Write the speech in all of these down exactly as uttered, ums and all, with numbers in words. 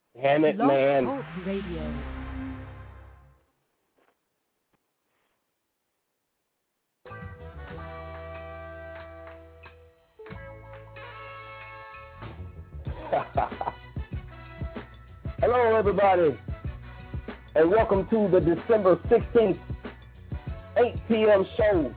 Damn it, Blog man. Talk Radio. Hello, everybody, and welcome to the December sixteenth, eight p.m. show.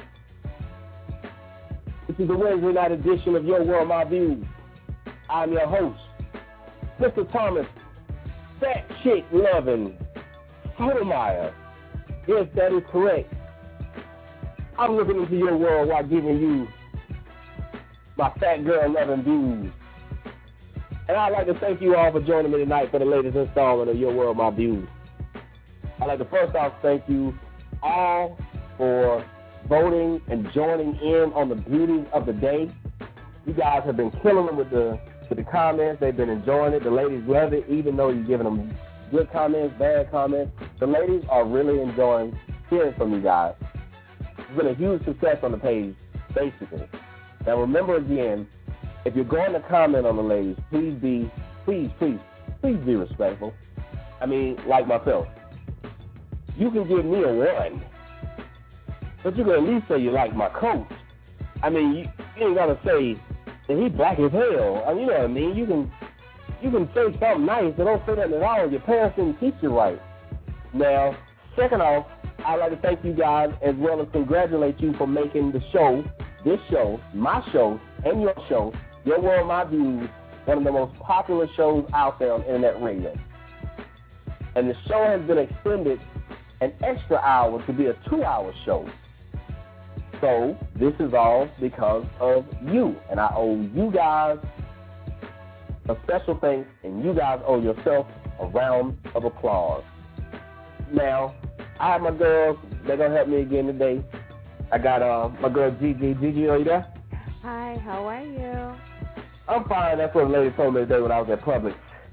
This is the Wednesday night edition of Your World, My Views. I'm your host, Mister Thomas, Fat Chick Loving Sotomayor. Yes, that is correct. I'm looking into your world while giving you my fat girl loving views. And I'd like to thank you all for joining me tonight for the latest installment of Your World, My Views. I'd like to first off thank you all for voting and joining in on the beauties of the day. You guys have been killing them with the with the comments. They've been enjoying it. The ladies love it, even though you're giving them good comments, bad comments. The ladies are really enjoying hearing from you guys. It's been a huge success on the page, basically. Now remember again, if you're going to comment on the ladies, please be, please, please, please be respectful. I mean, like myself. You can give me a one, but you can at least say you like my coat. I mean, you, you ain't got to say that he black as hell. I mean, you know what I mean? You can you can say something nice, but don't say that at all. Your parents didn't teach you right. Now, second off, I'd like to thank you guys as well as congratulate you for making the show, this show, my show, and your show, Your World, My Views, one of the most popular shows out there on internet radio. And the show has been extended an extra hour to be a two-hour show. So this is all because of you. And I owe you guys a special thanks, and you guys owe yourself a round of applause. Now, I have my girls. They're going to help me again today. I got uh, my girl Gigi. Gigi, are you there? Hi, how are you? I'm fine. That's what the lady told me today when I was at Publix.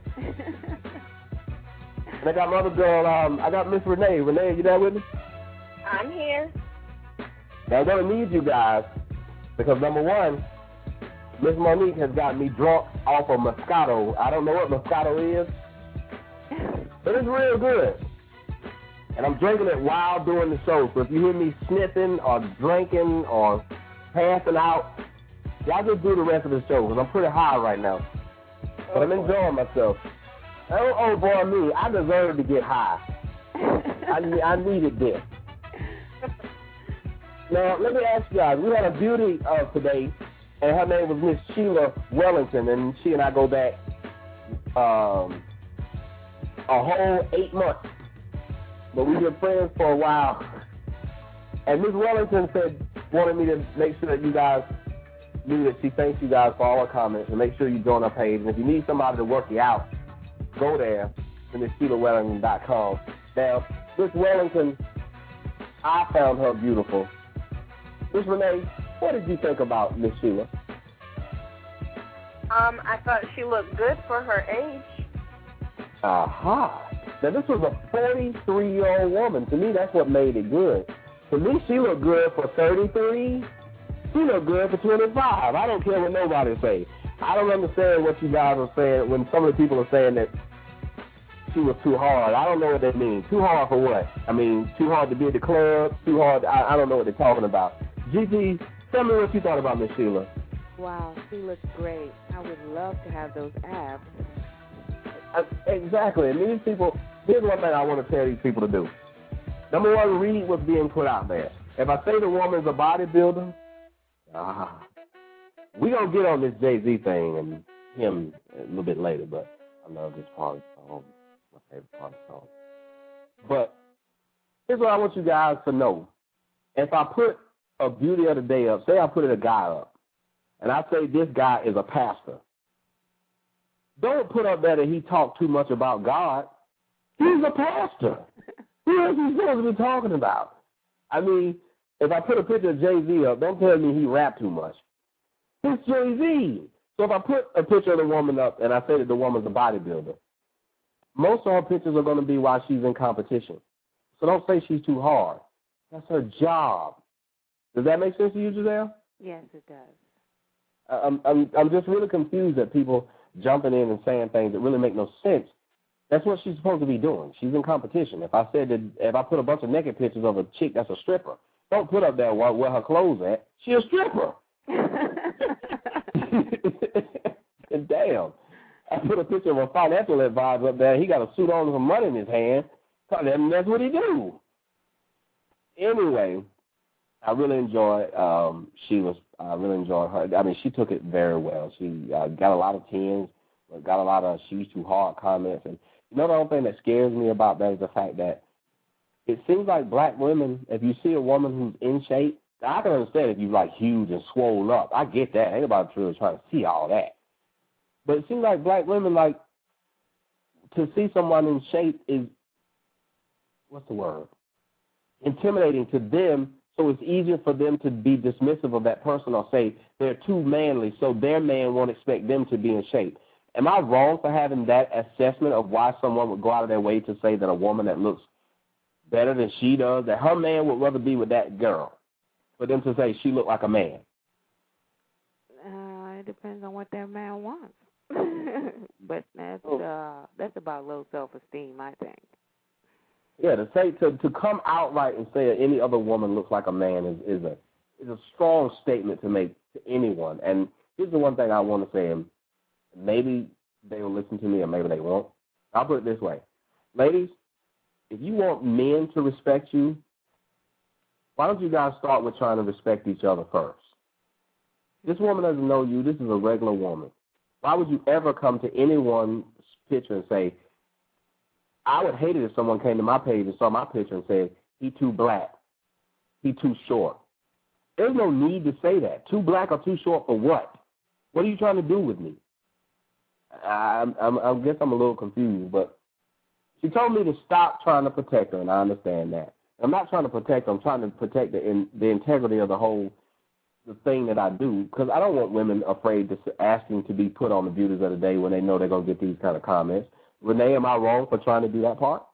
And I got my other girl, um, I got Miss Renee. Renee, are you there with me? I'm here. Now, I'm going to need you guys because, number one, Miss Monique has got me drunk off of Moscato. I don't know what Moscato is, but it's real good. And I'm drinking it while doing the show. So if you hear me sniffing or drinking or passing out, y'all just do the rest of the show because I'm pretty high right now. But I'm enjoying myself. Oh, oh boy, me, I deserve to get high. I, I needed this. Now, let me ask you guys, we had a beauty of today, and her name was Miss Sheila Wellington, and she and I go back um, a whole eight months. But we've been friends for a while. And Miss Wellington said, wanted me to make sure that you guys knew that she thanks you guys for all her comments, and make sure you join her page. And if you need somebody to work you out, go there to Miss Sheila Wellington dot com. Now, Miss Wellington, I found her beautiful. Miss Renee, what did you think about Miss Sheila? Um, I thought she looked good for her age. Aha. Now, this was a forty-three-year-old woman. To me, that's what made it good. To me, she looked good for thirty-three. She looked good for twenty-five. I don't care what nobody say. I don't understand what you guys are saying when some of the people are saying that she was too hard. I don't know what that means. Too hard for what? I mean, too hard to be at the club? Too hard? To, I, I don't know what they're talking about. Gigi, tell me what you thought about Miss Sheila. Wow, she looks great. I would love to have those abs. Uh, exactly. And these people, here's one thing I want to tell these people to do. Number one, read what's being put out there. If I say the woman's a bodybuilder, ah, we're going to get on this Jay-Z thing and him a little bit later, but I love this part of the song. My favorite part of the song. But here's what I want you guys to know. If I put a beauty of the day up, say I put a guy up, and I say this guy is a pastor, don't put up there that he talked too much about God. He's a pastor. Who else is he supposed to be talking about? I mean, if I put a picture of Jay-Z up, don't tell me he rapped too much. It's Jay-Z. So if I put a picture of the woman up and I say that the woman's a bodybuilder, most of her pictures are going to be while she's in competition. So don't say she's too hard. That's her job. Does that make sense to you, Giselle? Yes, it does. I'm, I'm, I'm just really confused that people jumping in and saying things that really make no sense, that's what she's supposed to be doing. She's in competition. If I said that, if I put a bunch of naked pictures of a chick that's a stripper, don't put up there where, where her clothes at. She a stripper. And damn, I put a picture of a financial advisor up there. He got a suit on with some money in his hand. And that's what he do. Anyway, I really enjoyed. Um, she was. I really enjoyed her. I mean, she took it very well. She uh, got a lot of tens, but got a lot of "she's too hard" comments. And you know, the only thing that scares me about that is the fact that it seems like black women. If you see a woman who's in shape, I can understand if you like huge and swollen up. I get that. Ain't nobody really trying to see all that. But it seems like black women like to see someone in shape is what's the word? Intimidating to them. So it's easier for them to be dismissive of that person or say they're too manly, so their man won't expect them to be in shape. Am I wrong for having that assessment of why someone would go out of their way to say that a woman that looks better than she does, that her man would rather be with that girl, for them to say she looked like a man? Uh, it depends on what that man wants. But that's uh, that's about low self-esteem, I think. Yeah, to say to to come outright and say that any other woman looks like a man is, is a is a strong statement to make to anyone. And here's the one thing I want to say, and maybe they will listen to me or maybe they won't. I'll put it this way. Ladies, if you want men to respect you, why don't you guys start with trying to respect each other first? This woman doesn't know you. This is a regular woman. Why would you ever come to anyone's picture and say, I would hate it if someone came to my page and saw my picture and said, he too black, he too short. There's no need to say that. Too black or too short for what? What are you trying to do with me? I, I, I guess I'm a little confused, but she told me to stop trying to protect her, and I understand that. I'm not trying to protect her. I'm trying to protect the, in, the integrity of the whole the thing that I do, because I don't want women afraid to asking to be put on the beauties of the day when they know they're going to get these kind of comments. Renee, am I wrong for trying to do that part?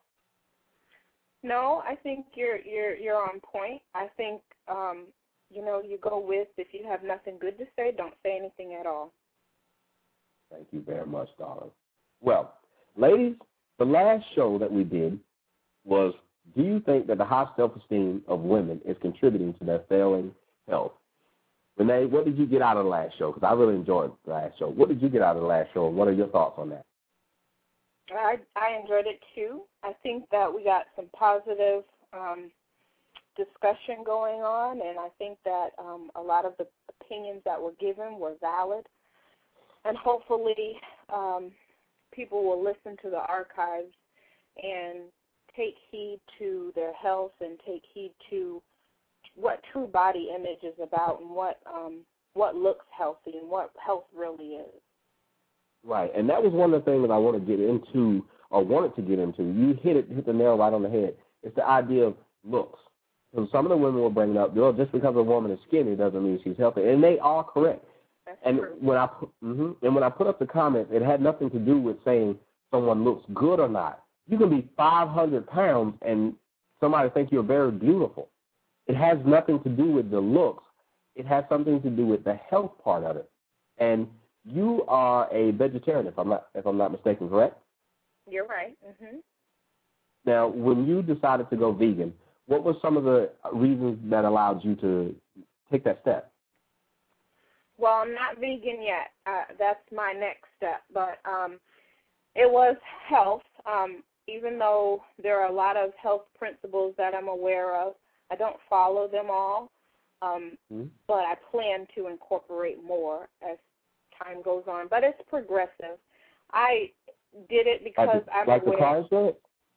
No, I think you're you're you're on point. I think um, you know, you go with, if you have nothing good to say, don't say anything at all. Thank you very much, darling. Well, ladies, the last show that we did was, do you think that the high self-esteem of women is contributing to their failing health? Renee, what did you get out of the last show? Because I really enjoyed the last show. What did you get out of the last show, and what are your thoughts on that? I, I enjoyed it, too. I think that we got some positive um, discussion going on, and I think that um, a lot of the opinions that were given were valid. And hopefully um, people will listen to the archives and take heed to their health and take heed to what true body image is about and what um, what looks healthy and what health really is. Right, and that was one of the things that I want to get into, or wanted to get into. You hit it, hit the nail right on the head. It's the idea of looks. So some of the women were bringing up, well, just because a woman is skinny doesn't mean she's healthy, and they are correct. That's and true. when I mm-hmm, and when I put up the comments, it had nothing to do with saying someone looks good or not. You can be five hundred pounds and somebody think you're very beautiful. It has nothing to do with the looks. It has something to do with the health part of it. And you are a vegetarian, if I'm not if I'm not mistaken, correct? You're right. Mm-hmm. Now, when you decided to go vegan, what were some of the reasons that allowed you to take that step? Well, I'm not vegan yet. Uh, that's my next step. But um, it was health. Um, even though there are a lot of health principles that I'm aware of, I don't follow them all. Um, mm-hmm. But I plan to incorporate more as time goes on. But it's progressive. I did it because like the, I'm like aware. the car insurance?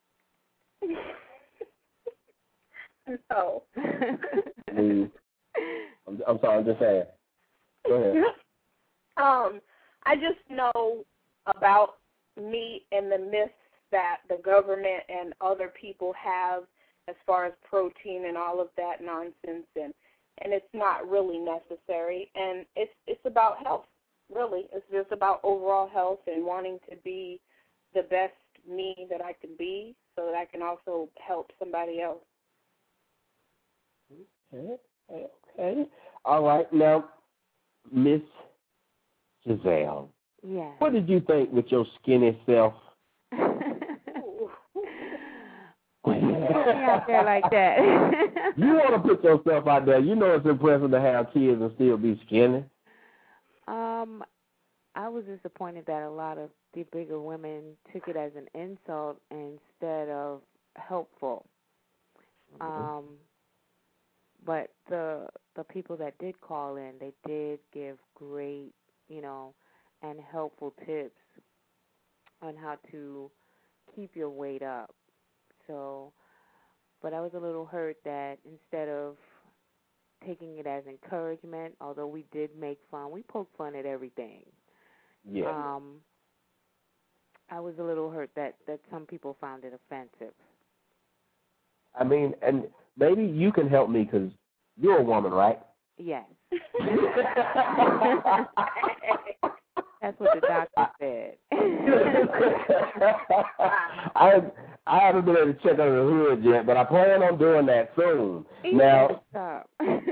No. I'm, I'm sorry, I'm just saying. Go ahead. Um, I just know about meat and the myths that the government and other people have as far as protein and all of that nonsense, and, and it's not really necessary. And it's it's about health, really. It's just about overall health and wanting to be the best me that I can be so that I can also help somebody else. Okay, okay. All right. Now, Miss Giselle, Yeah. What did you think with your skinny self? Why you put me out there like that? You want to put yourself out there. You know it's impressive to have kids and still be skinny. Um, I was disappointed that a lot of the bigger women took it as an insult instead of helpful. Um, but the the people that did call in, they did give great, you know, and helpful tips on how to keep your weight up. So, but I was a little hurt that instead of taking it as encouragement, although we did make fun, we poked fun at everything. Yeah. Um, I was a little hurt that, that some people found it offensive. I mean, and maybe you can help me because you're a woman, right? Yes. That's what the doctor said. I I haven't been able to check under the hood yet, but I plan on doing that soon. You now, stop.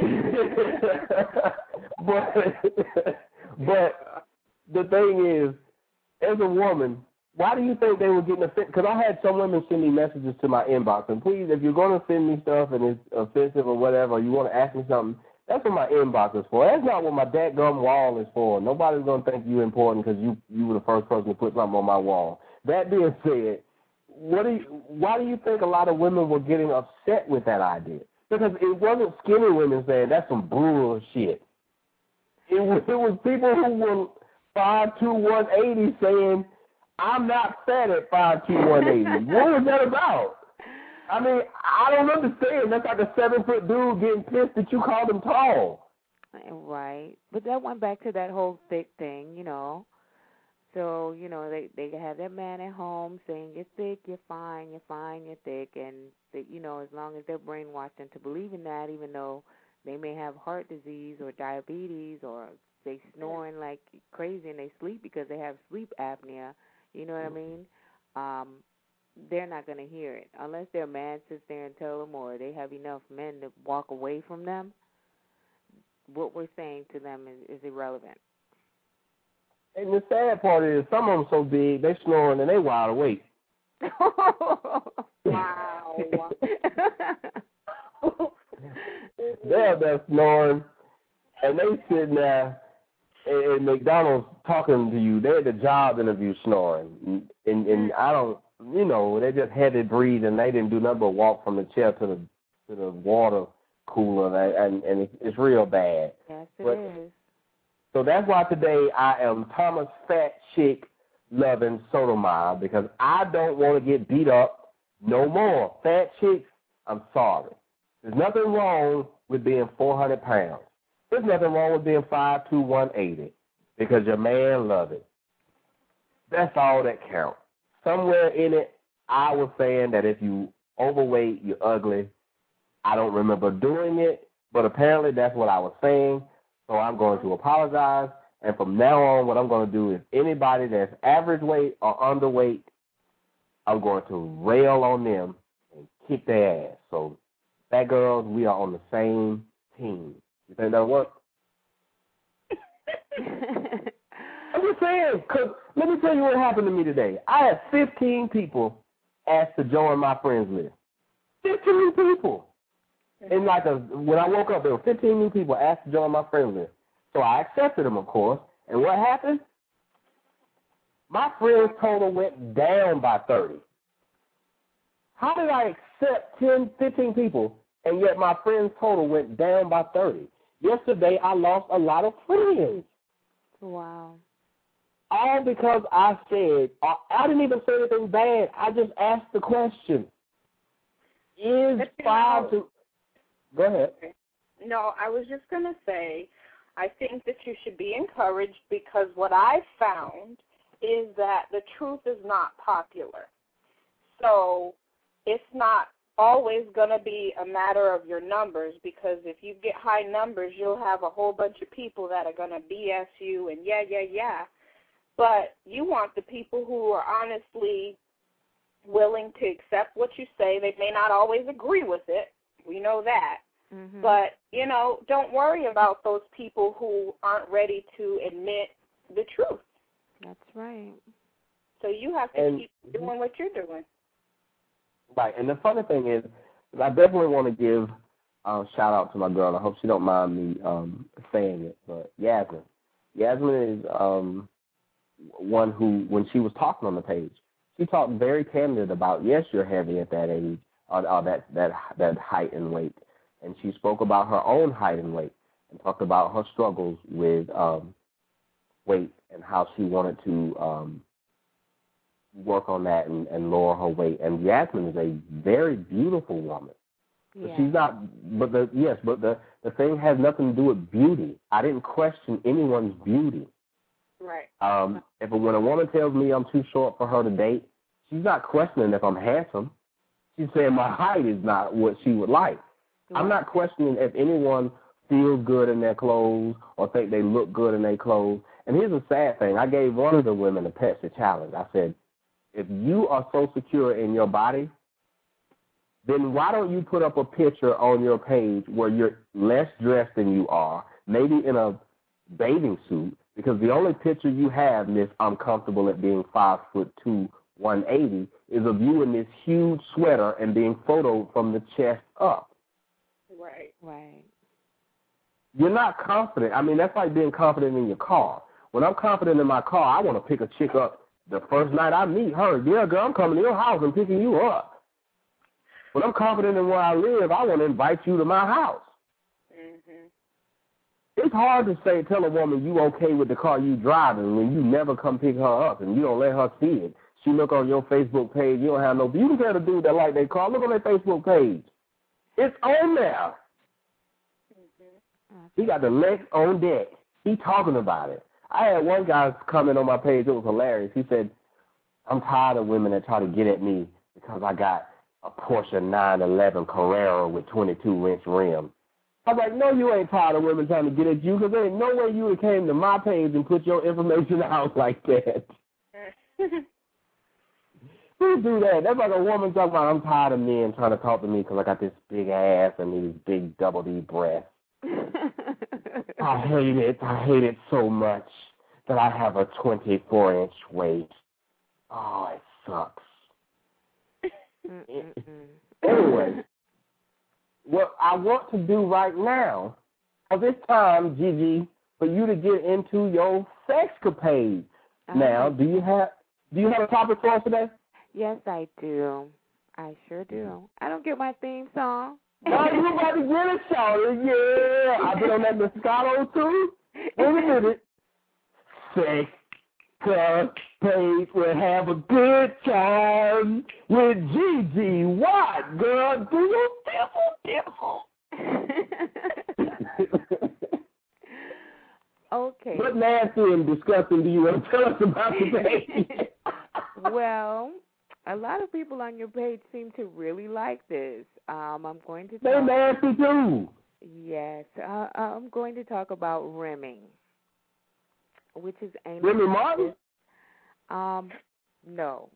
but but the thing is, as a woman, why do you think they were getting offended? Because I had some women send me messages to my inbox, and please, if you're going to send me stuff and it's offensive or whatever, or you want to ask me something, that's what my inbox is for. That's not what my dadgum wall is for. Nobody's going to think you important because you, you were the first person to put something on my wall. That being said, what do you, why do you think a lot of women were getting upset with that idea? Because it wasn't skinny women saying that's some bullshit. It was, it was people who were five two, one eighty saying, I'm not fat at five two, one eighty. What was that about? I mean, I don't understand. That's like a seven-foot dude getting pissed that you called him tall. Right. But that went back to that whole thick thing, you know. So, you know, they they have that man at home saying, you're thick, you're fine, you're fine, you're thick. And, they, you know, as long as they're brainwashed into believing that, even though they may have heart disease or diabetes or they snoring like crazy and they sleep because they have sleep apnea, you know what I mean? Um, they're not going to hear it. Unless their man sits there and tell them or they have enough men to walk away from them, what we're saying to them is, is irrelevant. And the sad part is some of them so big, they snoring and they wide awake. Wow. They're there snoring, and they sitting there in McDonald's talking to you. They're at the job interview snoring. And, and, and I don't, you know, they just heavy breathing. They didn't do nothing but walk from the chair to the to the water cooler, and, and, and it's, it's real bad. Yes, it but, is. So that's why today I am Thomas Fat Chick Loving Sotomayor, because I don't want to get beat up no more. Fat chicks, I'm sorry. There's nothing wrong with being four hundred pounds. There's nothing wrong with being five two, one eighty, because your man loves it. That's all that counts. Somewhere in it, I was saying that if you overweight, you're ugly. I don't remember doing it, but apparently that's what I was saying. So I'm going to apologize, and from now on, what I'm going to do is anybody that's average weight or underweight, I'm going to rail on them and kick their ass. So, fat girls, we are on the same team. You think that'll work? I'm just saying, because let me tell you what happened to me today. I had fifteen people ask to join my friends list. fifteen people. And like a, when I woke up, there were fifteen new people asked to join my friend list. So I accepted them, of course. And what happened? My friends total went down by thirty. How did I accept ten, fifteen people, and yet my friends total went down by thirty? Yesterday, I lost a lot of friends. Wow. All because I said, I, I didn't even say anything bad. I just asked the question. Is five to... Go ahead. No, I was just going to say, I think that you should be encouraged because what I found is that the truth is not popular. So it's not always going to be a matter of your numbers, because if you get high numbers, you'll have a whole bunch of people that are going to B S you and yeah, yeah, yeah. But you want the people who are honestly willing to accept what you say. They may not always agree with it. We know that. Mm-hmm. But, you know, don't worry about those people who aren't ready to admit the truth. That's right. So you have to And keep doing what you're doing. right, and the funny thing is, I definitely want to give a shout out to my girl. I hope she don't mind me um, saying it, but Yasmin. Yasmin is um, one who, when she was talking on the page, she talked very candid about, yes, you're heavy at that age, or, or that, that, that height and weight. And she spoke about her own height and weight and talked about her struggles with um, weight and how she wanted to um, work on that and, and lower her weight. And Yasmin is a very beautiful woman. But Yeah. she's not, but the, yes, but the, the thing has nothing to do with beauty. I didn't question anyone's beauty. Right. Um, if when a woman tells me I'm too short for her to date, she's not questioning if I'm handsome. She's saying my height is not what she would like. Right. I'm not questioning if anyone feels good in their clothes or think they look good in their clothes. And here's the sad thing. I gave one of the women a Pepsi challenge. I said, if you are so secure in your body, then why don't you put up a picture on your page where you're less dressed than you are, maybe in a bathing suit, because the only picture you have, Miss I'm comfortable at being five foot two, one eighty, is of you in this huge sweater and being photoed from the chest up. Right. Right. You're not confident. I mean, that's like being confident in your car. When I'm confident in my car, I want to pick a chick up the first night I meet her. Yeah, girl, I'm coming to your house and picking you up. When I'm confident in where I live, I want to invite you to my house. Mhm. It's hard to say, tell a woman you okay with the car you driving when you never come pick her up and you don't let her see it. She look on your Facebook page, you don't have no, you can tell the dude that like their car, look on their Facebook page. It's on there. Mhm. He got the Lex on deck. He talking about it. I had one guy comment on my page, it was hilarious. He said, I'm tired of women that try to get at me because I got a Porsche nine eleven Carrera with twenty-two inch rims. I was like, no, you ain't tired of women trying to get at you because there ain't no way you would have came to my page and put your information out like that. Who do that? That's like a woman talking about, I'm tired of men trying to talk to me because I got this big ass and these big double D breasts. I hate it. I hate it so much that I have a twenty-four inch waist. Oh, it sucks. Anyway, what I want to do right now, for this time, Gigi, for you to get into your sexcapade. Uh-huh. Now, do you have do you have a topic for us today? Yes, I do. I sure do. I don't get my theme song. Now you about to get it, Shawty. Yeah, I've been on that Moscato too. Wait a minute. Sexcapade, we'll have a good time with Gigi. What, girl? Do your devil, devil. Okay. What nasty and disgusting do you want to tell us about today? Well, a lot of people on your page seem to really like this. Um, I'm going to They're talk. nasty too. Yes, uh, I'm going to talk about rimming, which is anal. Remy Martin? Um, no.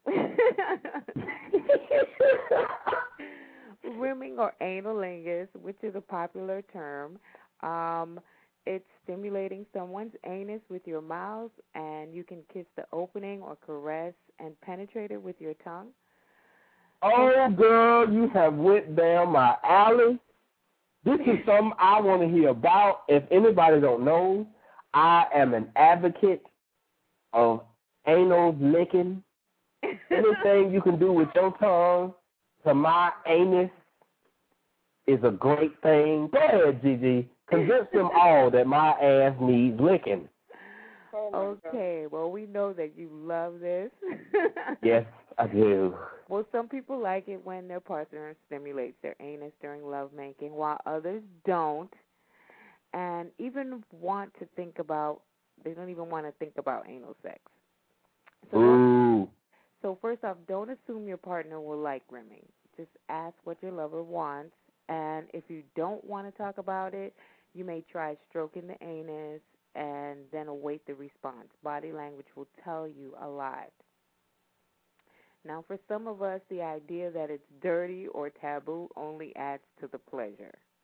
Rimming or analingus, which is a popular term. Um, it's stimulating someone's anus with your mouth, and you can kiss the opening or caress and penetrate it with your tongue. Oh, girl, you have went down my alley. This is something I want to hear about. If anybody don't know, I am an advocate of anal licking. Anything you can do with your tongue to my anus is a great thing. Go ahead, Gigi. Convince them all that my ass needs licking. Okay, well, we know that you love this. Yes, I do. Well, some people like it when their partner stimulates their anus during lovemaking, while others don't, and even want to think about, they don't even want to think about anal sex. So, Ooh. so first off, don't assume your partner will like rimming. Just ask what your lover wants, and if you don't want to talk about it, you may try stroking the anus and then await the response. Body language will tell you a lot. Now, for some of us, the idea that it's dirty or taboo only adds to the pleasure.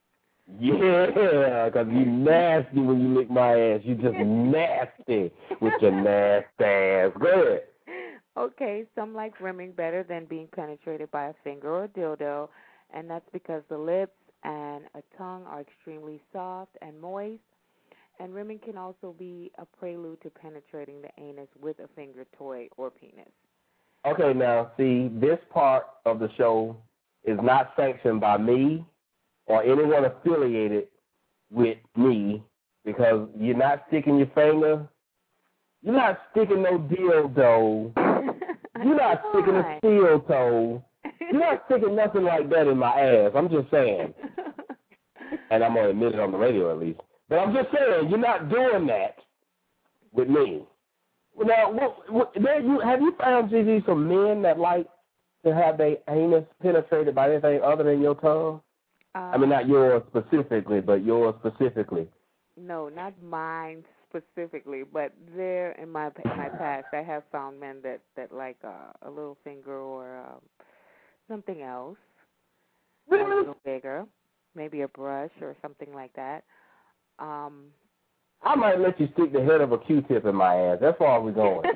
Yeah, because you nasty when you lick my ass. You just nasty with your nasty ass. Go ahead. Okay, some like rimming better than being penetrated by a finger or a dildo, and that's because the lips and a tongue are extremely soft and moist, and rimming can also be a prelude to penetrating the anus with a finger toy or penis. Okay, now, see, this part of the show is not sanctioned by me or anyone affiliated with me because you're not sticking your finger. You're not sticking no dildo. You're not sticking a steel toe. You're not sticking nothing like that in my ass. I'm just saying. And I'm going to admit it on the radio at least. But I'm just saying, you're not doing that with me. Now, what, what, there you, have you found, G G, some men that like to have their anus penetrated by anything other than your tongue? Uh, I mean, not yours specifically, but yours specifically. No, not mine specifically, but there in my in my past, I have found men that, that like uh, a little finger or uh, something else, a little bigger, maybe a brush or something like that. Um, I might let you stick the head of a Q-tip in my ass. That's far we're going.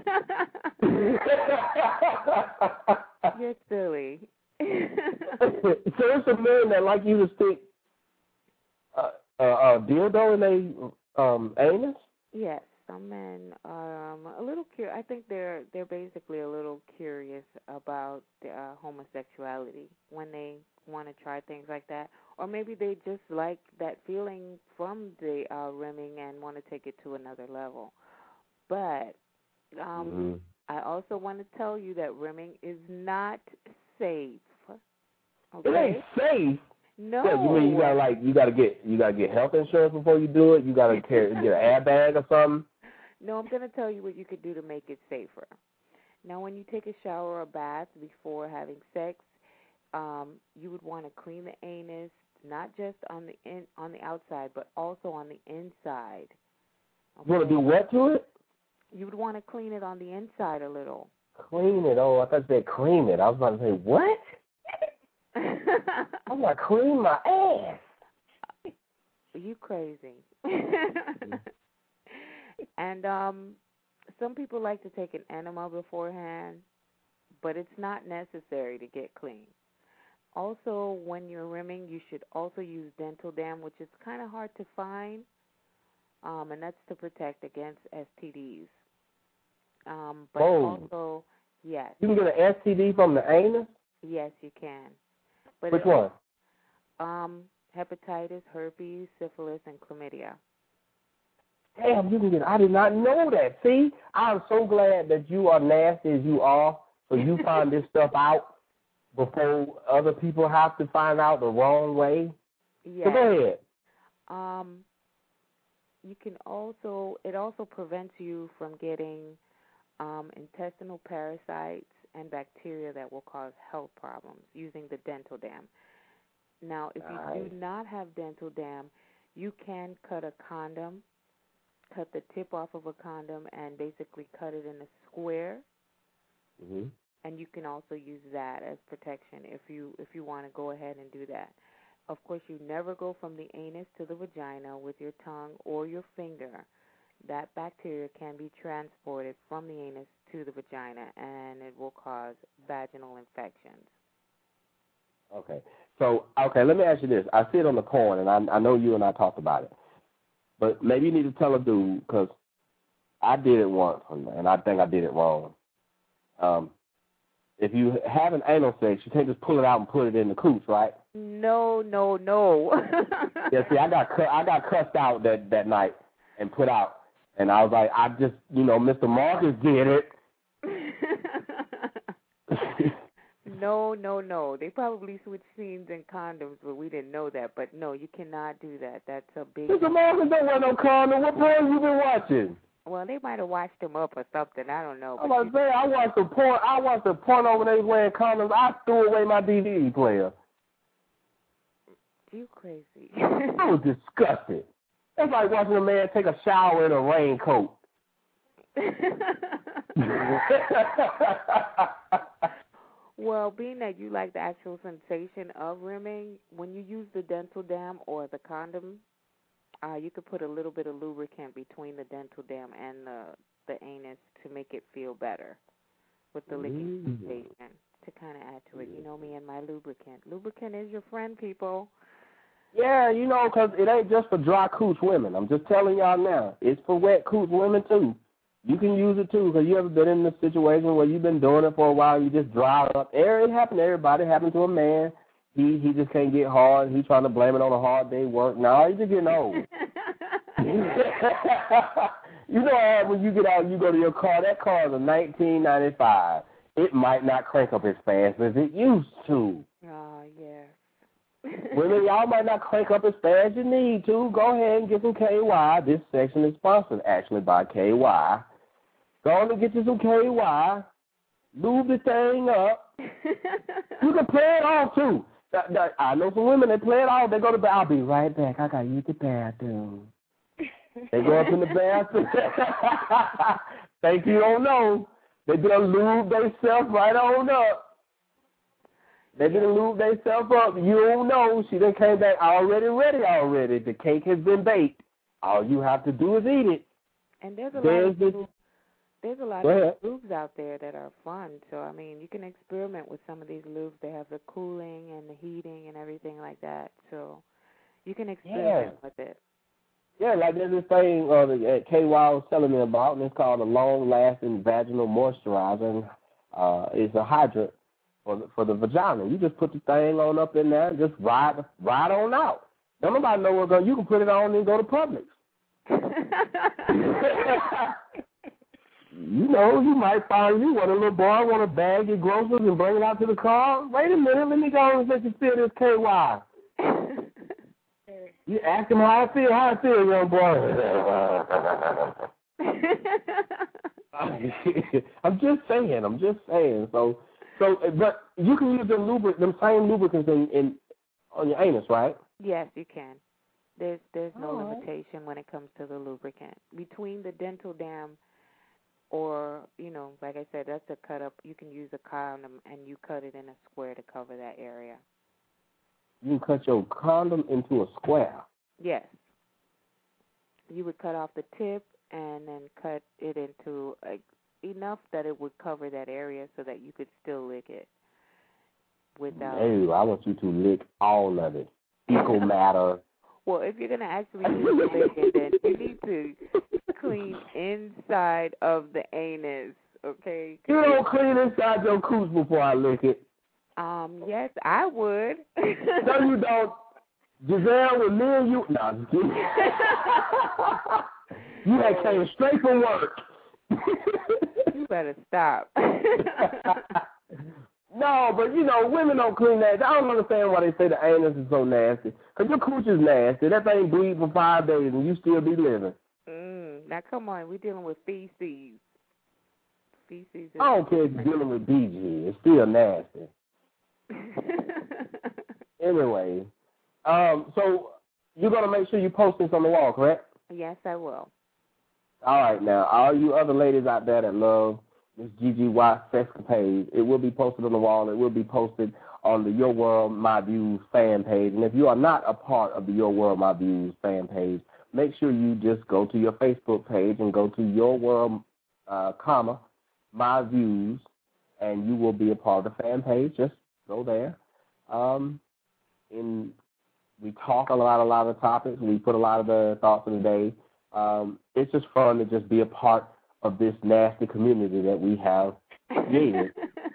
You're silly. So it's a man that like you to stick a, a, a dildo in a um, anus? Yes, some men are um, a little curious. I think they're they're basically a little curious about the, uh, homosexuality when they want to try things like that, or maybe they just like that feeling from the uh, rimming and want to take it to another level. But um, mm-hmm. I also want to tell you that rimming is not safe. Okay? It ain't safe. No. Yeah, you mean you gotta like you gotta get you gotta get health insurance before you do it? You gotta carry, get an airbag or something? No, I'm gonna tell you what you could do to make it safer. Now, when you take a shower or a bath before having sex, um, you would want to clean the anus, not just on the in on the outside, but also on the inside. Okay? You want to do what to it? You would want to clean it on the inside a little. Clean it? Oh, I thought you said cream it. I was about to say what? I'm gonna clean my ass. You crazy. And um, some people like to take an enema beforehand, but it's not necessary to get clean. Also, when you're rimming, you should also use dental dam, which is kind of hard to find, um, and that's to protect against S T Ds. Um, but oh. also, yes. You can get an S T D from the anus? Yes, you can. But Which one? Um, hepatitis, herpes, syphilis, and chlamydia. Damn, you can get. I did not know that. See, I'm so glad that you are nasty as you are, so you find this stuff out before other people have to find out the wrong way. Yes. So go ahead. Um, you can also. It also prevents you from getting um, intestinal parasites and bacteria that will cause health problems using the dental dam. Now, if you nice. do not have dental dam, you can cut a condom, cut the tip off of a condom, and basically cut it in a square. Mm-hmm. And you can also use that as protection if you if you want to go ahead and do that. Of course, you never go from the anus to the vagina with your tongue or your finger. That bacteria can be transported from the anus to the vagina, and it will cause vaginal infections. Okay. So, okay, let me ask you this. I see it on the porn, and I, I know you and I talked about it. But maybe you need to tell a dude, because I did it once, and I think I did it wrong. Um, if you have an anal sex, you can't just pull it out and put it in the cooch, right? No, no, no. Yeah, see, I got I got cussed out that, that night and put out. And I was like, I just, you know, Mister Marcus did it. No, no, no. They probably switched scenes and condoms, but we didn't know that. But no, you cannot do that. That's a big... Mister Marcus don't wear no condom. What porn you been watching? Well, they might have washed them up or something. I don't know. I'm about to say, I watched the porn. I watched the porno when they was wearing condoms. I threw away my D V D player. You crazy. I was disgusted. That's like watching a man take a shower in a raincoat. Well, being that you like the actual sensation of rimming, when you use the dental dam or the condom, uh, you could put a little bit of lubricant between the dental dam and the, the anus to make it feel better with the licking Mm. sensation to kind of add to it. You know me and my lubricant. Lubricant is your friend, people. Yeah, you know, 'cause it ain't just for dry cooch women. I'm just telling y'all now. It's for wet cooch women, too. You can use it, too, 'cause you ever been in a situation where you've been doing it for a while and you just dry up. It happened to everybody. It happened to a man. He he just can't get hard. He's trying to blame it on a hard day work. No, he's just getting old. You know how when you get out and you go to your car, that car is a nineteen ninety-five. It might not crank up as fast as it used to. Oh, yeah. Women, y'all might not crank up as fast as you need to. Go ahead and get some K Y. This section is sponsored, actually, by K Y. Go on and get you some K Y. Lube the thing up. You can play it off, too. I know some women that play it off. They go to bed. I'll be right back. I got to use the bathroom. They go up in the bathroom. Think you don't know. They done lube themselves right on up. They didn't lube themselves up. You don't know. She done came back already ready already. The cake has been baked. All you have to do is eat it. And there's a There's lot of the, there's a lot Go of ahead. lubes out there that are fun. So I mean, you can experiment with some of these lubes. They have the cooling and the heating and everything like that. So you can experiment Yeah. with it. Yeah, like there's this thing uh, that K Y was telling me about, and it's called a long-lasting vaginal moisturizer. And, uh, it's a hydrant for the, for the vagina. You just put the thing on up in there and just ride ride on out. Don't nobody know what's going. You can put it on and go to Publix. You know, you might find you want a little boy want to bag your groceries and bring it out to the car. Wait a minute, let me go and let you feel this K Y. You ask him how I feel, how I feel, young boy. I'm just saying, I'm just saying. So, so, but you can use them lubric, them same lubricants in, in on your anus, right? Yes, you can. There's there's no All right. limitation when it comes to the lubricant. Between the dental dam or, you know, like I said, that's a cut up. You can use a condom and you cut it in a square to cover that area. You can cut your condom into a square. Yes. You would cut off the tip and then cut it into like, enough that it would cover that area so that you could still lick it without. Hey, I want you to lick all of it. Fecal matter. Well, if you're going to actually use the lick, then you need to clean inside of the anus, okay? You don't clean inside your cooch before I lick it. Um, yes, I would. No, you don't. Giselle, with me and you, no, I'm just kidding. You had came straight from work. You better stop. No, but you know, women don't clean that. I don't understand why they say the anus is so nasty. Because your cooch is nasty. That thing bleed for five days and you still be living. Mm, now, come on. We're dealing with feces. Feces is I don't care if you're dealing with B G. It's still nasty. Anyway, um, so you're going to make sure you post this on the wall, correct? Yes, I will. All right, now, all you other ladies out there that love Miss G G Y Sexcapades, it will be posted on the wall. It will be posted on the Your World, My Views fan page. And if you are not a part of the Your World, My Views fan page, make sure you just go to your Facebook page and go to Your World, uh, comma, My Views, and you will be a part of the fan page. Just go there. Um, and we talk a lot, a lot of topics. We put a lot of the thoughts of the day. Um, it's just fun to just be a part of this nasty community that we have created.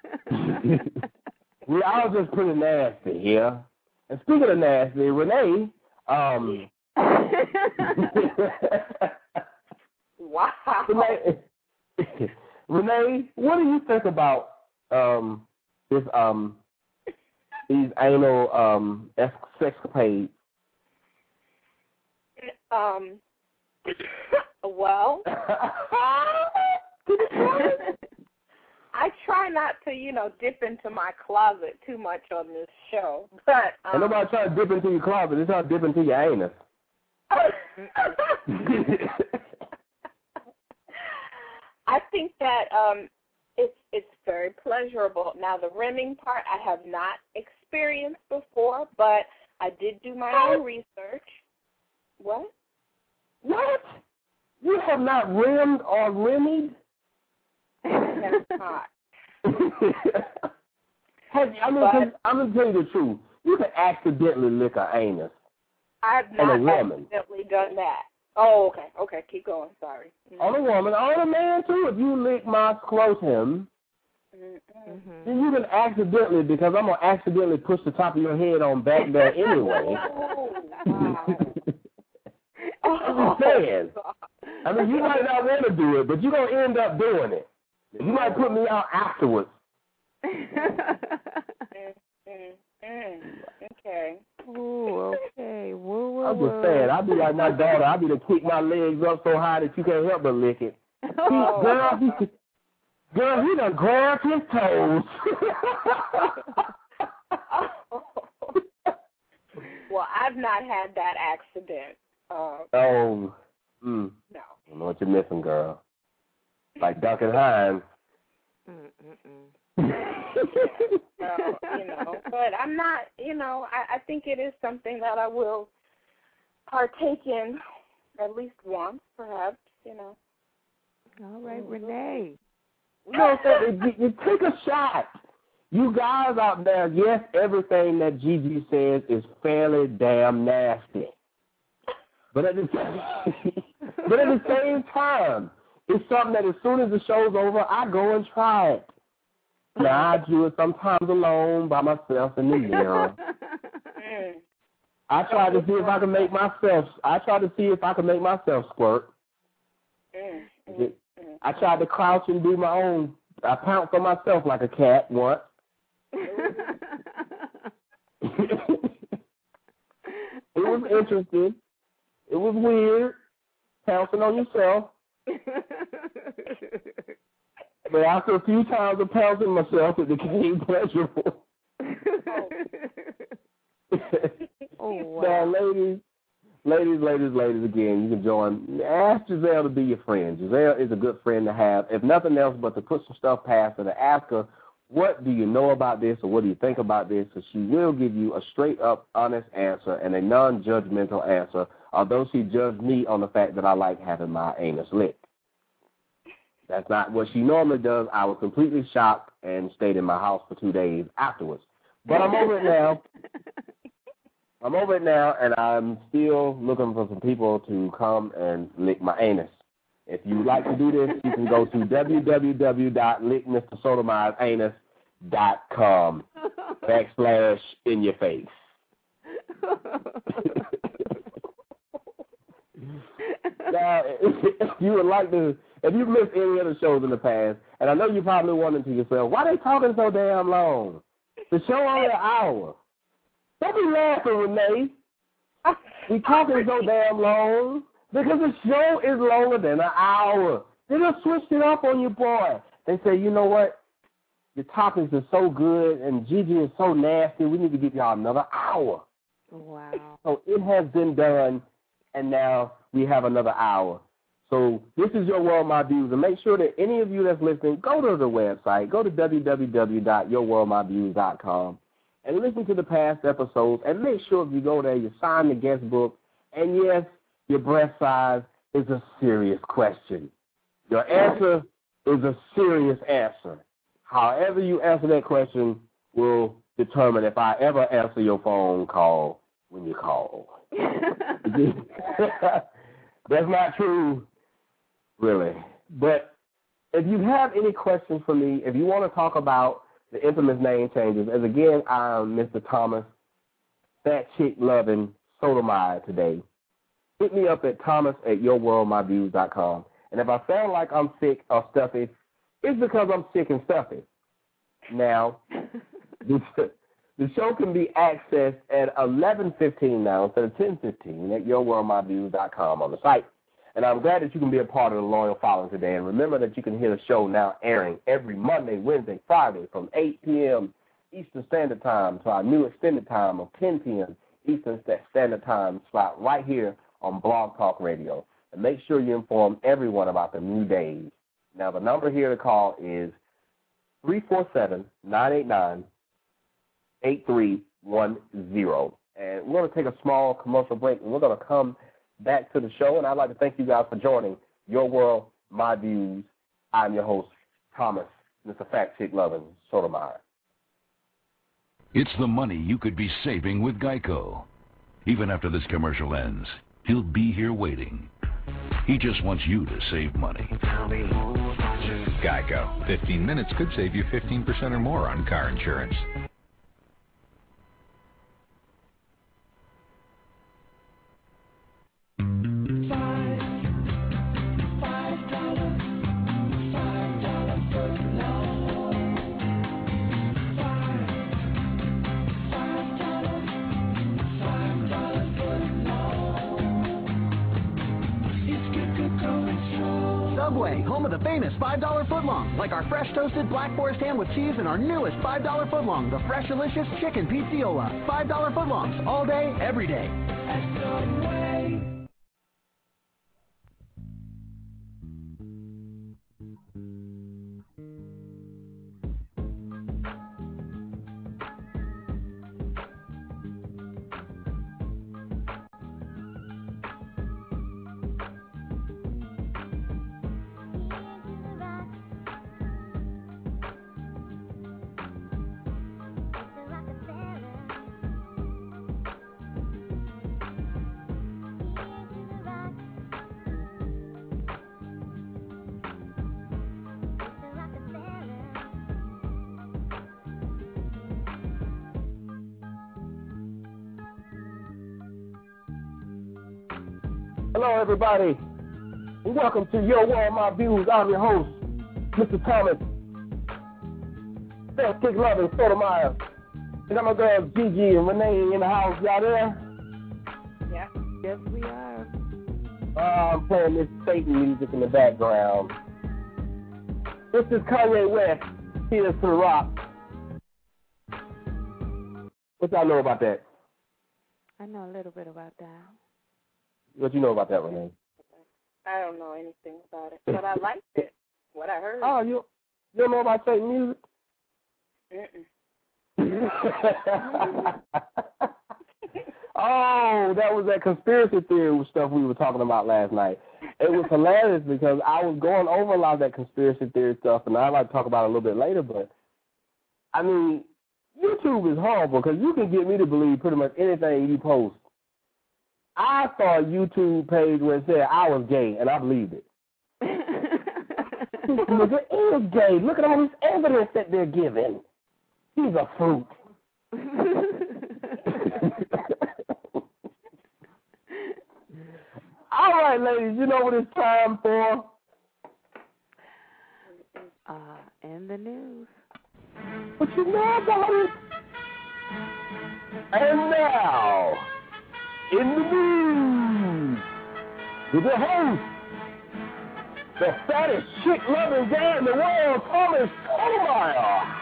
We all just pretty nasty here. And speaking of nasty, Renee, um, wow. Renee, Renee, what do you think about um, this um, these anal um, sexcapades? Um. Well, I try not to, you know, dip into my closet too much on this show, but um, and nobody trying to dip into your closet. They're trying to dip into your anus. I think that um, it's it's very pleasurable. Now, the rimming part I have not experienced before, but I did do my own research. What? What? You have not rimmed or rimmed? I have not. Have, I mean, but, I'm going to tell you the truth. You can accidentally lick an anus. I've not accidentally done that. Oh, okay. Okay, keep going. Sorry. Mm-hmm. On a woman, on a man, too. If you lick my scrotum, mm-hmm. then you can accidentally, because I'm going to accidentally push the top of your head on back there anyway. Oh, wow. I'm just saying. I mean, you might not want to do it, but you're going to end up doing it. You might put me out afterwards. mm, mm, mm. Okay. Ooh, okay. Woo, woo, I'm just woo. saying, I'll be like my daughter. I'll be to kick my legs up so high that you can't help but lick it. Oh. He, girl, he, girl, he done grabbed his toes. Well, I've not had that accident. Uh, oh. Mm. No. I don't know what you're missing, girl. Like Duncan Hines. Mm-mm-mm. So, you know, but I'm not, you know, I, I think it is something that I will partake in at least once, perhaps, you know. All right, Renee. You know what I'm saying? You, you take a shot. You guys out there, yes, everything that Gigi says is fairly damn nasty. But at the but at the same time, it's something that as soon as the show's over, I go and try it. Now, I do it sometimes alone by myself in the mirror. Mm. I try to see if I can make myself, I try to see if I can make myself squirt. Mm. Mm. I tried to crouch and do my own, I pounced on myself like a cat once. It was interesting. It was weird, pouncing on yourself. But after a few times of pouncing myself, it became pleasurable. Oh, wow. Now, ladies, ladies, ladies, ladies, again, you can join. Ask Giselle to be your friend. Giselle is a good friend to have, if nothing else but to put some stuff past her, to ask her, what do you know about this, or what do you think about this? So she will give you a straight-up, honest answer and a non-judgmental answer, although she judged me on the fact that I like having my anus licked. That's not what she normally does. I was completely shocked and stayed in my house for two days afterwards. But I'm over it now. I'm over it now, and I'm still looking for some people to come and lick my anus. If you'd like to do this, you can go to w w w dot lick mister sotomeyer's anus dot com backslash in your face. Now, if you would like to, if you've missed any other shows in the past, and I know you're probably wondering to yourself, why are they talking so damn long? The show only an hour. Don't be laughing, Renee. We talking so damn long because the show is longer than an hour. They just switched it up on you, boy. They say, you know what? Your topics are so good and Gigi is so nasty, we need to give y'all another hour. Wow. So it has been done, and now we have another hour. So this is Your World, My Views. And make sure that any of you that's listening, go to the website. Go to w w w dot your world my views dot com and listen to the past episodes. And make sure if you go there, you sign the guest book. And, yes, your breast size is a serious question. Your answer is a serious answer. However you answer that question will determine if I ever answer your phone call when you call. That's not true, really. But if you have any questions for me, if you want to talk about the infamous name changes, as again, I'm Mister Thomas, Fat Chick Loving Sotomayor today. Hit me up at thomas at your world my views dot com. And if I sound like I'm sick or stuffy, it's because I'm sick and stuffy. Now, the, the show can be accessed at eleven fifteen now instead of ten fifteen at your world my views dot com on the site. And I'm glad that you can be a part of the loyal following today. And remember that you can hear the show now airing every Monday, Wednesday, Friday from eight p.m. Eastern Standard Time to our new extended time of ten p.m. Eastern Standard Time slot right here on Blog Talk Radio. And make sure you inform everyone about the new days. Now, the number here to call is three four seven, nine eight nine, eight three one zero. And we're going to take a small commercial break, and we're going to come back to the show. And I'd like to thank you guys for joining Your World, My Views. I'm your host, Thomas, Mister Fat Chick Loving Sotomayor. It's the money you could be saving with Geico. Even after this commercial ends, he'll be here waiting. He just wants you to save money. Geico. fifteen minutes could save you fifteen percent or more on car insurance. Subway, home of the famous five dollar footlong, like our fresh toasted Black Forest ham with cheese and our newest five dollar footlong, the fresh delicious chicken pizziola. five dollar footlongs, all day, every day. At Subway. Hello, everybody, and welcome to Your World, My Views. I'm your host, Mister Thomas, Fat Chick Loving Sotomayor. And I'm my girls Gigi and Renee in the house. Y'all there? Yeah. Yes, we are. Uh, I'm playing this Satan music in the background. This is Kanye West, Tears to the Rock. What y'all know about that? I know a little bit about that. What you know about that, Renee? I don't know anything about it, but I liked it, what I heard. Oh, you, you don't know about Satan music? Mm-mm. Oh, that was that conspiracy theory stuff we were talking about last night. It was hilarious because I was going over a lot of that conspiracy theory stuff, and I'd like to talk about it a little bit later, but, I mean, YouTube is horrible because you can get me to believe pretty much anything you post. I saw a YouTube page where it said I was gay, and I believed it. Look, it is gay. Look at all this evidence that they're giving. He's a fruit. All right, ladies, you know what it's time for? Uh, in the news. What you know about it? And now, in the news, with the host, the fattest chick-loving guy in the world, Thomas Sotomayor.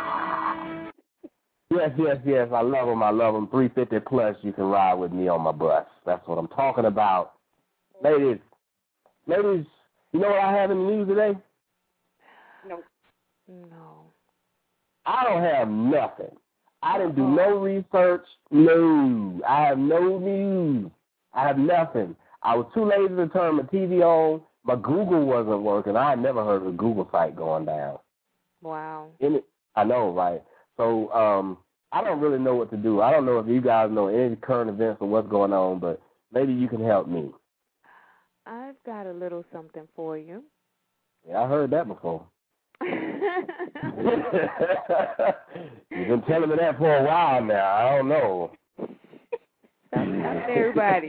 Yes, yes, yes, I love him, I love him. three fifty plus, you can ride with me on my bus. That's what I'm talking about. Ladies, ladies, you know what I have in the news today? No. No. I don't have nothing. I didn't do no research. No. I have no news. I have nothing. I was too lazy to turn my T V on. My Google wasn't working. I had never heard of a Google site going down. Wow. In it, I know, right? So um, I don't really know what to do. I don't know if you guys know any current events or what's going on, but maybe you can help me. I've got a little something for you. Yeah, I heard that before. You've been telling me that for a while now. I don't know. Stop, stop everybody.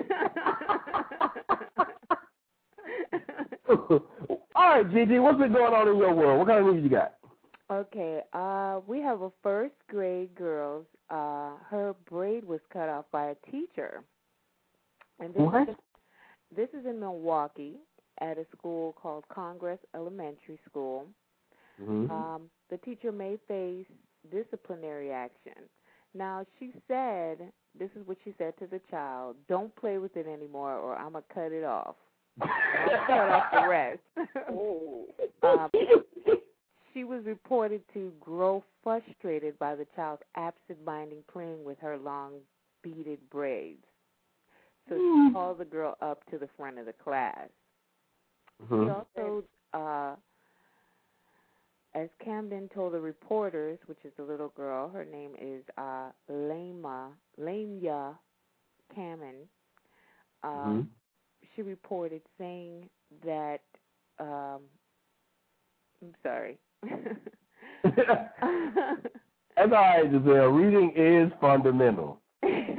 All right, Gigi, what's been going on in your world? What kind of news you got? Okay, uh, we have a first grade girl. Uh, her braid was cut off by a teacher. And this What? Is, this is in Milwaukee at a school called Congress Elementary School. Mm-hmm. Um, the teacher may face disciplinary action. Now, she said, this is what she said to the child, don't play with it anymore or I'm going to cut it off. I'll cut off the rest. um, she was reported to grow frustrated by the child's absent-minded playing with her long beaded braids. So she called the girl up to the front of the class. Mm-hmm. She also, uh, as Camden told the reporters, which is the little girl, her name is uh, Lama, Lamya Kamen, um, mm-hmm. she reported saying that, um, I'm sorry. That's all right, Giselle. Reading is fundamental. She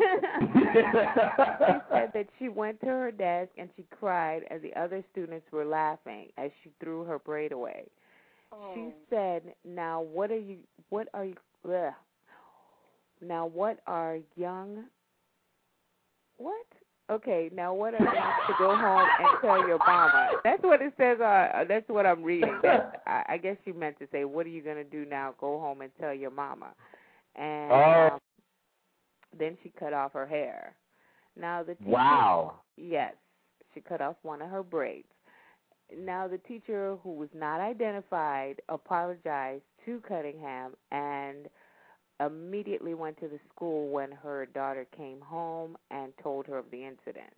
said that she went to her desk and she cried as the other students were laughing as she threw her braid away. Oh. She said, "Now what are you? What are you? Ugh. Now what are young? What? Okay. Now what are you to go home and tell your mama?" That's what it says. Uh, that's what I'm reading. That, I, I guess she meant to say, "What are you gonna do now? Go home and tell your mama." And oh. um, then she cut off her hair. Now the teacher, wow. Yes, she cut off one of her braids. Now the teacher, who was not identified, apologized to Cunningham and immediately went to the school when her daughter came home and told her of the incident.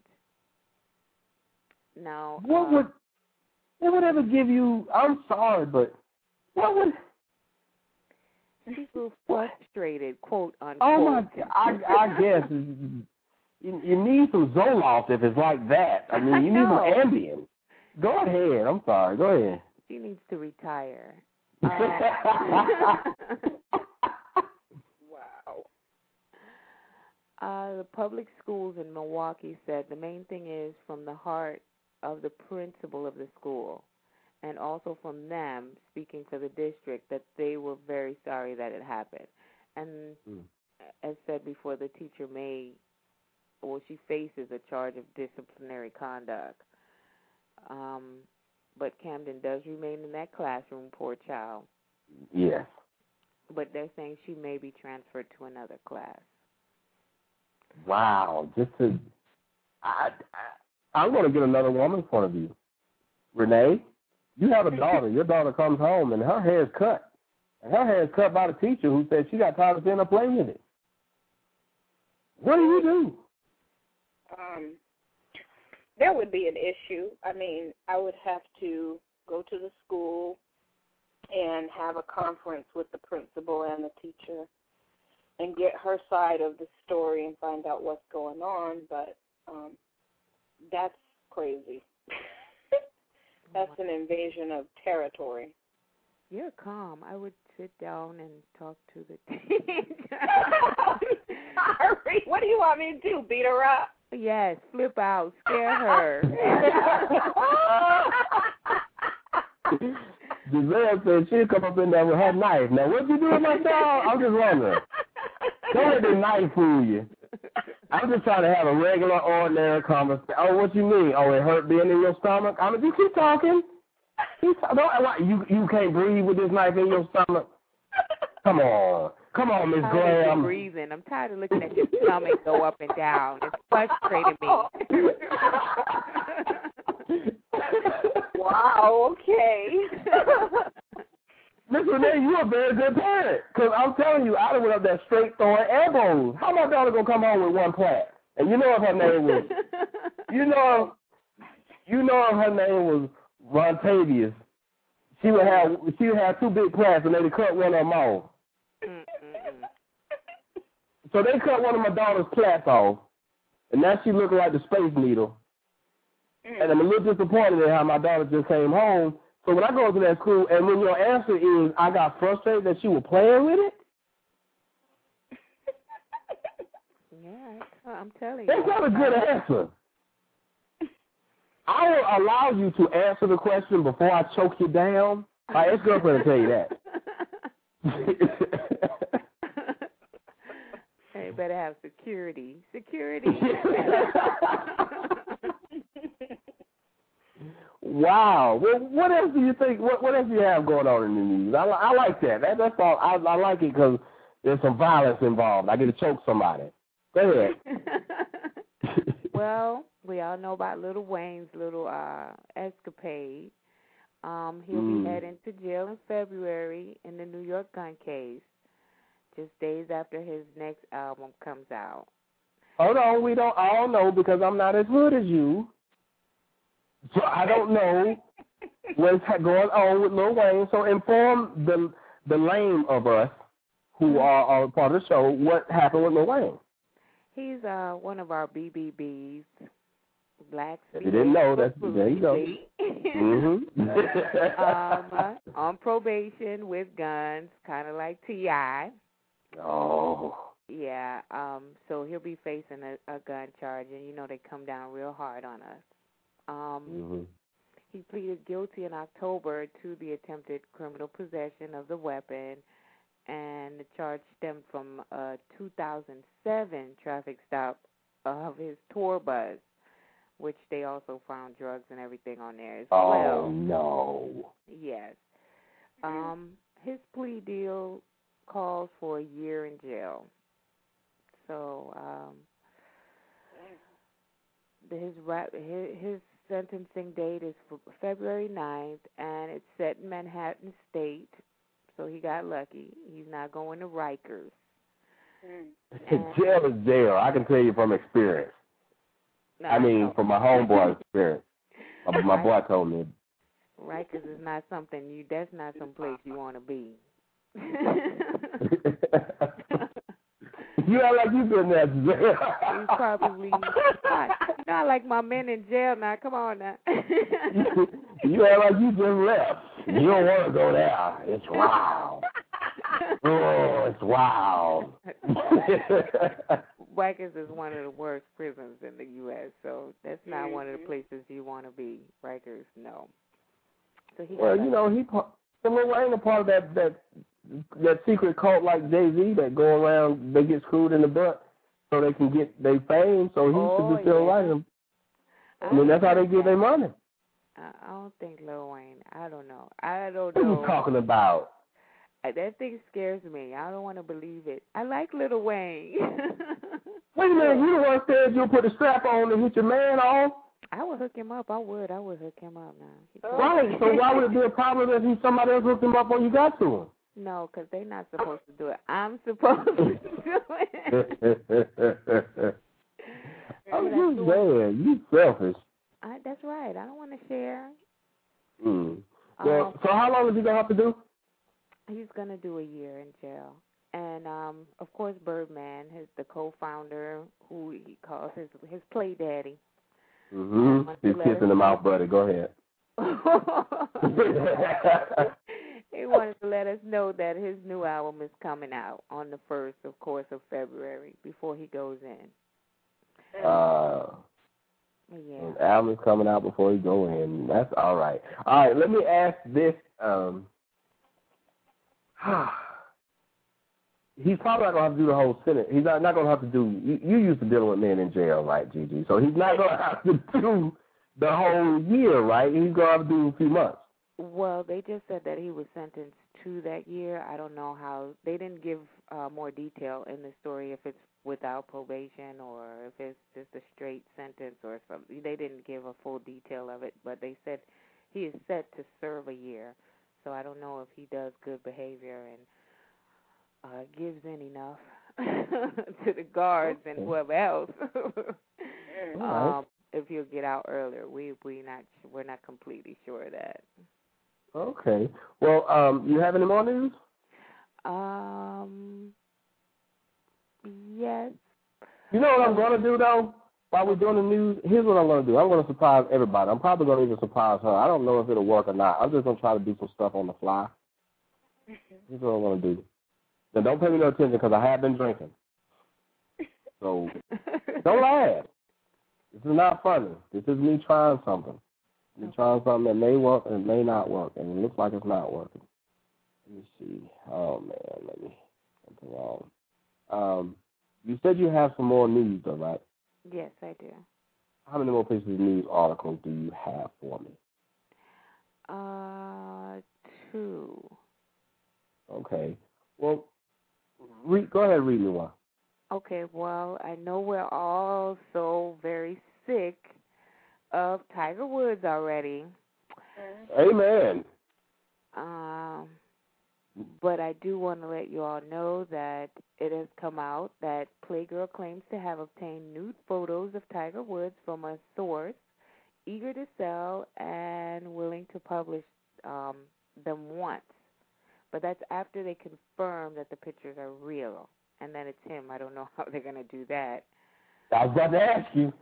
Now, what um, would what would ever give you? I'm sorry, but what would? She grew frustrated, quote unquote. Oh my! I I guess you, you need some Zoloft if it's like that. I mean, you need some Ambien. Go ahead. I'm sorry. Go ahead. She needs to retire. Uh, wow. Uh, the public schools in Milwaukee said the main thing is from the heart of the principal of the school, and also from them, speaking for the district, that they were very sorry that it happened. And mm. as said before, the teacher may, well, she faces a charge of disciplinary conduct. Um, but Camden does remain in that classroom, poor child. Yes. But they're saying she may be transferred to another class. Wow. Just to, I, I, I'm going to get another woman's point of view. Renee, you have a daughter. Your daughter comes home and her hair is cut. And her hair is cut by the teacher who said she got tired of seeing her play with it. What do you do? Um, there would be an issue. I mean, I would have to go to the school and have a conference with the principal and the teacher and get her side of the story and find out what's going on. But um, that's crazy. That's an invasion of territory. You're calm. I would sit down and talk to the teacher. Sorry. What do you want me to do? Beat her up? Yes, flip out, scare her. Giselle said she'd come up in there with her knife. Now, what you do with my dog? I'm just wondering. Don't let the knife fool you. I'm just trying to have a regular, ordinary conversation. Oh, what you mean? Oh, it hurt being in your stomach? I mean, you keep talking. You, don't, you, you can't breathe with this knife in your stomach? Come on. Come on, Miss Graham. I'm breathing. I'm tired of looking at your stomach go up and down. It's frustrating me. Wow, okay. Miss Renee, you're a very good parent. Because I'm telling you, I went up there straight throwing elbows. How my daughter going to come home with one plat? And you know if her name was, you know, you know if her name was Rontavious, she would have, she would have two big plats and they would cut one of them off. So they cut one of my daughter's plats off, and now she looking like the Space Needle. Mm. And I'm a little disappointed in how my daughter just came home. So when I go to that school, and when your answer is, I got frustrated that she was playing with it? Yeah, I'm telling you. That's not a good answer. I will allow you to answer the question before I choke you down. My ex-girlfriend will tell you that. Hey, better have security. Security. Wow. Well, what else do you think? What, what else do you have going on in the news? I, I like that. that. That's all. I, I like it because there's some violence involved. I get to choke somebody. Go ahead. Well, we all know about Lil Wayne's little uh, escapade. Um, he'll Mm. be heading to jail in February in the New York gun case, just days after his next album comes out. Hold on, we don't all know because I'm not as hood as you. So I don't know what's going on with Lil Wayne. So inform the the lame of us who are, are part of the show what happened with Lil Wayne. He's uh one of our B B Bs, Black. If you didn't know, that's there you go. Mm-hmm. um, uh, on probation with guns, kind of like T I Oh. Yeah. Um. So he'll be facing a, a gun charge, and you know they come down real hard on us. Um. Mm-hmm. He pleaded guilty in October to the attempted criminal possession of the weapon, and the charge stemmed from a two thousand seven traffic stop of his tour bus, which they also found drugs and everything on there as oh, well. Oh, no. Yes. Um, his plea deal calls for a year in jail. So um, his, his his sentencing date is for February ninth, and it's set in Manhattan State. So he got lucky. He's not going to Rikers. Mm. Jail is jail. I can tell you from experience. No, I mean, no. from my homeboy's experience. My, my boy told me. Rikers is not something you. That's not some place you want to be. You act like you've been there. He's probably not. Not like my men in jail now. Come on now. You act like you just left. You don't want to go there. It's wild. Oh, it's wild. Rikers is one of the worst prisons in the U S, so that's not mm-hmm. one of the places you want to be. Rikers, no. So he well, you know, he Lil Wayne a part of that that that secret cult like Jay-Z that go around. They get screwed in the butt so they can get their fame. So he oh, should be still yeah. writing. I, I mean, that's how they get that. their money. I, I don't think Lil Wayne. I don't know. I don't What know. are you talking about? That thing scares me. I don't want to believe it. I like Lil Wayne. Wait a minute, you the one said you'll put a strap on and hit your man off? I would hook him up. I would. I would hook him up now. Right, so why would it be a problem if he, somebody else hooked him up when you got to him? No, because they're not supposed to do it. I'm supposed to do it. I'm just saying, you selfish. I, that's right. I don't want to share. Mm. Well, Um, so how long is he going to have to do? He's going to do a year in jail. And, um, of course, Birdman, his the co-founder, who he calls his his play daddy. Mm-hmm. He's kissing him out, buddy. Go ahead. He wanted to let us know that his new album is coming out on the first, of course, of February before he goes in. Uh, yeah. His album is coming out before he go in. That's all right. All right, let me ask this. Um, he's probably not going to have to do the whole sentence. He's not, not going to have to do, you, you used to dealing with men in jail, right, Gigi? So he's not going to have to do the whole year, right? He's going to have to do a few months. Well, they just said that he was sentenced to that year. I don't know how. They didn't give uh, more detail in the story if it's without probation or if it's just a straight sentence or something. They didn't give a full detail of it, but they said he is set to serve a year. So I don't know if he does good behavior and uh, gives in enough to the guards and whoever else. um, if he'll get out earlier, we we not we're not completely sure of that. Okay. Well, um, you have any more news? Um. Yes. You know what I'm going to do, though? While we're doing the news, here's what I'm going to do. I'm going to surprise everybody. I'm probably going to even surprise her. I don't know if it'll work or not. I'm just going to try to do some stuff on the fly. Mm-hmm. Here's what I'm going to do. Now, don't pay me no attention because I have been drinking. So, don't laugh. This is not funny. This is me trying something. Me trying something that may work and it may not work, and it looks like it's not working. Let me see. Oh, man, let me, something wrong. Um, you said you have some more news, though, right? Yes, I do. How many more pieces of news articles do you have for me? Uh, two. Okay. Well, read, go ahead and read me one. Okay, well, I know we're all so very sick of Tiger Woods already. Amen. Um, but I do want to let you all know that it has come out that Playgirl claims to have obtained nude photos of Tiger Woods from a source eager to sell and willing to publish um, them once. But that's after they confirm that the pictures are real. And then it's him. I don't know how they're going to do that. I was about to ask you.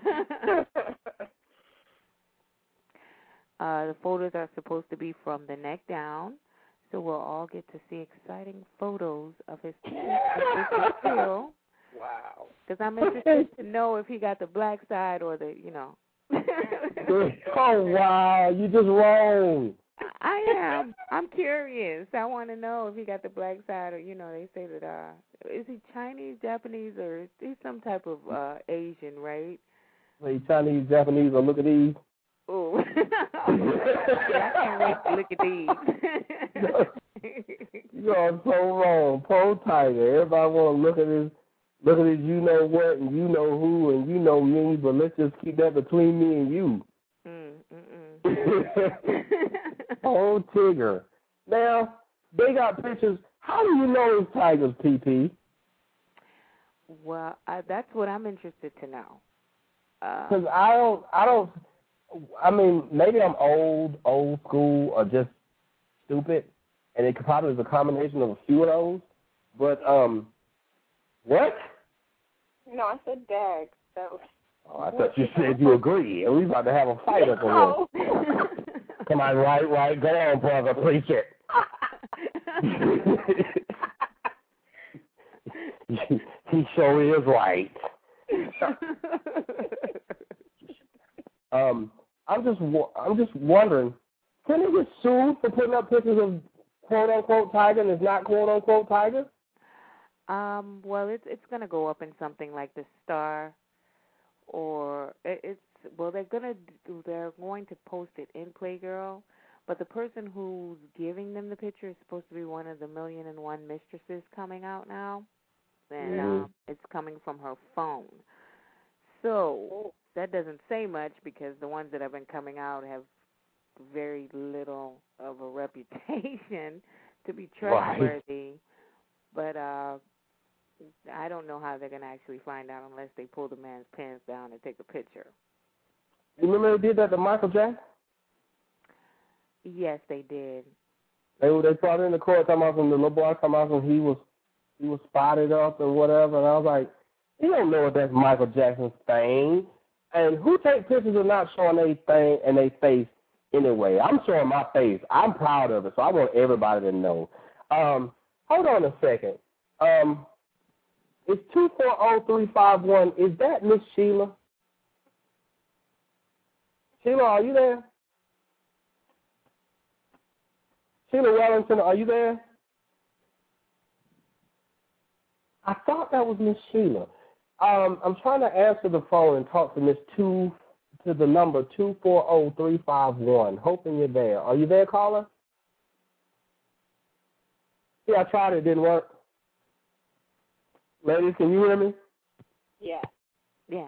uh, the photos are supposed to be from the neck down, so we'll all get to see exciting photos of his real. Wow. Because I'm interested to know if he got the black side or the, you know. Oh, wow. You just wrong. I am. I'm curious. I want to know if he got the black side or, you know, they say that, uh, is he Chinese, Japanese, or he's some type of uh, Asian, right? Hey, Chinese, Japanese, or look at these. Oh. I can't wait to look at these. You are so wrong. Poor Tiger. Everybody want to look at his, look at his you know what and you know who and you know me, but let's just keep that between me and you. Mm, mm-mm. Oh, Tigger. Now, they got pictures. How do you know it's Tiger's P P? Well, I, that's what I'm interested to know. Because uh, I don't, I don't, I mean, maybe I'm old, old school, or just stupid, and it could probably is a combination of a few of those. But, um, what? No, I said dag. That was... Oh, I thought you said you agree, and we about to have a fight up on this. Come on, right, right, go on, brother, preach it. He sure is right. um, I'm just, I'm just wondering, can he get sued for putting up pictures of quote unquote Tiger and it's not quote unquote Tiger? Um, well, it's it's gonna go up in something like the Star. Or it's well, they're gonna they're going to post it in Playgirl, but the person who's giving them the picture is supposed to be one of the Million and One Mistresses coming out now, and mm-hmm. um, it's coming from her phone. So that doesn't say much because the ones that have been coming out have very little of a reputation to be trustworthy. Right. But uh. I don't know how they're going to actually find out unless they pull the man's pants down and take a picture. You remember they did that to Michael Jackson? Yes, they did. They they brought in the court talking about from the little boy talking about from he was he was spotted up and whatever, and I was like, you don't know if that's Michael Jackson's thing. And who take pictures of not showing their thing and their face anyway? I'm showing my face. I'm proud of it, so I want everybody to know. Um, hold on a second. Um. It's two four zero three five one. Is that Miss Sheila? Sheila, are you there? Sheila Wellington, are you there? I thought that was Miss Sheila. Um, I'm trying to answer the phone and talk to Miss Two to the number two four zero three five one. Hoping you're there. Are you there, caller? Yeah, I tried it. It didn't work. Ladies, can you hear me? Yeah. Yes.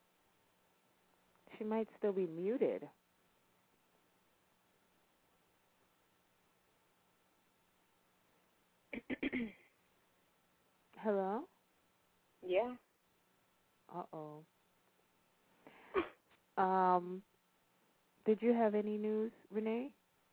She might still be muted. Hello? Yeah. Uh-oh. Um, did you have any news, Renee?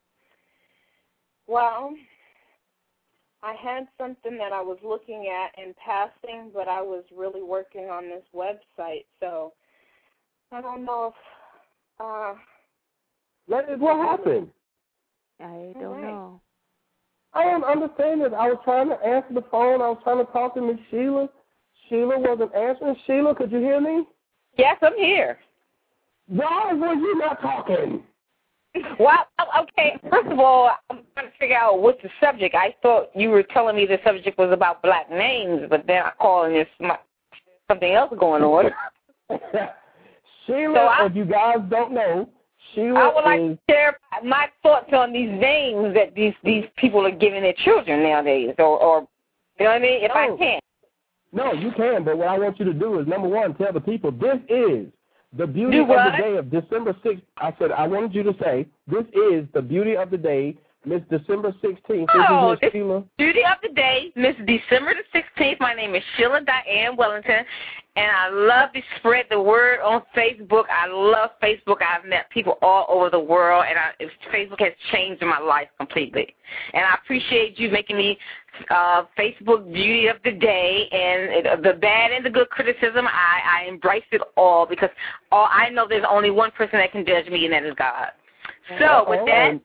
Well, I had something that I was looking at in passing, but I was really working on this website, so I don't know if... Uh, what happened? I don't right. know. I don't understand it. I was trying to answer the phone. I was trying to talk to Miss Sheila. Sheila wasn't answering. Sheila, could you hear me? Yes, I'm here. Why were you not talking? Well, okay, first of all, I'm trying to figure out what's the subject. I thought you were telling me the subject was about black names, but then I call and there's something else going on. Sheila, so I, if you guys don't know, Sheila I would like is, to share my thoughts on these names that these, these people are giving their children nowadays, or, or you know what I mean, if no. I can. No, you can, but what I want you to do is, number one, tell the people this is The beauty Do of what? the day of December sixth, I said, I wanted you to say, this is the beauty of the day, Miss December sixteenth. Oh, this is Miss this Sheila. Beauty of the day, Miss December the sixteenth. My name is Sheila Diane Wellington, and I love to spread the word on Facebook. I love Facebook. I've met people all over the world, and I, Facebook has changed my life completely. And I appreciate you making me uh, Facebook Beauty of the Day, and the bad and the good criticism, I, I embrace it all because all I know there's only one person that can judge me, and that is God. So with that.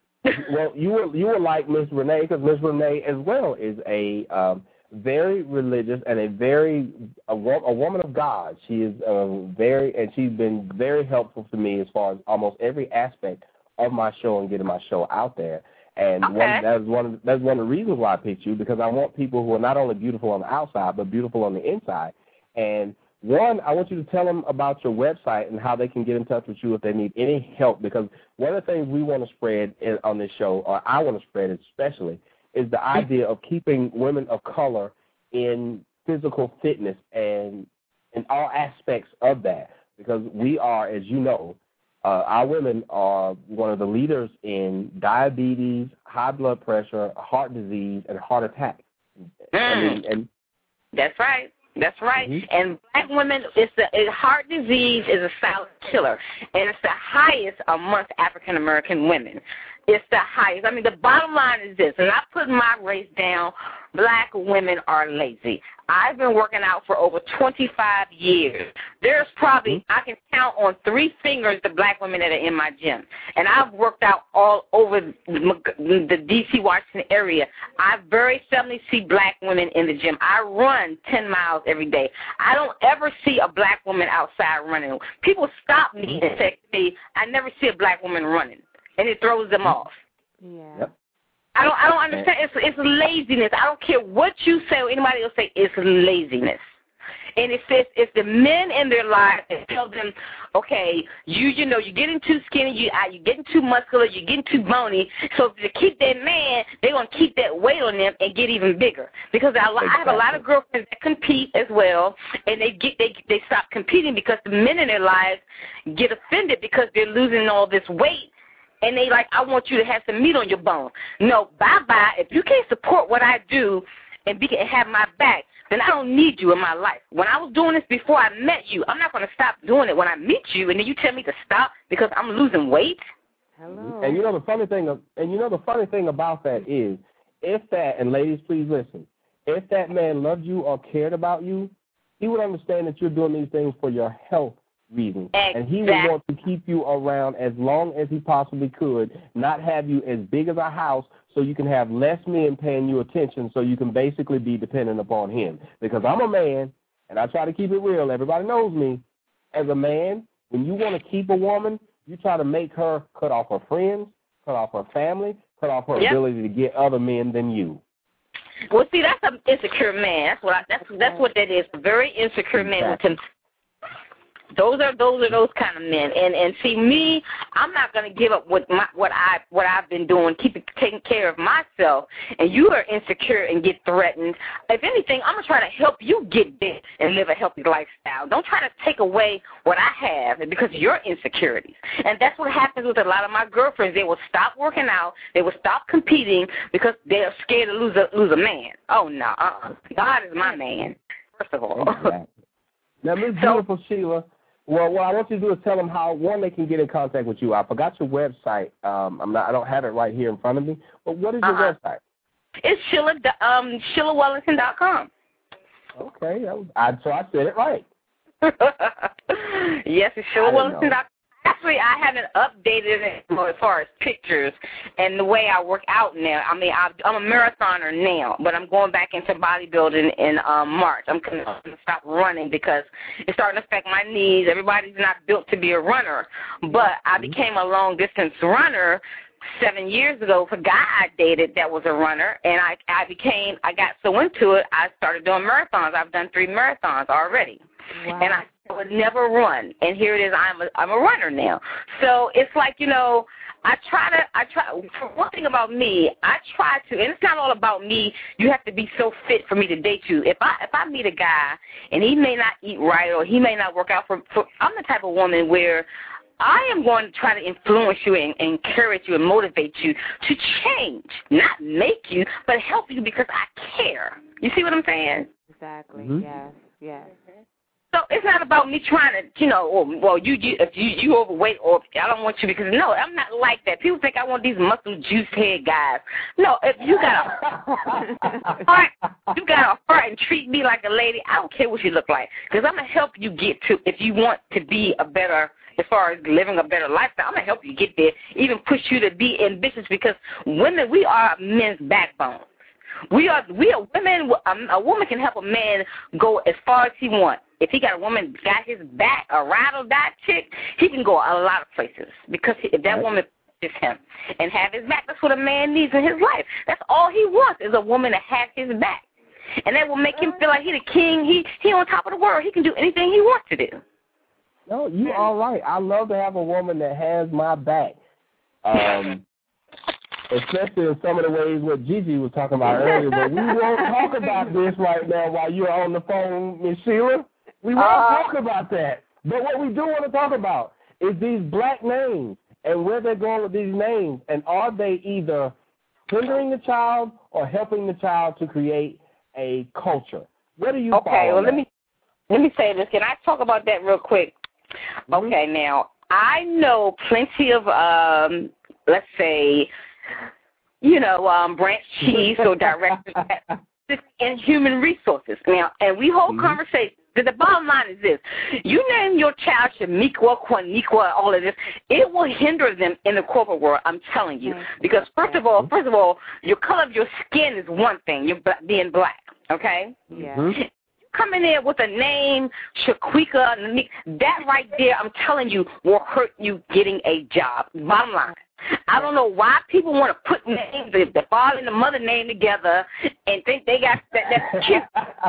Well, you were you were like Miss Renee, because Miss Renee as well is a um, very religious and a very a, a woman of God. She is uh, very and she's been very helpful to me as far as almost every aspect of my show and getting my show out there. And okay. one, that's one of, that's one of the reasons why I picked you, because I want people who are not only beautiful on the outside but beautiful on the inside. And one, I want you to tell them about your website and how they can get in touch with you if they need any help, because one of the things we want to spread in, on this show, or I want to spread especially, is the idea of keeping women of color in physical fitness and in all aspects of that, because we are, as you know, uh, our women are one of the leaders in diabetes, high blood pressure, heart disease, and heart attack. Mm. I mean, and that's right. That's right. Mm-hmm. And black women, it's the it, heart disease is a silent killer, and it's the highest amongst African American women. It's the highest. I mean, the bottom line is this, and I put my race down, black women are lazy. I've been working out for over twenty-five years. There's probably, I can count on three fingers the black women that are in my gym. And I've worked out all over the D C Washington area. I very seldomly see black women in the gym. I run ten miles every day. I don't ever see a black woman outside running. People stop me and say to me, I never see a black woman running. And it throws them off. Yeah. Yep. I don't I don't understand. It's it's laziness. I don't care what you say or anybody else say. It's laziness. And it's it's, it's the men in their lives that tell them, okay, you you know you're getting too skinny, you uh, you're getting too muscular, you're getting too bony. So to keep that man, they're gonna keep that weight on them and get even bigger. Because I, exactly. I have a lot of girlfriends that compete as well, and they get they they stop competing because the men in their lives get offended because they're losing all this weight. And they like, I want you to have some meat on your bone. No, bye-bye. If you can't support what I do and be and have my back, then I don't need you in my life. When I was doing this before I met you, I'm not going to stop doing it when I meet you, and then you tell me to stop because I'm losing weight. Hello. And you know the funny thing, of, and you know the funny thing about that is, if that, and ladies, please listen, if that man loved you or cared about you, he would understand that you're doing these things for your health reasons. Exactly. And he would want to keep you around as long as he possibly could, not have you as big as a house so you can have less men paying you attention so you can basically be dependent upon him. Because I'm a man, and I try to keep it real. Everybody knows me. As a man, when you want to keep a woman, you try to make her cut off her friends, cut off her family, cut off her yep. ability to get other men than you. Well, see, that's an insecure man. That's what I, that's that's what that is. A very insecure exactly. man with him. Those are those are those kind of men, and and see me, I'm not going to give up what my what I what I've been doing, keeping taking care of myself. And you are insecure and get threatened. If anything, I'm gonna try to help you get big and live a healthy lifestyle. Don't try to take away what I have because of your insecurities. And that's what happens with a lot of my girlfriends. They will stop working out. They will stop competing because they're scared to lose a lose a man. Oh no, uh-uh. God is my man. First of all. Exactly. Now, Miss So, Beautiful Sheila. Well, what I want you to do is tell them how, one, they can get in contact with you. I forgot your website. Um, I'm not, I don't have it right here in front of me. But what is your uh-huh. website? It's Sheila, um, Sheila Wellington dot com. Okay. That was, I, so I said it right. Yes, it's Sheila Wellington dot com. Actually, I haven't updated it as far as pictures and the way I work out now. I mean, I've, I'm a marathoner now, but I'm going back into bodybuilding in um, March. I'm going to stop running because it's starting to affect my knees. Everybody's not built to be a runner, but I became a long-distance runner seven years ago for a guy I dated that was a runner, and I, I became, I got so into it, I started doing marathons. I've done three marathons already. Wow. And I would never run, and here it is. I'm a, I'm a runner now. So it's like, you know, I try to, I try, for one thing about me, I try to, and it's not all about me, you have to be so fit for me to date you. If I if I meet a guy and he may not eat right or he may not work out, for, for I'm the type of woman where I am going to try to influence you and, and encourage you and motivate you to change, not make you, but help you because I care. You see what I'm saying? Exactly, mm-hmm. yes, yes. Mm-hmm. So it's not about me trying to, you know, or, well, you, you if you you overweight or I don't want you because, no, I'm not like that. People think I want these muscle juice head guys. No, if you got a heart, you got a heart and treat me like a lady, I don't care what you look like because I'm going to help you get to, if you want to be a better, as far as living a better lifestyle, I'm going to help you get there, even push you to be ambitious because women, we are men's backbone. We are we are women. A, a woman can help a man go as far as he wants. If he got a woman got his back, a ride or die chick, he can go a lot of places because if that woman is him and have his back, that's what a man needs in his life. That's all he wants is a woman to have his back, and that will make him feel like he's the king. He he on top of the world. He can do anything he wants to do. No, you are right. I love to have a woman that has my back. Um. Especially in some of the ways what Gigi was talking about earlier, but we won't talk about this right now while you're on the phone, Miss Sheila. We won't uh, talk about that. But what we do want to talk about is these black names and where they're going with these names, and are they either hindering the child or helping the child to create a culture? What do you Okay, well, that? let me let me say this. Can I talk about that real quick? Mm-hmm. Okay, now, I know plenty of, um, let's say, you know, um, branch chiefs or directors in human resources. Now, and we hold mm-hmm. conversations. The bottom line is this. You name your child Shaniqua, Quaniqua, all of this, it will hinder them in the corporate world, I'm telling you. Because, first of all, first of all, your color of your skin is one thing, you're being black, okay? Yeah. Mm-hmm. Come in there with a name, Shaquika, that right there, I'm telling you, will hurt you getting a job. Bottom line. I don't know why people want to put names, the father and the mother name together and think they got that. That's cute.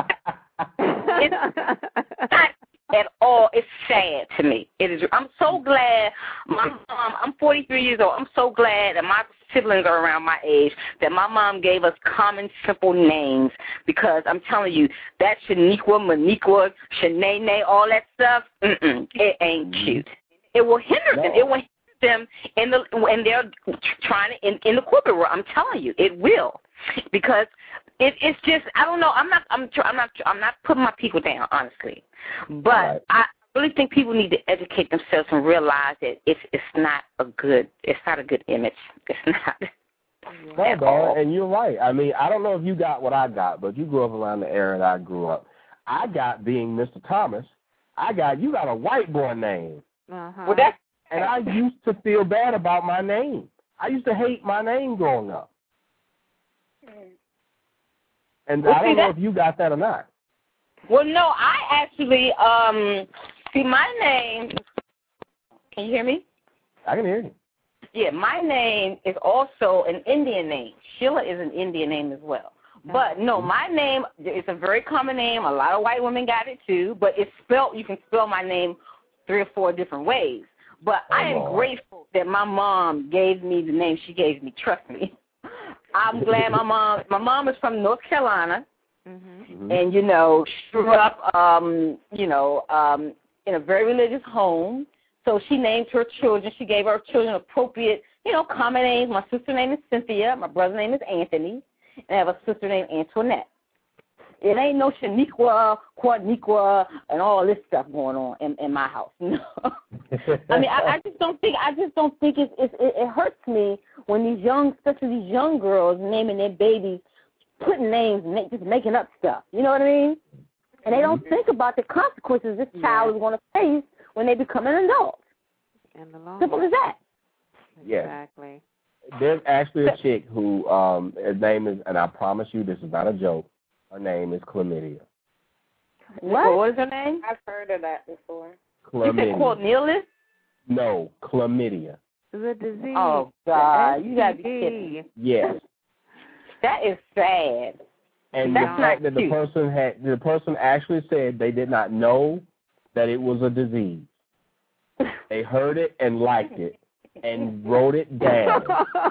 It's not at all. It's sad to me. It is. I'm so glad. My mom. I'm forty-three years old. I'm so glad that my siblings are around my age. That my mom gave us common, simple names because I'm telling you that Shaniqua, Maniqua, Shanae, all that stuff. Mm-mm, it ain't cute. It will hinder no. them. It will hinder them in the when they're trying to in, in the corporate world. I'm telling you, it will because. It, it's just I don't know. I'm not. I'm. I'm not. I'm not putting my people down, honestly. But right. I really think people need to educate themselves and realize that it's it's not a good. It's not a good image. It's not. No, at all. And you're right. I mean, I don't know if you got what I got, but you grew up around the era that I grew up. I got being Mister Thomas. I got you got a white boy name. Uh-huh. Well, that's, and I used to feel bad about my name. I used to hate my name growing up. And well, I don't see, know if you got that or not. Well, no, I actually, um, see, my name, can you hear me? I can hear you. Yeah, my name is also an Indian name. Sheila is an Indian name as well. But, no, my name is a very common name. A lot of white women got it, too. But it's spelled, you can spell my name three or four different ways. But oh, I am Lord. grateful that my mom gave me the name she gave me. Trust me. I'm glad my mom, my mom is from North Carolina, mm-hmm. and, you know, she grew up, um, you know, um, in a very religious home. So she named her children, she gave her children appropriate, you know, common names. My sister's name is Cynthia. My brother's name is Anthony. And I have a sister named Antoinette. It ain't no Shaniqua, Quaniqua, and all this stuff going on in, in my house. No, I mean, I, I just don't think. I just don't think it's, it's, it. It hurts me when these young, especially these young girls, naming their babies, putting names, and just making up stuff. You know what I mean? And they don't think about the consequences this child yeah. is going to face when they become an adult. And the long Simple as that. Yes. Exactly. There's actually a chick who, um, her name is, and I promise you, this is not a joke. Her name is Chlamydia. What? What is her name? I've heard of that before. Chlamydia. You said Cornelius? No, Chlamydia. The disease. Oh, God. You got to be kidding. Yes. That is sad. And That's the fact not that cute. the person had, the person actually said they did not know that it was a disease. They heard it and liked it, and wrote it down.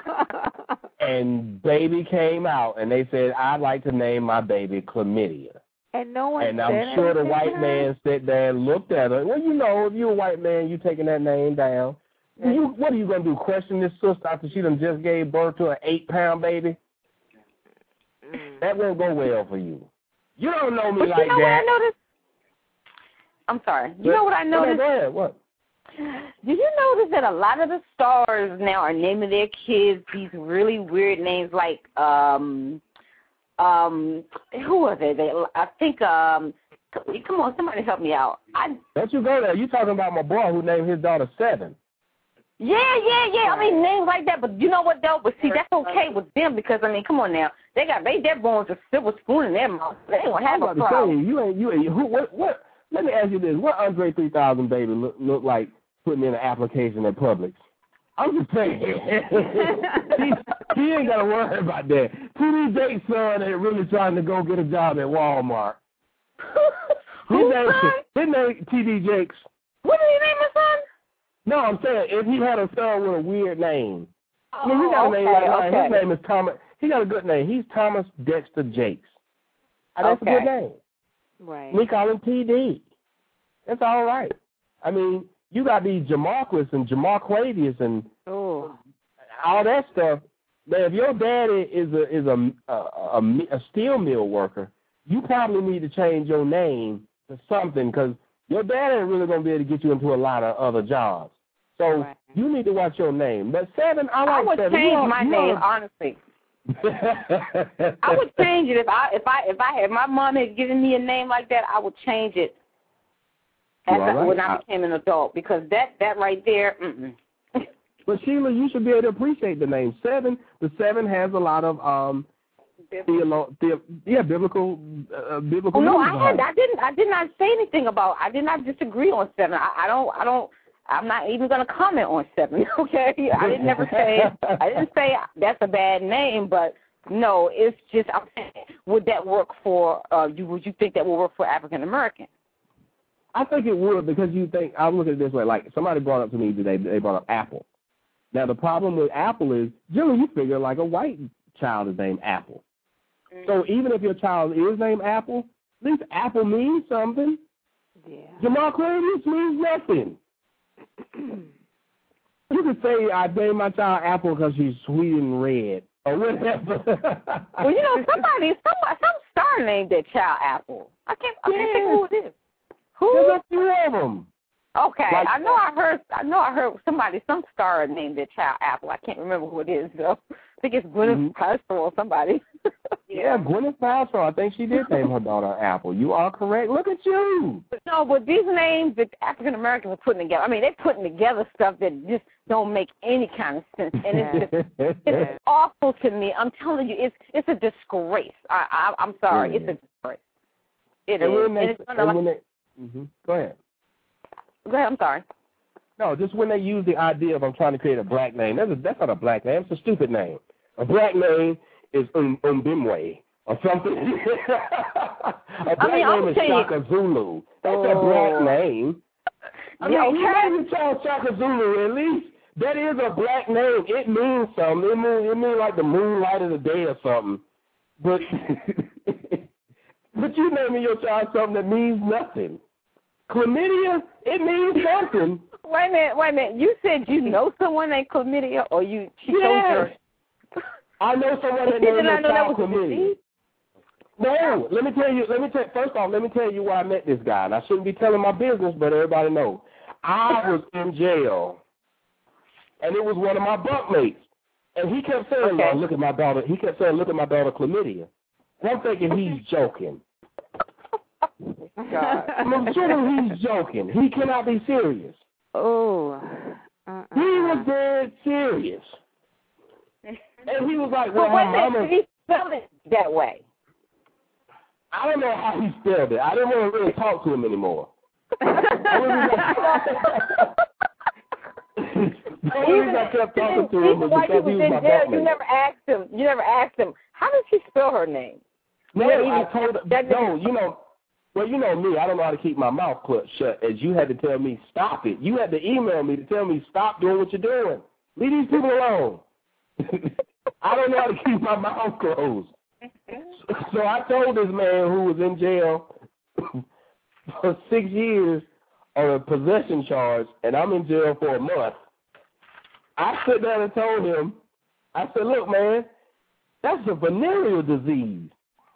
And baby came out, and they said, I'd like to name my baby Chlamydia. And no one And said I'm sure the white her? man sat there and looked at her. Well, you know, if you're a white man, you taking that name down. Yes. You, what are you going to do, question this sister after she done just gave birth to an eight-pound baby? Mm. That won't go well for you. You don't know me but like you know that. What I noticed? I'm sorry. You but, know what I noticed? Go ahead. What? Did you notice that a lot of the stars now are naming their kids these really weird names like, um, um, who was it? They, I think, um, come on, somebody help me out. I, Don't you go there. You talking about my boy who named his daughter Seven. Yeah, yeah, yeah. I mean, names like that. But you know what, though? But see, that's okay with them because, I mean, come on now. They got, they, they're born with a silver spoon in their mouth. They don't have I'm a about problem. To say, you ain't, you ain't, who, what, what, let me ask you this. What Andre three thousand baby look, look like putting in an application at Publix? I'm just saying. he, he ain't got to worry about that. T D Jake's son ain't really trying to go get a job at Walmart. his, name, his name T D Jakes. What did he name his son? No, I'm saying if he had a son with a weird name. Oh, I mean, he got a okay, name like mine. okay. His name is Thomas. He got a good name. He's Thomas Dexter Jakes. That's okay. a good name. Right. We call him T D. That's all right. I mean, you got these Jamarquis and Jamarquadius and oh. all that stuff. But if your daddy is a is a a, a, a steel mill worker, you probably need to change your name to something because your dad ain't really going to be able to get you into a lot of other jobs. So right. you need to watch your name. But Seven, I like I would Seven. change you my know, name, know. honestly. I would change it if I if I if I had my mom had given me a name like that. I would change it as I, right. when I became an adult because that that right there. Mm-mm. But Sheila, you should be able to appreciate the name Seven. The Seven has a lot of um, theolo- the, yeah, biblical uh, biblical. Oh, no, meanings I had behind it. I didn't I did not say anything about. I did not disagree on Seven. I, I don't I don't. I'm not even going to comment on Seven, okay? I didn't never say, I didn't say that's a bad name, but no, it's just, I'm saying, would that work for, uh, you? would you think that would work for African American? I think it would because you think, I'll look at it this way, like somebody brought up to me today, they brought up Apple. Now the problem with Apple is, generally you figure like a white child is named Apple. Mm-hmm. So even if your child is named Apple, at least Apple means something. Yeah. Jamarquadius means nothing. You could say I named my child Apple because she's sweet and red or whatever. Well, you know, somebody, some, some star named their child Apple. I can't, I can't think who it is. Who? There's a few of them. Okay, like, I know I heard, I know I heard somebody, some star named their child Apple. I can't remember who it is though. I think it's Gwyneth mm-hmm. Paltrow or somebody. Yeah, Gwyneth Paltrow. I think she did name her daughter Apple. You are correct. Look at you. No, but these names that African Americans are putting together, I mean, they're putting together stuff that just don't make any kind of sense, and it's just, it's awful to me. I'm telling you, it's it's a disgrace. I, I I'm sorry, yeah. it's a disgrace. It and is. When they, and it's and like, when they, mm-hmm. Go ahead. Go ahead. I'm sorry. No, just when they use the idea of I'm trying to create a black name, that's, a, that's not a black name. It's a stupid name. A black name is um, Umbimwe or something. a black I mean, name is Shaka you. Zulu. That's oh. a black name. I yeah, mean, you okay. name your child Shaka Zulu, at least that is a black name. It means something. It means, it means like the moonlight of the day or something. But, but you naming your child something that means nothing. Chlamydia, it means something. Wait a minute, wait a minute. You said you know someone named Chlamydia, or you she yes. told her? I know someone that named their child Chlamydia. No, let me tell you. Let me tell. First off, let me tell you why I met this guy. And I shouldn't be telling my business, but everybody knows. I was in jail, and it was one of my bunkmates, and he kept saying, okay. oh, "Look at my daughter." He kept saying, "Look at my daughter, Chlamydia." And I'm thinking he's joking. God. I'm sure he's joking. He cannot be serious. Oh. Uh-uh. He was dead serious. And he was like, well, but wait her a minute, mama... did he spell it that way? I don't know how he spelled it. I didn't want to really talk to him anymore. The only reason I kept talking to him was because he was my bunkmate. You never asked him. You never asked him, how did she spell her name? No, you I told him, no, you know, well, you know me, I don't know how to keep my mouth shut, as you had to tell me, stop it. You had to email me to tell me, stop doing what you're doing. Leave these people alone. I don't know how to keep my mouth closed. So I told this man who was in jail for six years on a possession charge, and I'm in jail for a month. I sit down and told him, I said, look, man, that's a venereal disease.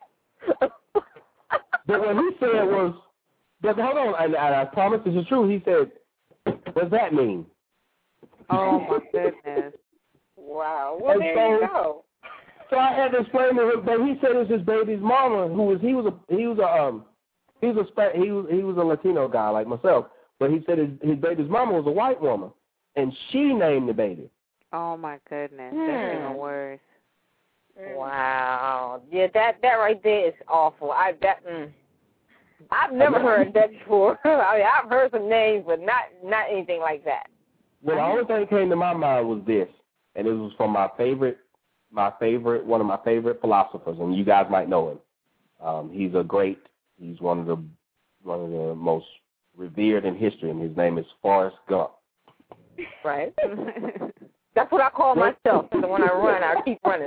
But what he said was, but hold on, and, and I promise this is true. He said, what's that mean? Oh, my goodness. Wow. Well, And there so- you go. So I had to explain to him, but he said it was his baby's mama, who was he was a he was a um he was a he was he was a Latino guy like myself, but he said his, his baby's mama was a white woman, and she named the baby. Oh, my goodness. Hmm. That's even worse. Wow. Yeah, that that right there is awful. I that mm, I've never heard that before. I mean, I've heard some names, but not not anything like that. Well, the only thing that came to my mind was this, and it was from my favorite, my favorite, one of my favorite philosophers, and you guys might know him. Um, he's a great, he's one of the, one of the most revered in history, and his name is Forrest Gump. Right. That's what I call myself. So when I run, I keep running.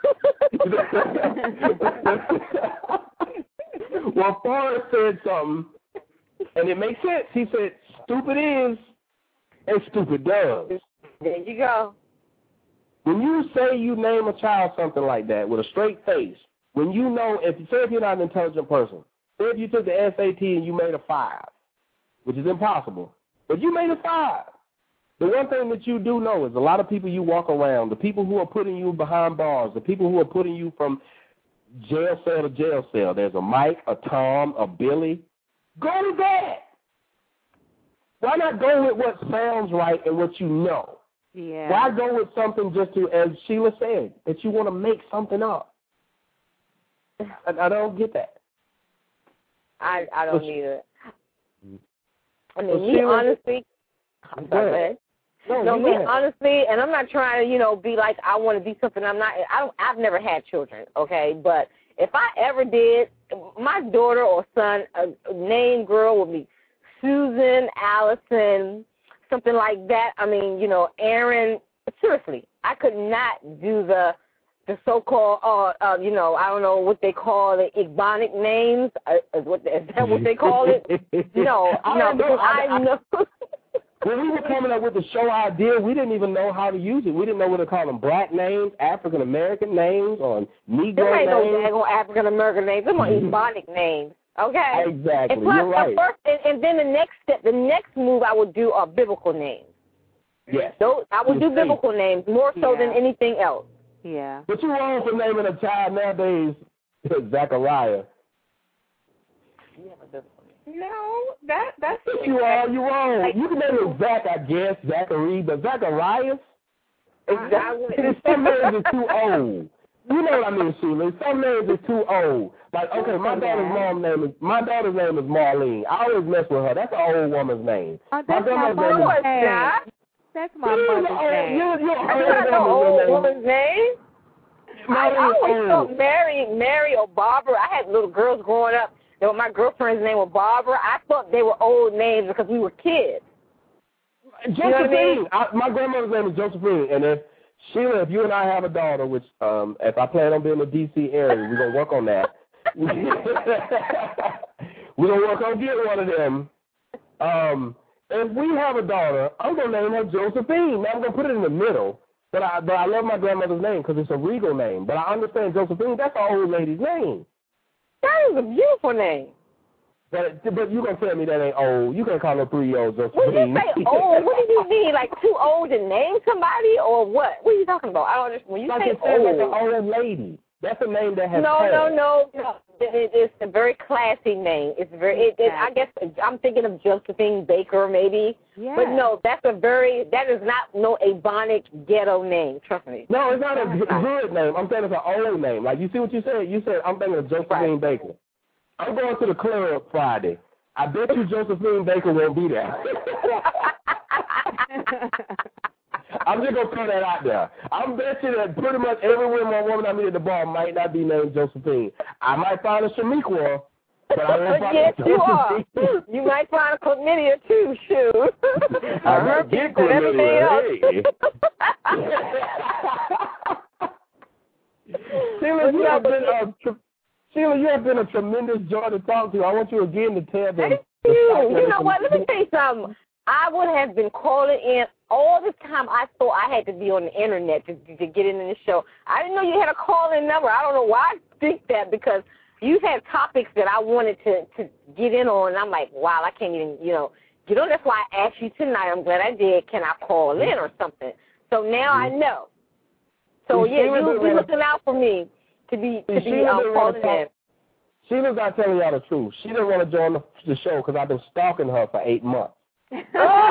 Well, Forrest said something, and it makes sense. He said, stupid is, and stupid does. There you go. When you say you name a child something like that with a straight face, when you know, if say if you're not an intelligent person, say if you took the S A T and you made a five, which is impossible, but you made a five. The one thing that you do know is a lot of people you walk around, the people who are putting you behind bars, the people who are putting you from jail cell to jail cell, there's a Mike, a Tom, a Billy. Go with that. Why not go with what sounds right and what you know? Yeah. Why go with something just to, as Sheila said, that you want to make something up? I, I don't get that. I I don't Well, either. I mean, well, me Sheila- honestly. I'm Go sorry, ahead. go ahead. No, No, you me go ahead. honestly, and I'm not trying to, you know, be like I want to be something I'm not. I don't. I've never had children, okay. But if I ever did, my daughter or son, a name girl would be Susan, Allison, something like that. I mean, you know, Aaron. Seriously, I could not do the the so-called, uh, uh, you know, I don't know what they call the Ebonic names. Uh, is, what, is that what they call it? No, I no, don't know. because I- I I- know. When we were coming up with the show idea, we didn't even know how to use it. We didn't know what to call them, black names, African American names, or Negro There ain't no names. daggone African American names. Them are Ebonic names. Okay. Exactly. And plus, You're right. the first, and, and then the next step, the next move I would do are biblical names. Yes. Those I would do You're safe. biblical names more so Yeah. than anything else. Yeah. But you wrong for naming a child nowadays Zachariah. No, that that's If you are, you wrong. You can name it Zach, I guess, Zachary, but Zacharias? Exactly. Some names are too old. You know what I mean, Sheila. Some names are too old. Like, okay, my daughter's mom name is my daughter's name is Marlene. I always mess with her. That's an old woman's name. Oh, My that's my grandmother's name mother's is name. That's my You're mother's the old- name. You're, you're That's old not no old woman's woman's name. I, I Marlene's always old. thought Mary, Mary or Barbara. I had little girls growing up. That my girlfriend's name was Barbara. I thought they were old names because we were kids. Josephine. You know what I mean? I, my grandmother's name is Josephine, and if Sheila, if you and I have a daughter, which um, if I plan on being in the D C area, we're gonna work on that. We're gonna work on getting one of them. Um, if we have a daughter, I'm gonna name her Josephine. Now I'm gonna put it in the middle, but I but I love my grandmother's name because it's a regal name. But I understand Josephine. That's an old lady's name. That is a beautiful name. But but you gonna tell me that ain't old? You gonna call her three year old When Josephine? you say old, what do you mean? Like too old to name somebody, or what? What are you talking about? I don't understand. When you Like say it says, like an old, old lady. That's a name that has no, passed. no, no, no. It, it's a very classy name. It's very. It, it, I guess I'm thinking of Josephine Baker, maybe. Yeah. But no, that's a very. That is not no Ebonic ghetto name. Trust me. No, it's not a good, good name. I'm saying it's an old name. Like, you see what you said? You said, I'm thinking of Josephine Right. Baker. I'm going to the club Friday. I bet you Josephine Baker won't be there. I'm just going to throw that out there. I bet you that pretty much every woman or woman I meet at the bar might not be named Josephine. I might find a Shaniqua, But I yes, you are. You might find a chlamydia too, shoot. I heard get chlamydia. Sheila, you have been a Sheila, you have been a tremendous joy to talk to. I want you again to tell them. Thank you. You know what? Let me tell you something. I would have been calling in all the time. I thought I had to be on the internet to, to get into the show. I didn't know you had a call-in number. I don't know why I think that, because you had topics that I wanted to, to get in on, and I'm like, wow, I can't even, you know, get on. That's why I asked you tonight. I'm glad I did. Can I call in or something? So now mm-hmm. I know. So, yeah, you'll be looking out for me to be, to be um, calling in. Sheila's not telling y'all the truth. She didn't want to join the, the show because I've been stalking her for eight months. oh,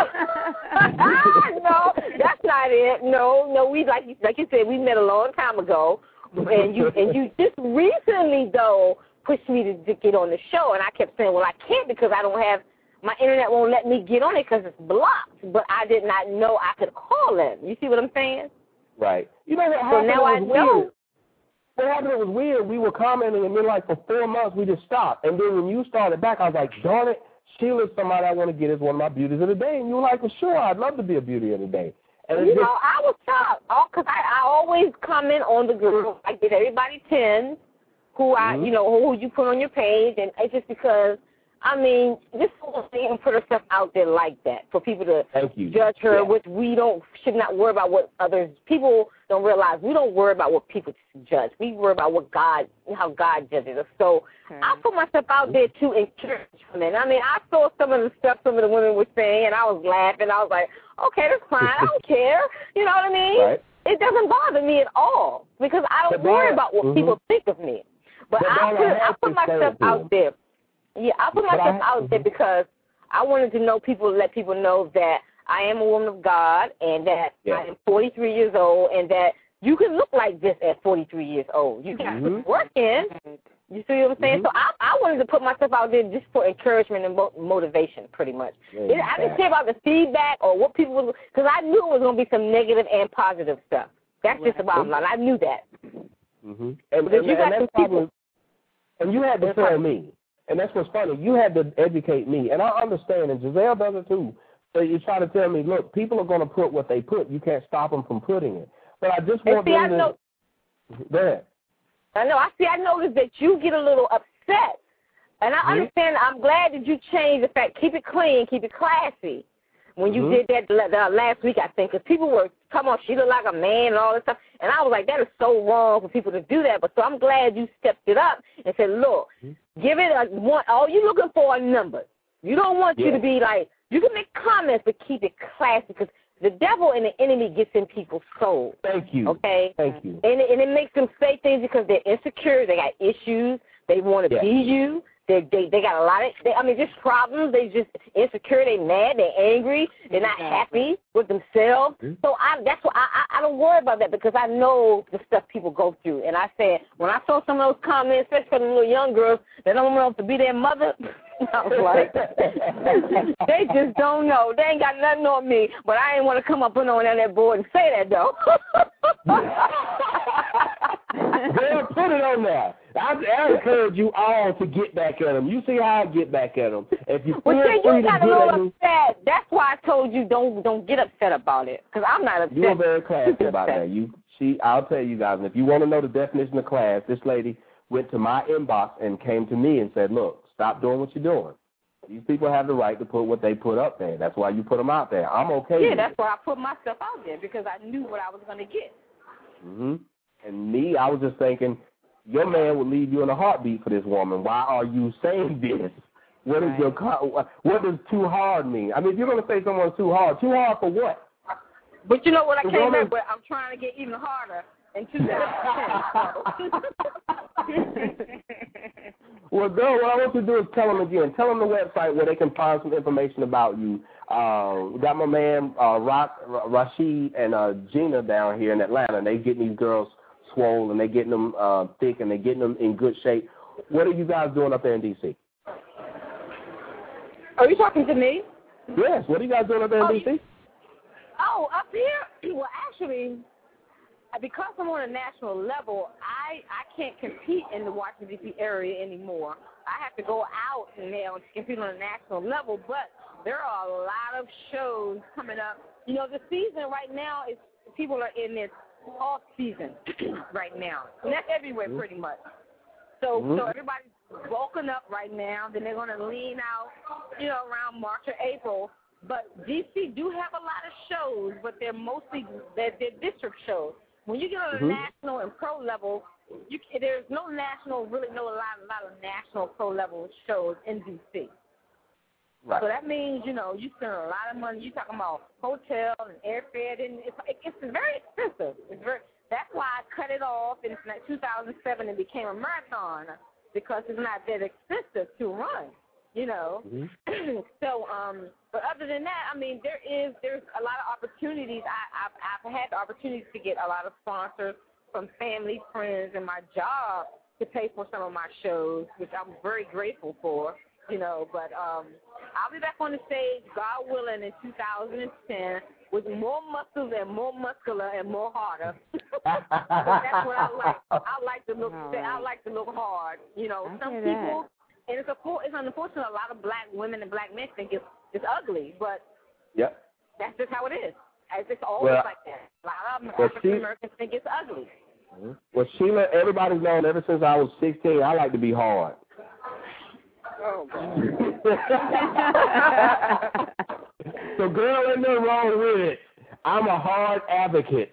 no, that's not it. No, no, we like you, like you said, we met a long time ago, and you and you just recently though pushed me to, to get on the show, and I kept saying, well, I can't because I don't have my internet won't let me get on it because it's blocked. But I did not know I could call in. You see what I'm saying? Right. You know what happened? So now I know. Weird. What happened? It was weird. We were commenting, and then like for four months we just stopped, and then when you started back, I was like, darn it. Sheila's somebody I want to get as one of my beauties of the day. And you were like, well, sure, I'd love to be a beauty of the day. And you just, know, I was shocked because I, I always comment on the girls. I give everybody ten who I, mm-hmm. you know, who you put on your page. And it's just because, I mean, just even put herself out there like that for people to judge her, yeah. which we don't, should not worry about what others, people don't realize. We don't worry about what people judge. We worry about what God, how God judges us. So okay. I put myself out there to encourage women. I mean, I saw some of the stuff some of the women were saying, and I was laughing. I was like, okay, that's fine. I don't care. You know what I mean? Right. It doesn't bother me at all because I don't but worry about what mm-hmm. people think of me. But, but I put, I put myself out there. Yeah, I put myself I, out mm-hmm. there because I wanted to know people, let people know that I am a woman of God and that yeah. I am forty-three years old and that you can look like this at forty-three years old. You got mm-hmm. to work in. You see what I'm saying? Mm-hmm. So I, I wanted to put myself out there just for encouragement and mo- motivation, pretty much. Yeah, it, I didn't care about the feedback or what people was, because I knew it was going to be some negative and positive stuff. That's right. just the bottom line. I knew that. Mm-hmm. And, and, you got and, people, and you had to tell me. And that's what's funny. You had to educate me. And I understand, and Giselle does it too. So you try to tell me, look, people are going to put what they put. You can't stop them from putting it. But I just want see, them I to... Know, Go ahead. I know. I see. I noticed that you get a little upset. And I mm-hmm. understand. I'm glad that you changed the fact, keep it clean, keep it classy. When you mm-hmm. did that last week, I think, because people were, come on, she looked like a man and all this stuff. And I was like, that is so wrong for people to do that. But so I'm glad you stepped it up and said, look, mm-hmm. give it a one. All you're looking for are numbers. You don't want yeah. you to be like, you can make comments, but keep it classy because the devil and the enemy gets in people's soul. Thank you. Okay? Thank you. And it, and it makes them say things because they're insecure. They got issues. They want to yeah. be you. They, they they got a lot of, they, I mean, just problems. They just insecure. They mad. They angry. They're not happy with themselves. Mm-hmm. So I that's why I, I I don't worry about that because I know the stuff people go through. And I said when I saw some of those comments, especially for the little young girls that don't know to be their mother, I was like, they just don't know. They ain't got nothing on me. But I ain't want to come up and on that board and say that though. Girl, put it on there. I, I encourage you all to get back at them. You see how I get back at them. If you feel well, see, free you got to a get little upset. That's why I told you don't don't get upset about it because I'm not upset. You were very classy about that. You, she, I'll tell you guys. And if you want to know the definition of class, this lady went to my inbox and came to me and said, "Look, stop doing what you're doing. These people have the right to put what they put up there. That's why you put them out there. I'm okay Yeah, with that's it. why I put myself out there because I knew what I was going to get. Mm-hmm. And me, I was just thinking, your man would leave you in a heartbeat for this woman. Why are you saying this? What is your what does too hard mean? I mean, if you're going to say someone's too hard, too hard for what? But you know what I the came woman... up with? I'm trying to get even harder in two thousand ten. Well, girl, what I want you to do is tell them again. Tell them the website where they can find some information about you. Uh, we got my man uh, Rock, Rashid and uh, Gina down here in Atlanta. And they getting these girls swole and they getting them uh, thick and they getting them in good shape. What are you guys doing up there in D C? Are you talking to me? Yes. What are you guys doing up there in oh, D C? Oh, up here? Well, actually, because I'm on a national level, I, I can't compete in the Washington, D C area anymore. I have to go out now to compete on a national level, but there are a lot of shows coming up. You know, the season right now is people are in this off season right now, and that's everywhere mm-hmm. pretty much. So, mm-hmm. so everybody's bulking up right now. Then they're going to lean out, you know, around March or April. But D C do have a lot of shows, but they're mostly they're, they're district shows. When you get on mm-hmm. the national and pro level, you there's no national, really no a lot, a lot of national pro level shows in D C. Right. So that means, you know, you spend a lot of money. You're talking about hotel and airfare, and it's it's very expensive. It's very. That's why I cut it off in two thousand seven and became a marathon, because it's not that expensive to run, you know. Mm-hmm. so, um, but other than that, I mean, there is there's a lot of opportunities. I, I've, I've had the opportunity to get a lot of sponsors from family, friends, and my job to pay for some of my shows, which I'm very grateful for. You know, but um, I'll be back on the stage, God willing, in two thousand ten with more muscles and more muscular and more harder. That's what I like. I like to look. Right. I like to look hard. You know, I some hear people, that. and it's a it's unfortunate. A lot of black women and black men think it's it's ugly, but yep. that's just how it is. It's just always well, like that. A lot of well, African Americans think it's ugly. Well, Sheila, everybody's known ever since I was sixteen. I like to be hard. Oh, God. So, girl, ain't nothing wrong with it. I'm a hard advocate.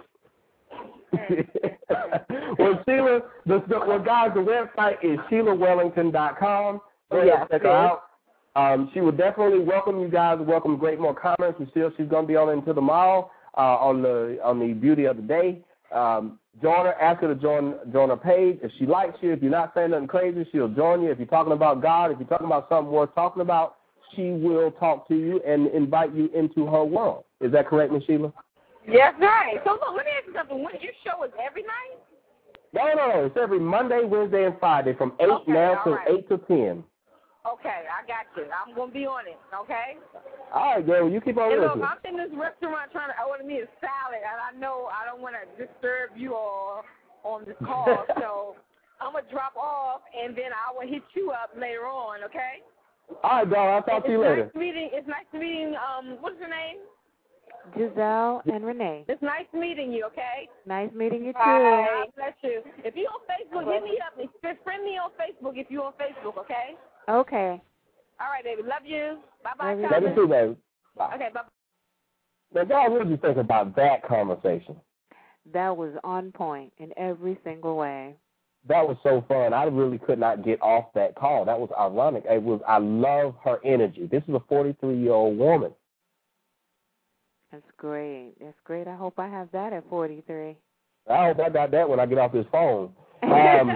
Well, Sheila, the, the, well, guys, the website is Sheila Wellington dot com. Go ahead and check her out. Um, she would definitely welcome you guys. Welcome great more comments. We still, she's going to be on until tomorrow uh, on the on the beauty of the day. Um, join her, ask her to join join her page. If she likes you, if you're not saying nothing crazy, she'll join you. If you're talking about God, if you're talking about something worth talking about, she will talk to you and invite you into her world. Is that correct, Miz Sheila? Yes, right. So, look, let me ask you something. When your show is every night? No, no, no. It's every Monday, Wednesday, and Friday from eight okay, now to right. eight to ten. Okay, I got you. I'm going to be on it, okay? All right, girl, you keep on and listening. Look, I'm in this restaurant trying to order me a salad, and I know I don't want to disturb you all on this call, so I'm going to drop off, and then I will hit you up later on, okay? All right, girl, I'll talk it's to you later. Nice meeting, it's nice meeting, um, what's your name? Giselle and Renee. It's nice meeting you, okay? Nice meeting you, too. Bye. God bless you. If you're on Facebook, hit me up. Friend me on Facebook if you're on Facebook, okay? Okay. All right, baby. Love you. Bye-bye. Love you too, baby. Bye. Okay, bye. Now, guys, what did you think about that conversation? That was on point in every single way. That was so fun. I really could not get off that call. That was ironic. It was. I love her energy. This is a forty-three-year-old woman. That's great. That's great. I hope I have that at forty-three. I hope I got that when I get off this phone. Um,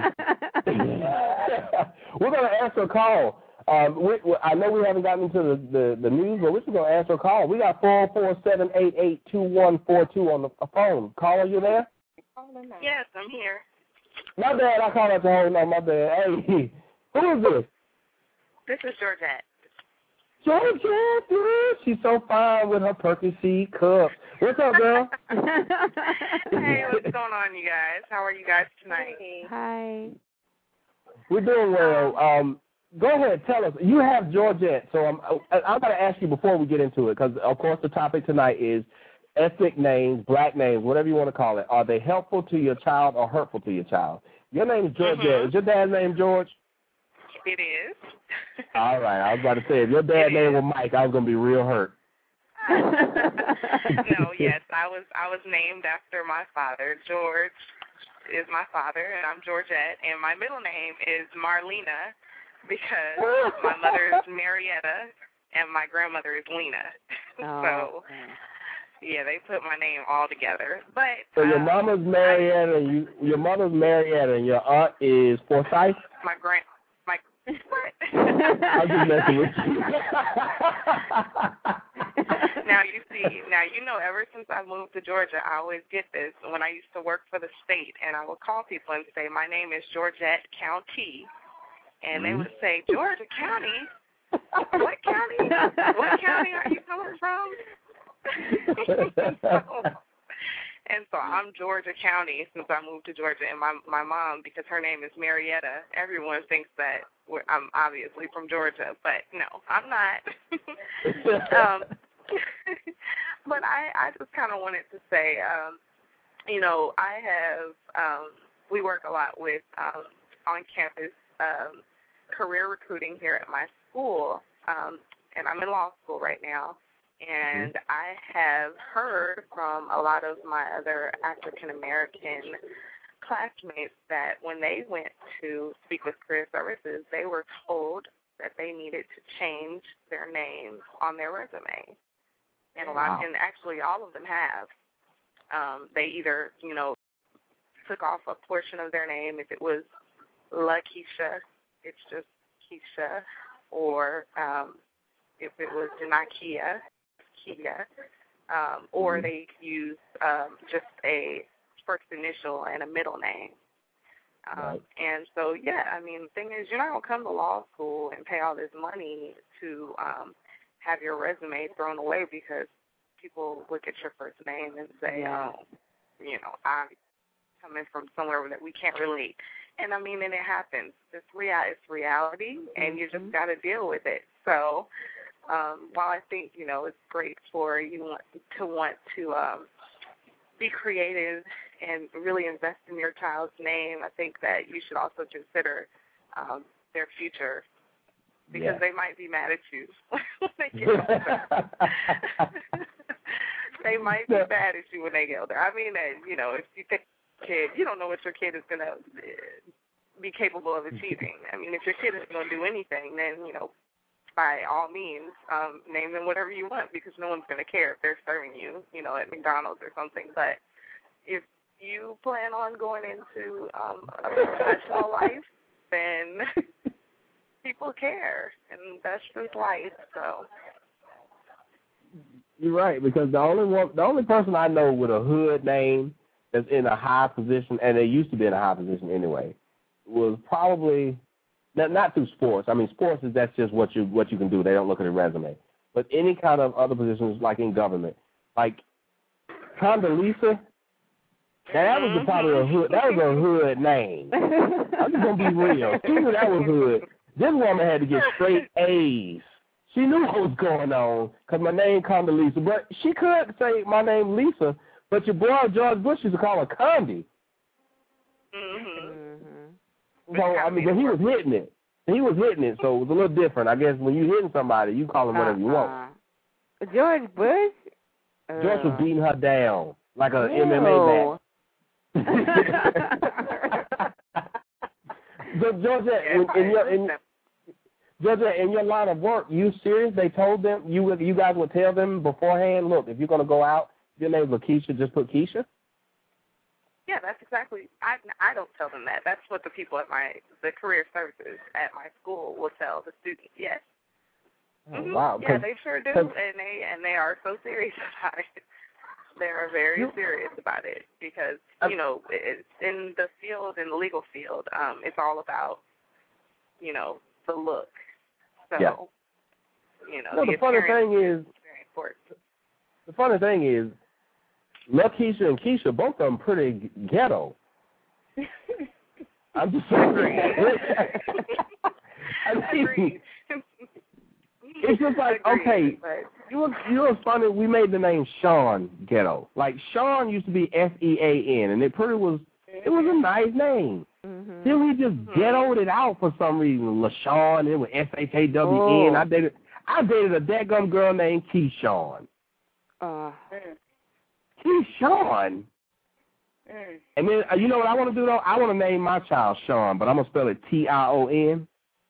we're going to answer a call. Um, we, we, I know we haven't gotten into the, the, the news, but we're just going to answer a call. We got four four seven eight eight two one four two on the phone. Caller, you there? Yes, I'm here. My bad. I called out the whole number. My bad. Hey, who is this? This is Georgette. Georgette, dude. She's so fine with her Perky Seed cup. What's up, girl? Hey, what's going on, you guys? How are you guys tonight? Hi. We're doing well. Um, go ahead, tell us. You have Georgette, so I'm, I'm going to ask you before we get into it, because, of course, the topic tonight is ethnic names, black names, whatever you want to call it. Are they helpful to your child or hurtful to your child? Your name is Georgette. Mm-hmm. Is your dad's name George? It is. All right. I was about to say, if your dad's name was Mike, I was going to be real hurt. No, yes, I was I was named after my father. George is my father, and I'm Georgette, and my middle name is Marlena because my mother is Marietta, and my grandmother is Lena. Oh, so, okay. yeah, they put my name all together. But so your um, mama's Marietta, and you, your mother's Marietta, and your aunt is Forsyth? My grand, my what? I'm just messing with you. Now, you see, now, you know, ever since I moved to Georgia, I always get this when I used to work for the state, and I would call people and say, my name is Georgette County, and they would say, Georgia County? What county? What county are you coming from? so, and so I'm Georgia County since I moved to Georgia, and my my mom, because her name is Marietta, everyone thinks that we're, I'm obviously from Georgia, but no, I'm not. um, but I, I just kind of wanted to say, um, you know, I have, um, we work a lot with um, on-campus um, career recruiting here at my school, um, and I'm in law school right now. And I have heard from a lot of my other African-American classmates that when they went to speak with career services, they were told that they needed to change their names on their resume. And a lot, wow. and actually all of them have. Um, they either, you know, took off a portion of their name. If it was LaKeisha, it's just Keisha. Or um, if it was Nakia, Kia, um, or they use um, just a first initial and a middle name. Um, right. And so, yeah, I mean, the thing is, you're not going to come to law school and pay all this money to um, have your resume thrown away because people look at your first name and say, yeah. oh, you know, I'm coming from somewhere that we can't relate. And, I mean, and it happens. It's, rea- it's reality, mm-hmm. and you just got to deal with it. So, Um, while I think, you know, it's great for you want, to want to um, be creative and really invest in your child's name, I think that you should also consider um, their future because yeah. they might be mad at you when they get older. They might be mad at you when they get older. I mean, uh, you know, if you think kid, you don't know what your kid is going to be capable of achieving. I mean, if your kid isn't going to do anything, then, you know, by all means, um, name them whatever you want because no one's going to care if they're serving you, you know, at McDonald's or something. But if you plan on going into um, a professional life, then people care, and that's just life. So you're right, because the only one, the only person I know with a hood name that's in a high position, and they used to be in a high position anyway, was probably. Not, not through sports. I mean, sports is that's just what you what you can do. They don't look at a resume. But any kind of other positions, like in government, like Condoleezza, that was probably a hood. That was a hood name. I'm just gonna be real. She knew that was hood. This woman had to get straight A's. She knew what was going on because my name Condoleezza, but she could say my name Lisa. But your boy George Bush used to call her Condi. Mm-hmm. So, I mean, but he was hitting it. He was hitting it, so it was a little different. I guess when you hitting somebody, you call him whatever uh, you want. Uh, George Bush? Uh, George was beating her down like an M M A match. So, Georgia, in, in, your, in, Georgia, in your line of work, you serious? They told them, you would, you guys would tell them beforehand, look, if you're going to go out, your name's LaKeisha, just put Keisha? Yeah, that's exactly. I I don't tell them that. That's what the people at my the career services at my school will tell the students. Yes. Oh, mm-hmm. Wow. Yeah, they sure do, and they and they are so serious about it. They are very you, serious about it because you know it's in the field, in the legal field, um, it's all about you know the look. So yeah. you know no, the, the funny thing is, is very important. The funny thing is. LaKeisha and Keisha, both of them pretty ghetto. I'm just saying. I mean, it's just like, okay, you know, you know what's funny? We made the name Sean ghetto. Like, Sean used to be S E A N, and it pretty was, it was a nice name. Mm-hmm. Then we just mm-hmm. ghettoed it out for some reason. LaShawn, it was S H A W N. Oh. I dated, I dated a dadgum girl named Keyshawn. Uh Keyshawn. Mm. And then, uh, you know what I want to do, though? I want to name my child Sean, but I'm going to spell it T I O N.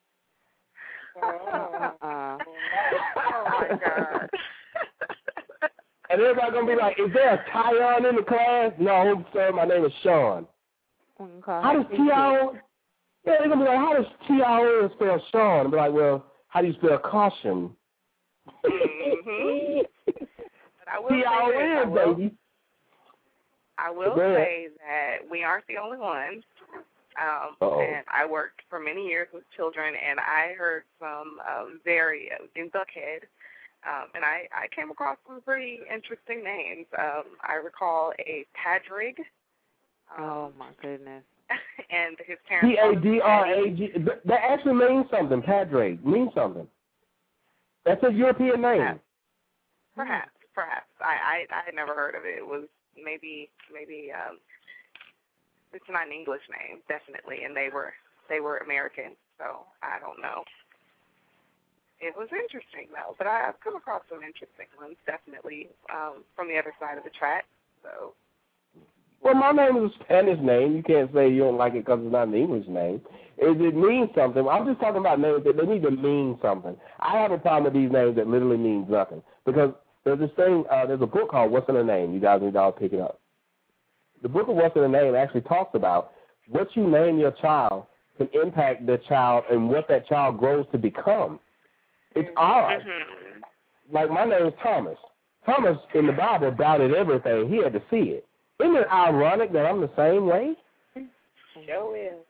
Oh, uh, oh my God. And everybody going to be like, is there a Tyon in the class? No, sir, my name is Sean. Okay. How does T I O N? Yeah, they're going to be like, how does T I O N spell Sean? And be like, well, how do you spell caution? Mm-hmm. I will, T I O N, I will, baby. I will say that we aren't the only ones. Um, and I worked for many years with children, and I heard some um, very, in Buckhead, Um, and I, I came across some pretty interesting names. Um, I recall a Padrig. Um, oh, my goodness. And his parents. P A D R A G. That actually means something. Padre means something. That's a European name. Perhaps. Perhaps. Perhaps. I, I, I had never heard of it. It was maybe, maybe, um, it's not an English name, definitely. And they were, they were American. So I don't know. It was interesting, though. But I, I've come across some interesting ones, definitely, um, from the other side of the track. So. Well, my name is a Spanish name. You can't say you don't like it because it's not an English name. It, it means something. I'm just talking about names that they need to mean something. I have a problem with these names that literally means nothing. Because there's this thing, uh, there's a book called What's in a Name. You guys need to all pick it up. The book of What's in a Name actually talks about what you name your child can impact the child and what that child grows to become. It's ours. Mm-hmm. Like my name is Thomas. Thomas in the Bible doubted everything. He had to see it. Isn't it ironic that I'm the same way? Sure is.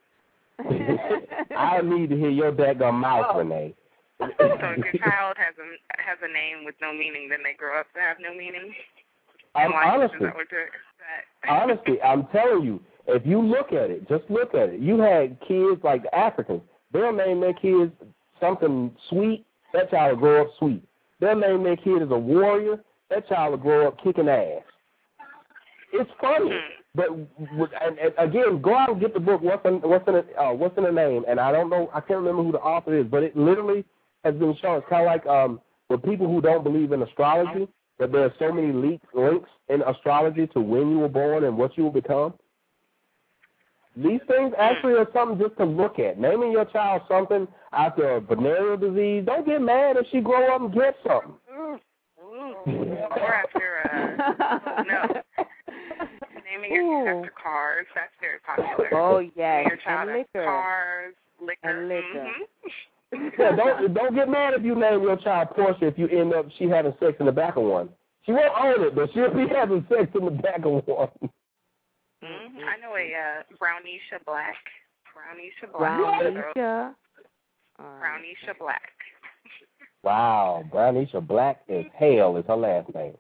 I need to hear your daggone mouth, oh. Renee. So if your child has a has a name with no meaning, then they grow up to have no meaning? Um, honestly, honestly, I'm telling you, if you look at it, just look at it. You had kids like the Africans. They'll name their kids something sweet. That child will grow up sweet. They'll name their kid as a warrior. That child will grow up kicking ass. It's funny, but and, and again, go out and get the book. What's in what's in a, uh, what's in a name? And I don't know, I can't remember who the author is, but it literally has been shown. It's kind of like um, with people who don't believe in astrology, that there are so many leaks, links in astrology to when you were born and what you will become. These things actually are something just to look at. Naming your child something after a venereal disease, don't get mad if she grow up and get something. Or after uh, no. Naming your kids after cars, that's very popular. Oh, yes. Naming your child and liquor. Cars, liquor. And liquor. Mm-hmm. Yeah, don't, don't get mad if you name your child Portia if you end up she having sex in the back of one. She won't own it, but she'll be having sex in the back of one. Mm-hmm. I know a uh, Brownisha Black. Brownisha Black. Brownisha. Brownisha Black. Wow, Brownisha Black as hell is her last name.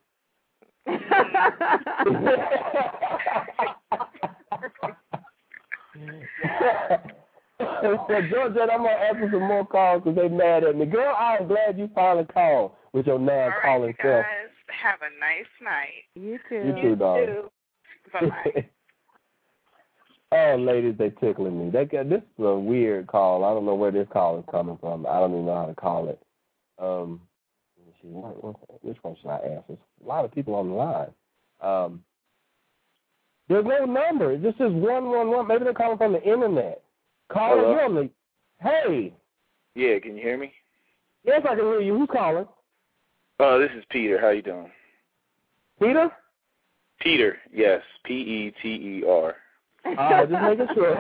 So, Georgette, I'm going to answer some more calls because they mad at me. Girl, I am glad you finally called with your non-calling self. All right, self. guys, have a nice night. You too. You too, dog. Bye-bye. Oh, ladies, they tickling me. They got, this is a weird call. I don't know where this call is coming from. I don't even know how to call it. Um, which one should I answer? There's a lot of people on the line. Um, there's no number. It just says one one one. Maybe they're calling from the internet. Calling you on the. Hey. Yeah, can you hear me? Yes, I can hear you. Who's calling? Uh, this is Peter. How you doing? Peter? Peter, yes. P E T E R. Uh, just making sure.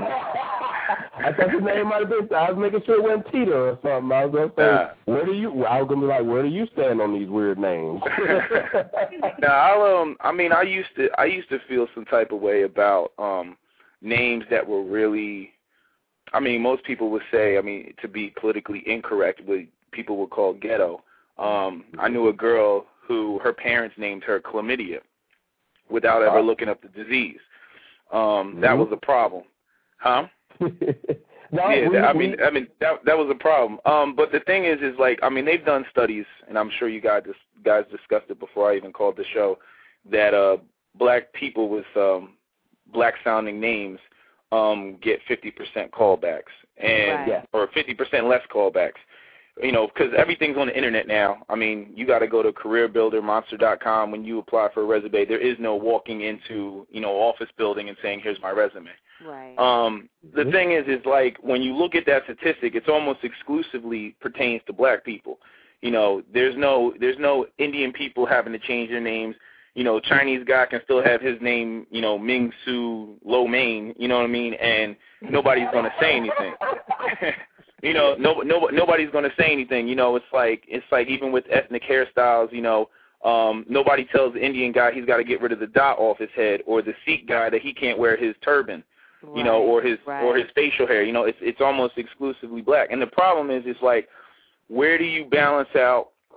I thought his name might have been. I was making sure it wasn't Peter or something. I was going to say, uh, where do you? I was going to be like, where do you stand on these weird names? Now, I'll, um, I mean, I used to, I used to feel some type of way about um, names that were really. I mean, most people would say, I mean, to be politically incorrect, what people would call ghetto. Um, I knew a girl who her parents named her chlamydia without ever looking up the disease. Um, that was a problem, huh? no, yeah, we, that, I we, mean, I mean that that was a problem. Um, but the thing is, is like, I mean, they've done studies, and I'm sure you guys guys discussed it before I even called the show, that uh, black people with um, black-sounding names um, get fifty percent callbacks, and right. or fifty percent less callbacks. You know, because everything's on the internet now. I mean, you got to go to career builder monster dot com when you apply for a resume. There is no walking into, you know, office building and saying, here's my resume. Right. Um, the mm-hmm. thing is, is like when you look at that statistic, it's almost exclusively pertains to black people. You know, there's no there's no Indian people having to change their names. You know, Chinese guy can still have his name, you know, Ming Su Lo Mein, you know what I mean? And nobody's going to say anything. You know, no, no, nobody's going to say anything. You know, it's like it's like even with ethnic hairstyles. You know, um, nobody tells the Indian guy he's got to get rid of the dot off his head, or the Sikh guy that he can't wear his turban. Right, you know, or his right. or his facial hair. You know, it's it's almost exclusively black. And the problem is, it's like, where do you balance out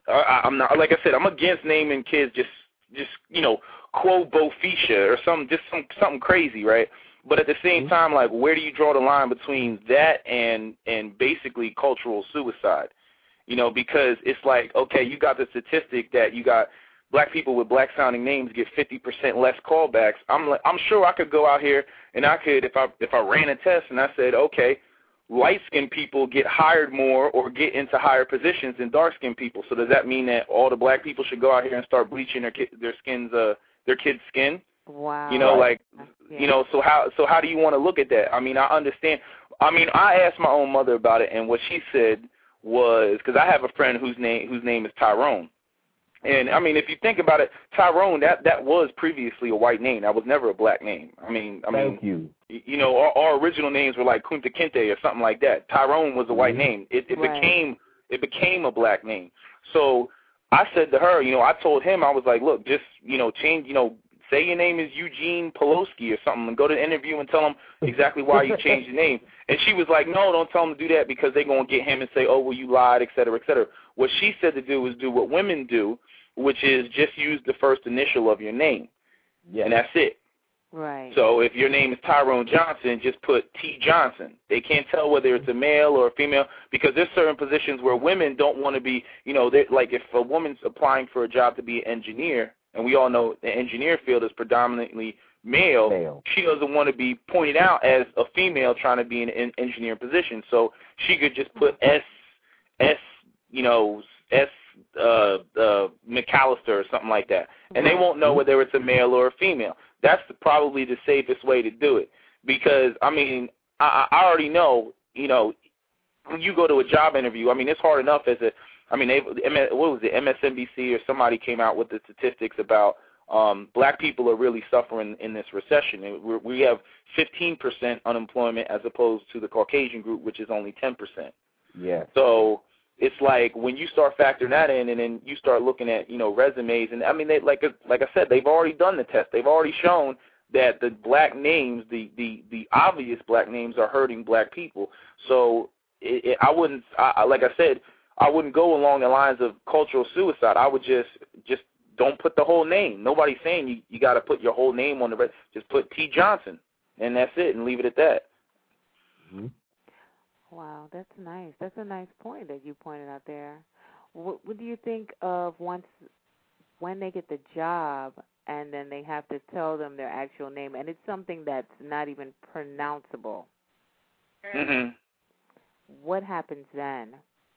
I, I'm not, like I said, I'm against naming kids just, just you know, Quo Bofisha or some, just some, something crazy, right? But at the same mm-hmm. time, like, where do you draw the line between that and and basically cultural suicide? You know, because it's like, okay, you got the statistic that you got black people with black-sounding names get fifty percent less callbacks. I'm like, I'm sure I could go out here and I could, if I if I ran a test and I said, okay, light-skinned people get hired more or get into higher positions than dark-skinned people. So does that mean that all the black people should go out here and start bleaching their ki- their skins, uh, their kids' skin? Wow. You know, like, yeah. you know, so how so how do you want to look at that? I mean, I understand. I mean, I asked my own mother about it, and what she said was, because I have a friend whose name whose name is Tyrone. And, I mean, if you think about it, Tyrone, that, that was previously a white name. That was never a black name. I mean, I Thank mean, you. you know, our, our original names were like Kunta Kinte or something like that. Tyrone was a white name. It, it right. became it became a black name. So I said to her, you know, I told him, I was like, look, just, you know, change, you know, say your name is Eugene Poloski or something and go to the interview and tell them exactly why you changed your name. And she was like, no, don't tell them to do that because they're going to get him and say, oh, well, you lied, et cetera, et cetera. What she said to do was do what women do, which is just use the first initial of your name, yes. and that's it. Right. So if your name is Tyrone Johnson, just put T. Johnson. They can't tell whether it's a male or a female because there's certain positions where women don't want to be, you know, like if a woman's applying for a job to be an engineer, and we all know the engineer field is predominantly male, male. She doesn't want to be pointed out as a female trying to be in an engineering position. So she could just put S, S, you know, S, uh, uh, McAllister or something like that, and they won't know whether it's a male or a female. That's the, probably the safest way to do it because, I mean, I, I already know, you know, when you go to a job interview, I mean, it's hard enough as a, I mean, they, what was it, M S N B C or somebody came out with the statistics about um, black people are really suffering in this recession. We're, we have fifteen percent unemployment as opposed to the Caucasian group, which is only ten percent. Yeah. So it's like when you start factoring that in and then you start looking at, you know, resumes, and I mean, they, like like I said, they've already done the test. They've already shown that the black names, the, the, the obvious black names are hurting black people. So it, it, I wouldn't, I, like I said, I wouldn't go along the lines of cultural suicide. I would just just don't put the whole name. Nobody's saying you, you got to put your whole name on the resume. Just put T. Johnson, and that's it, and leave it at that. Mm-hmm. Wow, that's nice. That's a nice point that you pointed out there. What, what do you think of once when they get the job and then they have to tell them their actual name, and it's something that's not even pronounceable? Mm-hmm. What happens then?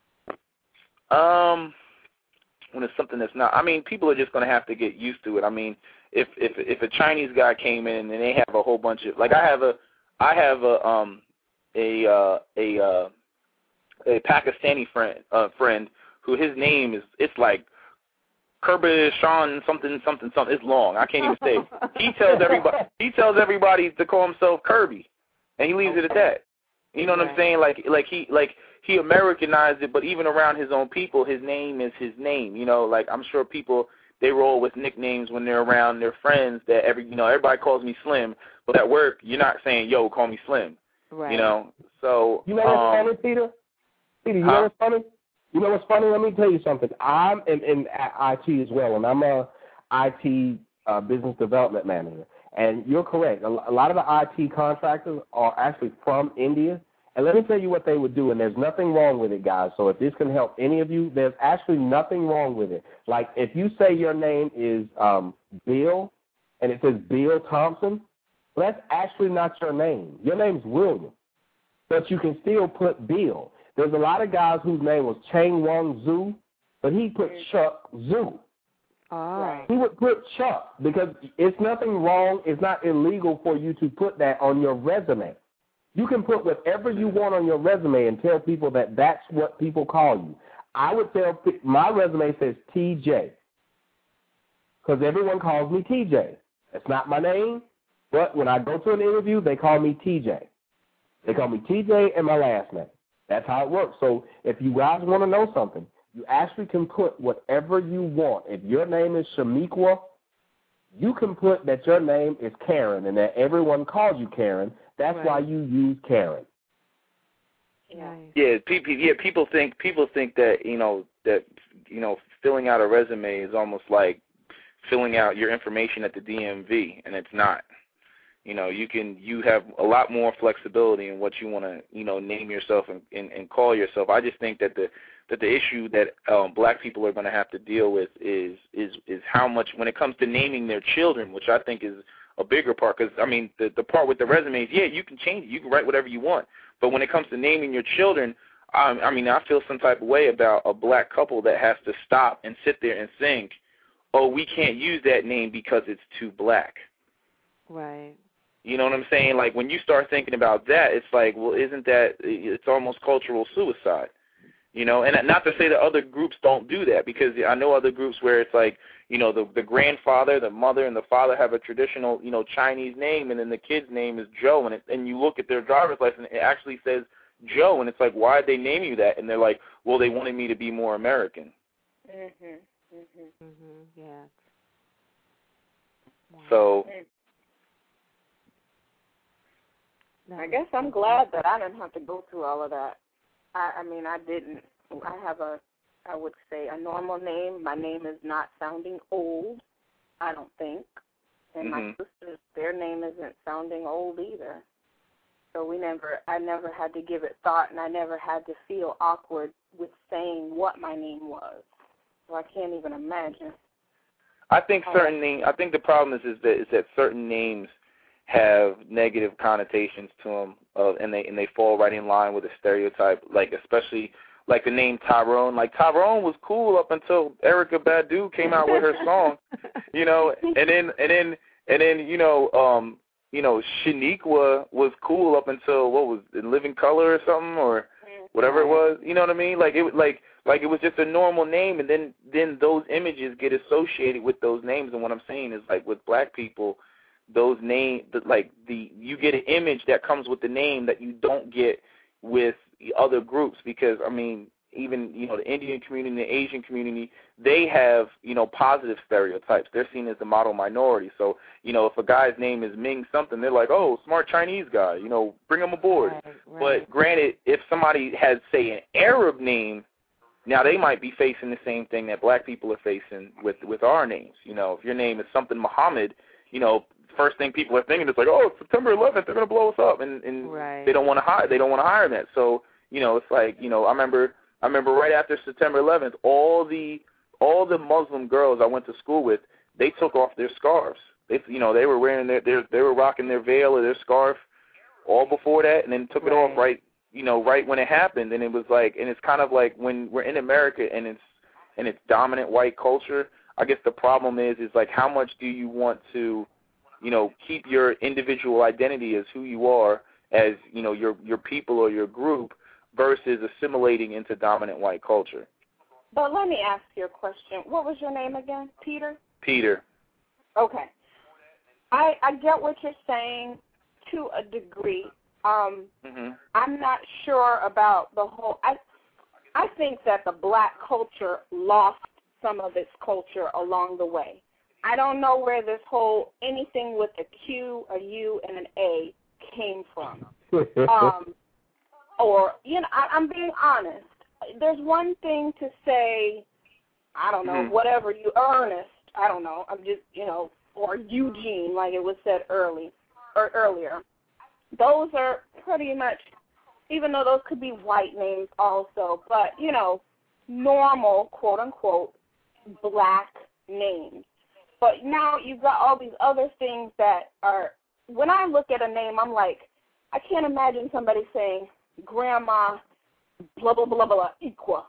Um, when it's something that's not, I mean, people are just going to have to get used to it. I mean, if if if a Chinese guy came in and they have a whole bunch of, like I have a, I have a um a uh, a uh, a Pakistani friend uh, friend who his name is, it's like Kirby Sean something something something. It's long. I can't even say. He tells everybody he tells everybody to call himself Kirby, and he leaves it at that. You know what I'm saying? Like like he like. He Americanized it, but even around his own people, his name is his name. You know, like I'm sure people, they roll with nicknames when they're around their friends that every, you know, everybody calls me Slim, but at work, you're not saying, yo, call me Slim. Right. You know, so. You know what's um, funny, Peter? Peter, you huh? know what's funny? You know what's funny? Let me tell you something. I'm in, in I T as well, and I'm a I T uh, business development manager. And you're correct. A lot of the I T contractors are actually from India. And let me tell you what they would do, and there's nothing wrong with it, guys. So if this can help any of you, there's actually nothing wrong with it. Like if you say your name is um, Bill, and it says Bill Thompson, well, that's actually not your name. Your name's William, but you can still put Bill. There's a lot of guys whose name was Chang Wong Zhu, but he put Chuck Zhu. Oh. He would put Chuck because it's nothing wrong. It's not illegal for you to put that on your resume. You can put whatever you want on your resume and tell people that that's what people call you. I would tell, my resume says T J because everyone calls me T J. That's not my name, but when I go to an interview, they call me T J. They call me T J and my last name. That's how it works. So if you guys want to know something, you actually can put whatever you want. If your name is Shamiqua, you can put that your name is Karen and that everyone calls you Karen. That's right. Why you use Karen. Nice. Yeah, people. Yeah, people think people think that you know that you know, filling out a resume is almost like filling out your information at the D M V, and it's not. You know, you can you have a lot more flexibility in what you want to, you know, name yourself and, and, and call yourself. I just think that the that the issue that um, black people are going to have to deal with is is is how much when it comes to naming their children, which I think is a bigger part. Because I mean, the the part with the resumes, yeah, you can change it, you can write whatever you want. But when it comes to naming your children, I, I mean, I feel some type of way about a black couple that has to stop and sit there and think, oh, we can't use that name because it's too black. Right. You know what I'm saying? Like, when you start thinking about that, it's like, well, isn't that, it's almost cultural suicide. You know, and not to say that other groups don't do that, because I know other groups where it's like, you know, the the grandfather, the mother, and the father have a traditional, you know, Chinese name, and then the kid's name is Joe, and it, and you look at their driver's license, it actually says Joe, and it's like, why did they name you that? And they're like, well, they wanted me to be more American. Mhm. Mhm. Mhm. Yeah. Wow. So. I guess I'm glad that I didn't have to go through all of that. I, I mean, I didn't. I have a, I would say, a normal name. My name is not sounding old, I don't think. And mm-hmm. my sisters, their name isn't sounding old either. So we never, I never had to give it thought, and I never had to feel awkward with saying what my name was. So I can't even imagine. I think certain names, I think the problem is, is that is that certain names have negative connotations to them, uh, and they and they fall right in line with a stereotype. Like especially like the name Tyrone. Like Tyrone was cool up until Erykah Badu came out with her song, you know, and then and then and then you know um you know Shaniqua was cool up until what was it, Living Color or something or whatever it was. You know what I mean? Like it was like like it was just a normal name, and then then those images get associated with those names. And what I'm saying is like with black people, those names, like the, you get an image that comes with the name that you don't get with the other groups, because I mean, even you know the Indian community, the Asian community, they have you know positive stereotypes. They're seen as the model minority. So you know if a guy's name is Ming something, they're like, oh, smart Chinese guy, you know, bring him aboard. Right, right. But granted, if somebody has say an Arab name, now they might be facing the same thing that black people are facing with with our names. You know, if your name is something Muhammad, you know. First thing people are thinking is like, oh, September eleventh, they're gonna blow us up, and, and right. they don't want to hire, they don't want to hire that. So you know, it's like, you know, I remember, I remember right after September eleventh, all the all the Muslim girls I went to school with, they took off their scarves. They, you know, they were wearing their, their they were rocking their veil or their scarf all before that, and then took right. it off right, you know, right when it happened. And it was like, and it's kind of like when we're in America and it's and it's dominant white culture. I guess the problem is, is like how much do you want to, you know, keep your individual identity as who you are, as, you know, your your people or your group, versus assimilating into dominant white culture. But let me ask you a question. What was your name again? Peter? Peter. Okay. I I get what you're saying to a degree. Um, mm-hmm. I'm not sure about the whole. I I think that the black culture lost some of its culture along the way. I don't know where this whole anything with a Q, a U, and an A came from. um, or, you know, I, I'm being honest. There's one thing to say, I don't know, mm-hmm. whatever you, Ernest, I don't know, I'm just, you know, or Eugene, like it was said early or earlier. Those are pretty much, even though those could be white names also, but, you know, normal, quote unquote, black names. But now you've got all these other things that are, when I look at a name, I'm like, I can't imagine somebody saying Grandma blah, blah, blah, blah, equa.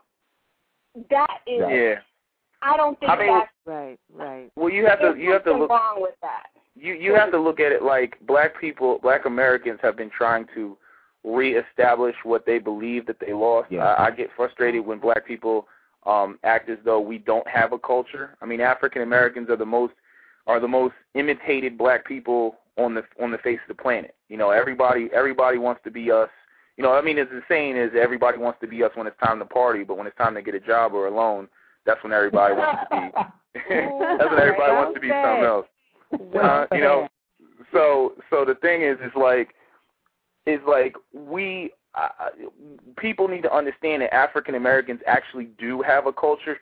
That is, yeah. I don't think I mean, that's, right, right. Well, you have to, you have to look, wrong with that. You, you have to look at it like black people, black Americans have been trying to reestablish what they believe that they lost. Yeah. I, I get frustrated when black people um, act as though we don't have a culture. I mean, African Americans are the most are the most imitated black people on the on the face of the planet. You know, everybody everybody wants to be us. You know, I mean, it's the saying is everybody wants to be us when it's time to party, but when it's time to get a job or a loan, that's when everybody wants to be. That's when everybody wants to be something else. Uh, you know, so so the thing is, is like, is like we uh, people need to understand that African Americans actually do have a culture.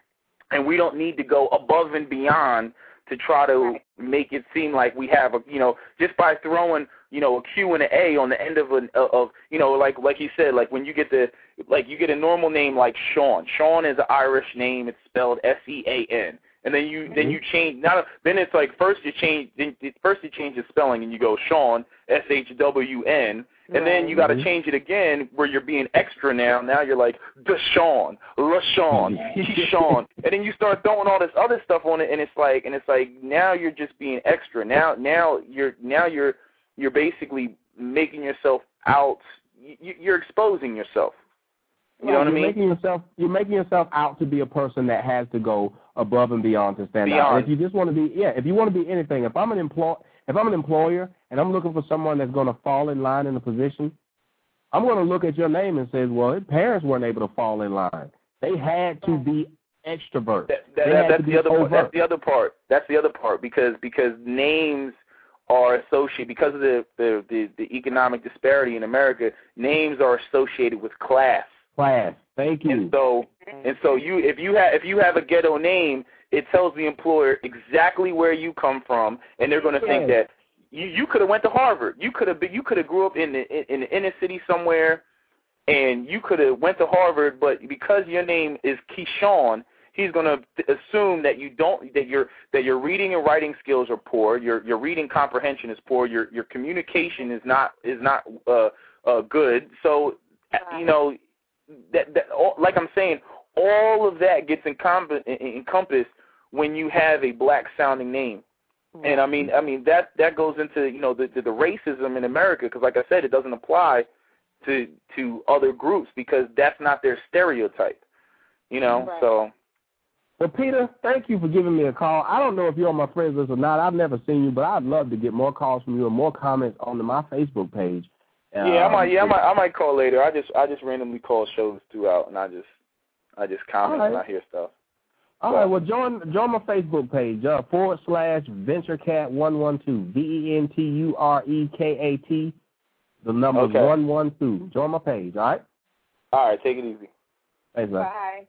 and we don't need to go above and beyond to try to right. make it seem like we have a, you know, just by throwing, you know, a Q and an A on the end of an of, you know, like like he said, like when you get the, like you get a normal name like Sean. Sean is an Irish name. It's spelled S E A N. And then you mm-hmm. then you change now. Then it's like first you change then first you change the spelling and you go Sean S H W N, and right. then you got to mm-hmm. change it again where you're being extra now. Now you're like Deshaun, LaShawn, Keyshawn, and then you start throwing all this other stuff on it, and it's like and it's like now you're just being extra. Now now you're now you're you're basically making yourself out. You, you're exposing yourself. You know what I mean? Making yourself, you're making yourself out to be a person that has to go above and beyond to stand beyond. out. And if you just want to be, yeah, if you want to be anything, if I'm an employ, if I'm an employer and I'm looking for someone that's going to fall in line in a position, I'm going to look at your name and say, well, his parents weren't able to fall in line. They had to be extroverts. That, that, that, that's the other. Part, that's the other part. That's the other part because because names are associated because of the the, the the economic disparity in America. Names are associated with class. Class. Thank you. And so, and so you, if you have, if you have a ghetto name, it tells the employer exactly where you come from, and they're going to think that you, you could have went to Harvard. You could have, you could have grew up in the in the inner city somewhere, and you could have went to Harvard, but because your name is Keyshawn, he's going to assume that you don't, that your that your reading and writing skills are poor, your your reading comprehension is poor, your your communication is not is not uh, uh, good. So, you know. That, that all, like I'm saying, all of that gets encom- encompassed when you have a black-sounding name, and I mean, I mean that that goes into you know the the, the racism in America because, like I said, it doesn't apply to to other groups because that's not their stereotype, you know. Right. So, well, Peter, thank you for giving me a call. I don't know if you're on my friends list or not. I've never seen you, but I'd love to get more calls from you and more comments on the, my Facebook page. Yeah, I might. Yeah, I might. I might call later. I just, I just randomly call shows throughout, and I just, I just comment right. when I hear stuff. All so. right. Well, join, join my Facebook page. Uh, forward slash VentureCat one one two. V E N T U R E K A T. The number okay. one one two. Join my page. All right. All right. Take it easy. Thanks, man. Bye.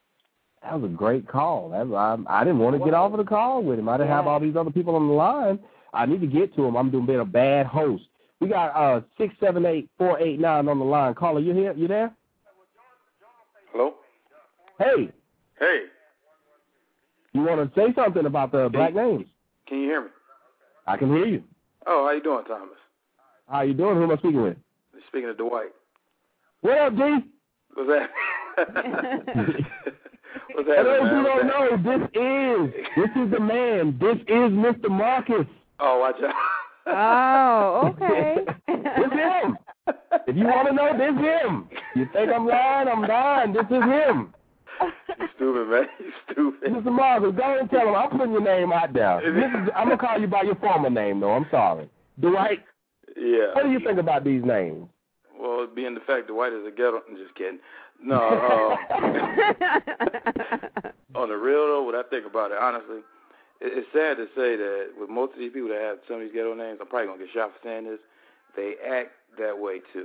That was a great call. That, I, I didn't want to get off of the call with him. I didn't yeah. have all these other people on the line. I need to get to him. I'm doing being a bad host. We got uh six seven eight four eight nine on the line. Caller, you here? You there? Hello. Hey. Hey. You want to say something about the can black you, names? Can you hear me? I can hear you. Oh, how you doing, Thomas? How you doing? Who am I speaking with? Speaking of Dwight. What up, D? What's that? What's that? For those who don't know, this is this is the man. This is Mister Marcus. Oh, watch out. Oh, okay. It's him. If you want to know, this is him. You think I'm lying? I'm lying. This is him. You stupid, man. You stupid. Mister Marcus, go and tell him I'm putting your name out there. This is, I'm going to call you by your former name, though. I'm sorry. Dwight? Yeah. What do you think about these names? Well, being the fact Dwight is a ghetto, I'm just kidding. No, uh, on the real, though, what I think about it, honestly, it's sad to say that with most of these people that have some of these ghetto names, I'm probably going to get shot for saying this, they act that way, too.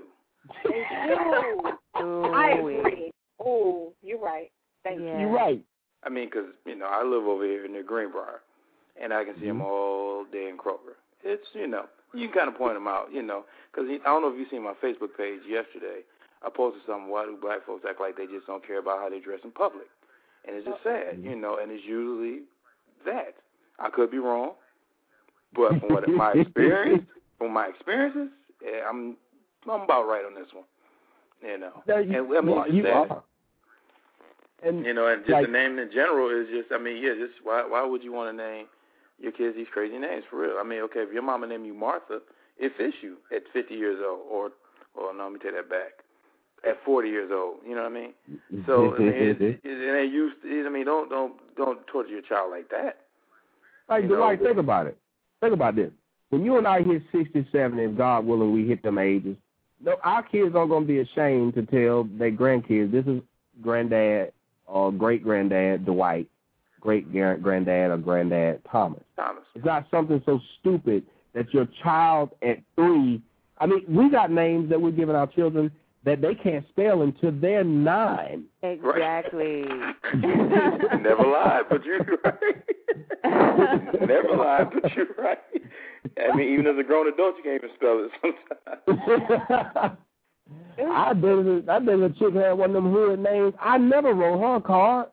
Oh, I agree. Oh, you're right. Thank yeah. you. You're right. I mean, because, you know, I live over here near Greenbrier, and I can see mm-hmm. them all day in Kroger. It's, you know, you can kind of point them out, you know, because I don't know if you seen my Facebook page yesterday. I posted something, why do black folks act like they just don't care about how they dress in public? And it's just sad, you know, and it's usually that. I could be wrong, but from what my experience, from my experiences, yeah, I'm I'm about right on this one. You know, no, you, and I mean, well, you are. And you know, and just like, the name in general is just, I mean, yeah, just why why would you want to name your kids these crazy names for real? I mean, okay, if your mama named you Martha, it fits you at fifty years old, or or no, let me take that back. At forty years old, you know what I mean? So I mean, it, it, it ain't used. To, I mean, don't don't don't torture your child like that. Like, Dwight, think about it. Think about this. When you and I hit sixty, seventy, if God willing, we hit them ages, no, our kids aren't going to be ashamed to tell their grandkids, this is granddad or great-granddad Dwight, great-granddad or granddad Thomas. Thomas. It's not something so stupid that your child at three, I mean, we got names that we're giving our children that they can't spell until they're nine. Exactly. Never lied, but you're right. Never lied, but you're right. I mean, even as a grown adult, you can't even spell it sometimes. I bet I bet a chick had one of them hood names. I never wrote her a card.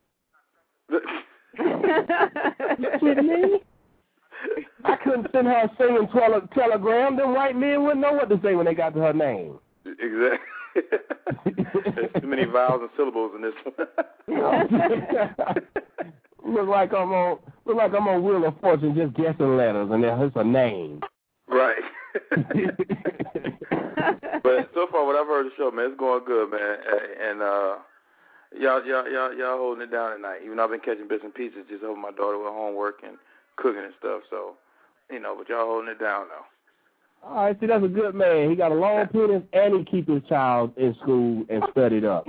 You kidding me? I couldn't send her a singing tele- telegram. Them white men wouldn't know what to say when they got to her name. Exactly. There's too many vowels and syllables in this one. Look like I'm on look like I'm on Wheel of Fortune just guessing letters, and it's a name. Right. But so far, what I've heard of the show, man, it's going good, man. And uh, y'all, y'all, y'all, y'all holding it down tonight. Even though I've been catching bits and pieces, just helping my daughter with homework and cooking and stuff. So, you know, but y'all holding it down though. All right, see, that's a good man. He got a long penis, and he keeps his child in school and studied up.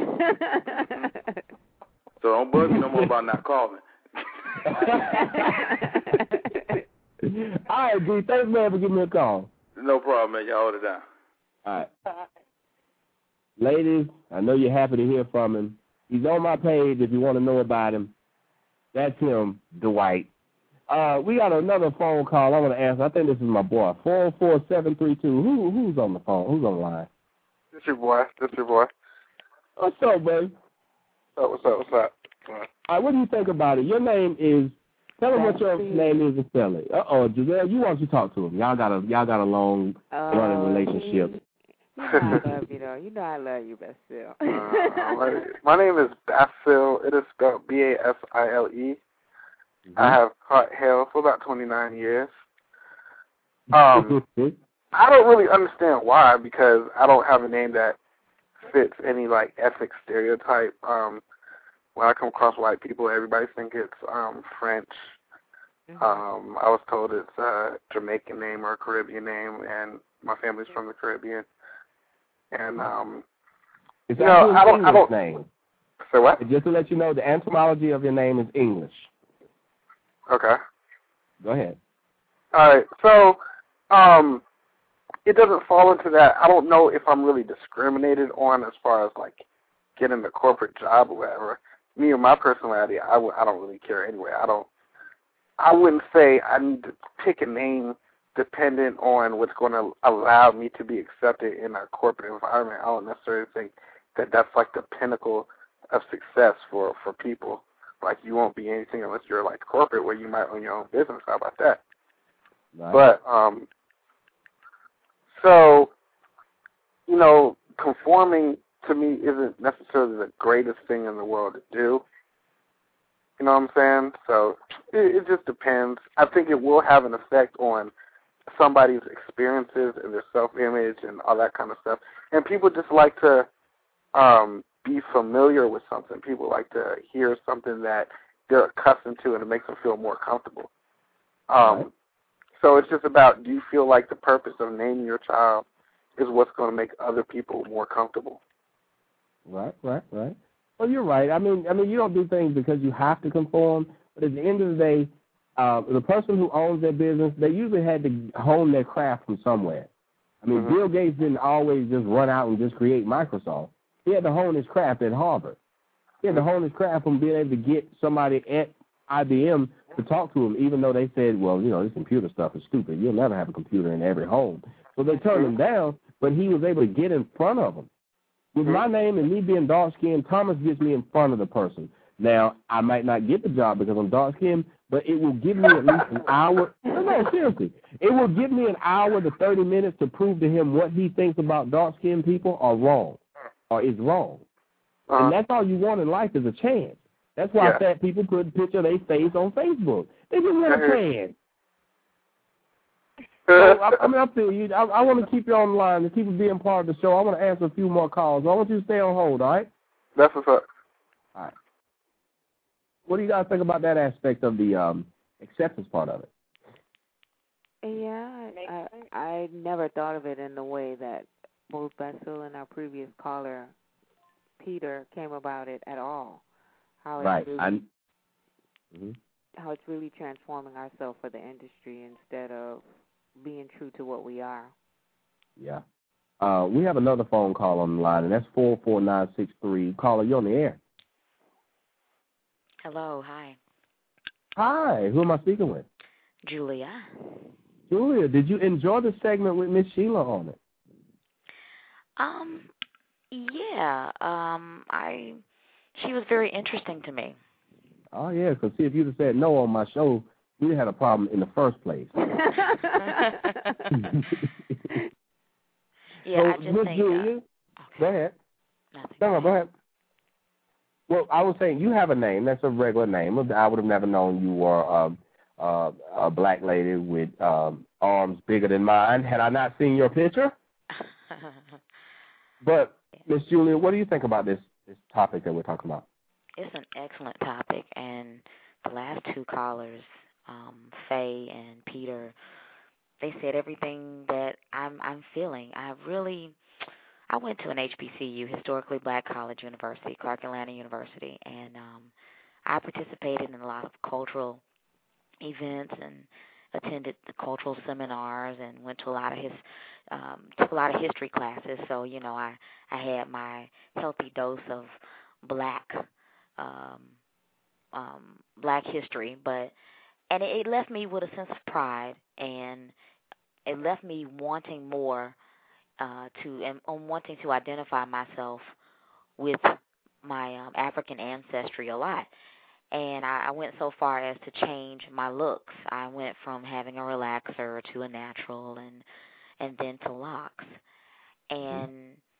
So don't bug me no more about not calling. All right, D. Thanks, man, for giving me a call. No problem, man. Y'all hold it down. All right. Ladies, I know you're happy to hear from him. He's on my page if you want to know about him. That's him, Dwight. Uh, we got another phone call I want to answer. I think this is my boy, four oh four, seven three two. Who, who's on the phone? Who's on the line? This your boy. This your boy. What's up, baby? Oh, what's up? What's up? All right, what do you think about it? Your name is, tell him what your name is and spell it. Uh-oh, Giselle, you want to talk to him. Y'all got a, y'all got a long uh, running relationship. You know I love you, though. You know I love you, Basil. uh, my name is Basil. It is spelled B A S I L E. Mm-hmm. I have caught hell for about twenty-nine years. Um, I don't really understand why, because I don't have a name that fits any, like, ethnic stereotype. Um, when I come across white people, everybody think it's um, French. Mm-hmm. Um, I was told it's a Jamaican name or a Caribbean name, and my family's from the Caribbean. And um, it's you know, I don't, I don't name. Say what? Just to let you know, the etymology of your name is English. Okay. Go ahead. All right. So, um, it doesn't fall into that. I don't know if I'm really discriminated on as far as like getting the corporate job or whatever. Me and my personality, I w- I don't really care anyway. I don't. I wouldn't say I need to pick a name dependent on what's going to allow me to be accepted in a corporate environment. I don't necessarily think that that's like the pinnacle of success for, for people. Like, you won't be anything unless you're like corporate where you might own your own business. How about that? Right. But, um, so, you know, conforming to me isn't necessarily the greatest thing in the world to do. You know what I'm saying? So it, it just depends. I think it will have an effect on somebody's experiences and their self-image and all that kind of stuff. And people just like to um, be familiar with something. People like to hear something that they're accustomed to, and it makes them feel more comfortable. Um, right. So it's just about, do you feel like the purpose of naming your child is what's going to make other people more comfortable? Right, right, right. Well, you're right. I mean, I mean, you don't do things because you have to conform, but at the end of the day, Uh, the person who owns their business, they usually had to hone their craft from somewhere. I mean, mm-hmm. Bill Gates didn't always just run out and just create Microsoft. He had to hone his craft at Harvard. He had to hone his craft from being able to get somebody at I B M to talk to him, even though they said, well, you know, this computer stuff is stupid. You'll never have a computer in every home. So they turned him down, but he was able to get in front of them. With my name and me being dark-skinned, Thomas gets me in front of the person. Now, I might not get the job because I'm dark-skinned, but it will give me at least an hour. No, no, seriously. It will give me an hour to thirty minutes to prove to him what he thinks about dark-skinned people are wrong or is wrong. Uh-huh. And that's all you want in life is a chance. That's why yeah. fat people put a picture of their face on Facebook. They just want a chance. So, I, I mean, I feel you. I, I want to keep you on the line and keep you being part of the show. I want to answer a few more calls. I want you to stay on hold, all right? That's what's up. All right. What do you guys think about that aspect of the um, acceptance part of it? Yeah, I, I I never thought of it in the way that both Basil and our previous caller, Peter, came about it at all. How it's right. Really, mm-hmm. how it's really transforming ourselves for the industry instead of being true to what we are. Yeah. Uh, we have another phone call on the line, and that's four four nine six three. Caller, you're on the air. Hello, hi. Hi, who am I speaking with? Julia. Julia, did you enjoy the segment with Miss Sheila on it? Um, yeah, um, I, she was very interesting to me. Oh, yeah, because see, if you'd have said no on my show, we'd have had a problem in the first place. Yeah, so, I just Miss think... Julia, Uh, okay. go ahead. Nothing. No, no, go ahead. Well, I was saying you have a name. That's a regular name. I would have never known you were um, uh, a black lady with um, arms bigger than mine had I not seen your picture. But, Miss Julia, what do you think about this, this topic that we're talking about? It's an excellent topic, and the last two callers, um, Faye and Peter, they said everything that I'm I'm feeling. I really, I went to an H B C U, Historically Black College University, Clark Atlanta University, and um, I participated in a lot of cultural events and attended the cultural seminars and went to a lot of his, um, took a lot of history classes. So, you know, I, I had my healthy dose of black, um, um, black history, but, and it, it left me with a sense of pride, and it left me wanting more, uh, to, and um, wanting to identify myself with my um, African ancestry a lot. And I, I went so far as to change my looks. I went from having a relaxer to a natural, and and then to locks. And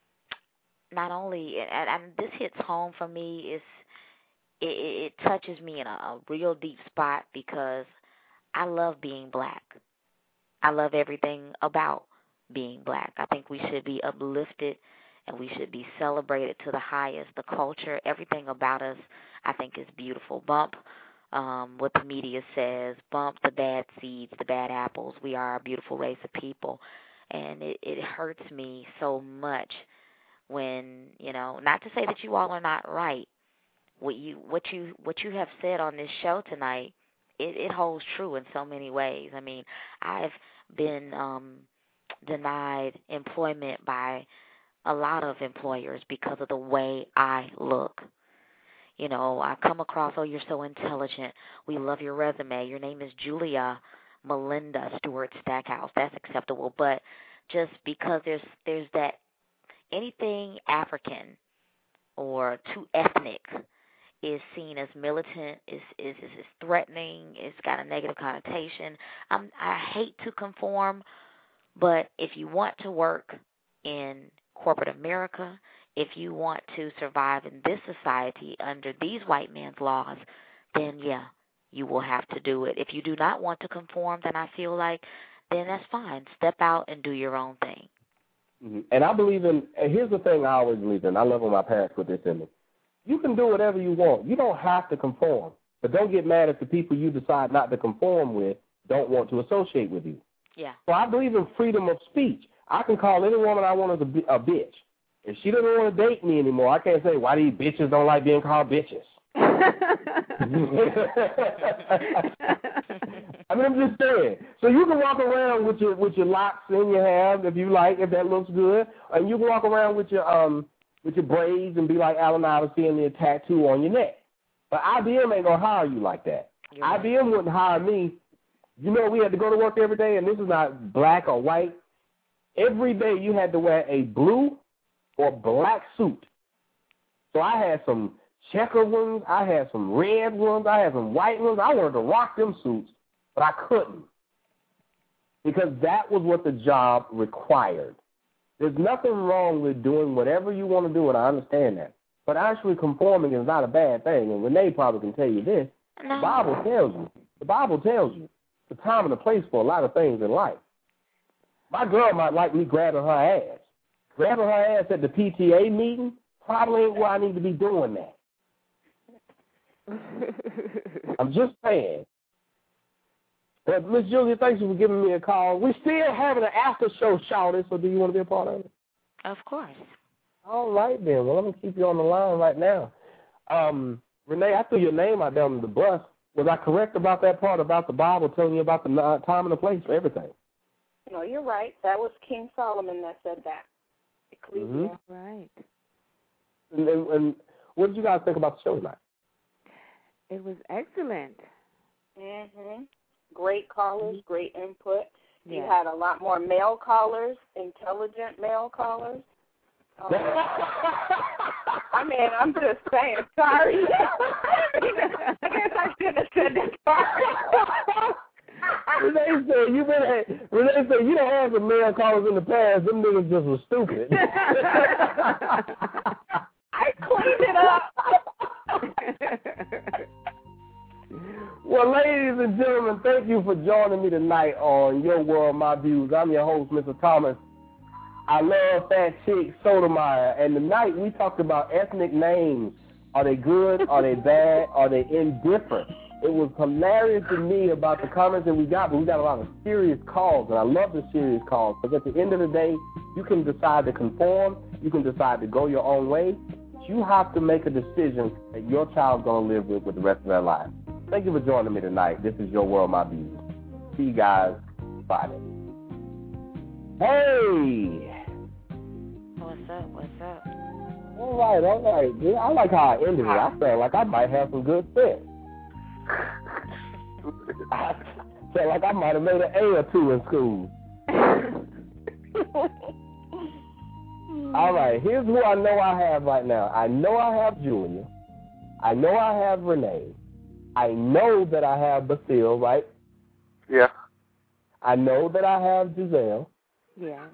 not only, and, and this hits home for me, is it, it touches me in a, a real deep spot because I love being black. I love everything about being black. I think we should be uplifted and we should be celebrated to the highest. The culture, everything about us, I think is beautiful. Bump um, what the media says. Bump the bad seeds, the bad apples. We are a beautiful race of people. And it, it hurts me so much when, you know, not to say that you all are not right. What you what you what you have said on this show tonight, it, it holds true in so many ways. I mean, I've been um, denied employment by a lot of employers because of the way I look. You know, I come across, oh, you're so intelligent. We love your resume. Your name is Julia Melinda Stewart Stackhouse. That's acceptable. But just because there's there's that anything African or too ethnic is seen as militant, is is is, is threatening, it's got a negative connotation. I'm, I hate to conform, but if you want to work in corporate America, if you want to survive in this society under these white man's laws, then yeah, you will have to do it. If you do not want to conform, then I feel like then that's fine. Step out and do your own thing. Mm-hmm. And I believe in, and here's the thing I always believe in. I love when my parents put this in me. You can do whatever you want. You don't have to conform. But don't get mad if the people you decide not to conform with don't want to associate with you. Yeah. So I believe in freedom of speech. I can call any woman I want as a, a bitch. If she doesn't want to date me anymore, I can't say, why these bitches don't like being called bitches. I mean, I'm just saying. So you can walk around with your with your locks in your hair if you like, if that looks good, and you can walk around with your um with your braids and be like Allen Iverson and the tattoo on your neck. But I B M ain't gonna hire you like that. You're I B M right. Wouldn't hire me. You know, we had to go to work every day, and this is not black or white. Every day you had to wear a blue or black suit. So I had some checker ones, I had some red ones, I had some white ones. I wanted to rock them suits, but I couldn't because that was what the job required. There's nothing wrong with doing whatever you want to do, and I understand that. But actually conforming is not a bad thing, and Renee probably can tell you this. No. The Bible tells you. The Bible tells you the time and the place for a lot of things in life. My girl might like me grabbing her ass. Grabbing her ass at the P T A meeting probably ain't where I need to be doing that. I'm just saying. But Miss Julia, thanks for giving me a call. We're still having an after show, Shawty, so do you want to be a part of it? Of course. All right, then. Well, I'm going to keep you on the line right now. Um, Renee, I threw your name out there on the bus. Was I correct about that part about the Bible telling you about the time and the place for everything? No, you're right. That was King Solomon that said that. Mm-hmm. Right. And, and, and what did you guys think about the show tonight? It was excellent. Mhm. Great callers, great input. Yeah. You had a lot more male callers, intelligent male callers. Um, I mean, I'm just saying. Sorry. I guess I shouldn't have said that. Sorry. Renee said, you been, Renee said, you done had some male callers in the past. Them niggas just was stupid. I cleaned it up. Well, ladies and gentlemen, thank you for joining me tonight on Your World, My Views. I'm your host, Mister Thomas. I love Fat Chick Sotomayor. And tonight we talked about ethnic names. Are they good? Are they bad? Are they indifferent? It was hilarious to me about the comments that we got, but we got a lot of serious calls, and I love the serious calls. Because at the end of the day, you can decide to conform. You can decide to go your own way. You have to make a decision that your child's going to live with for the rest of their life. Thank you for joining me tonight. This is Your World, My Views. See you guys Friday. Hey! What's up? What's up? All right, all right. Yeah, I like how I ended it. I felt like I might have some good sense. I felt like I might have made an A or two in school. All right, here's who I know I have right now. I know I have Julia. I know I have Renee. I know that I have Basile, right? Yeah. I know that I have Giselle. Yeah.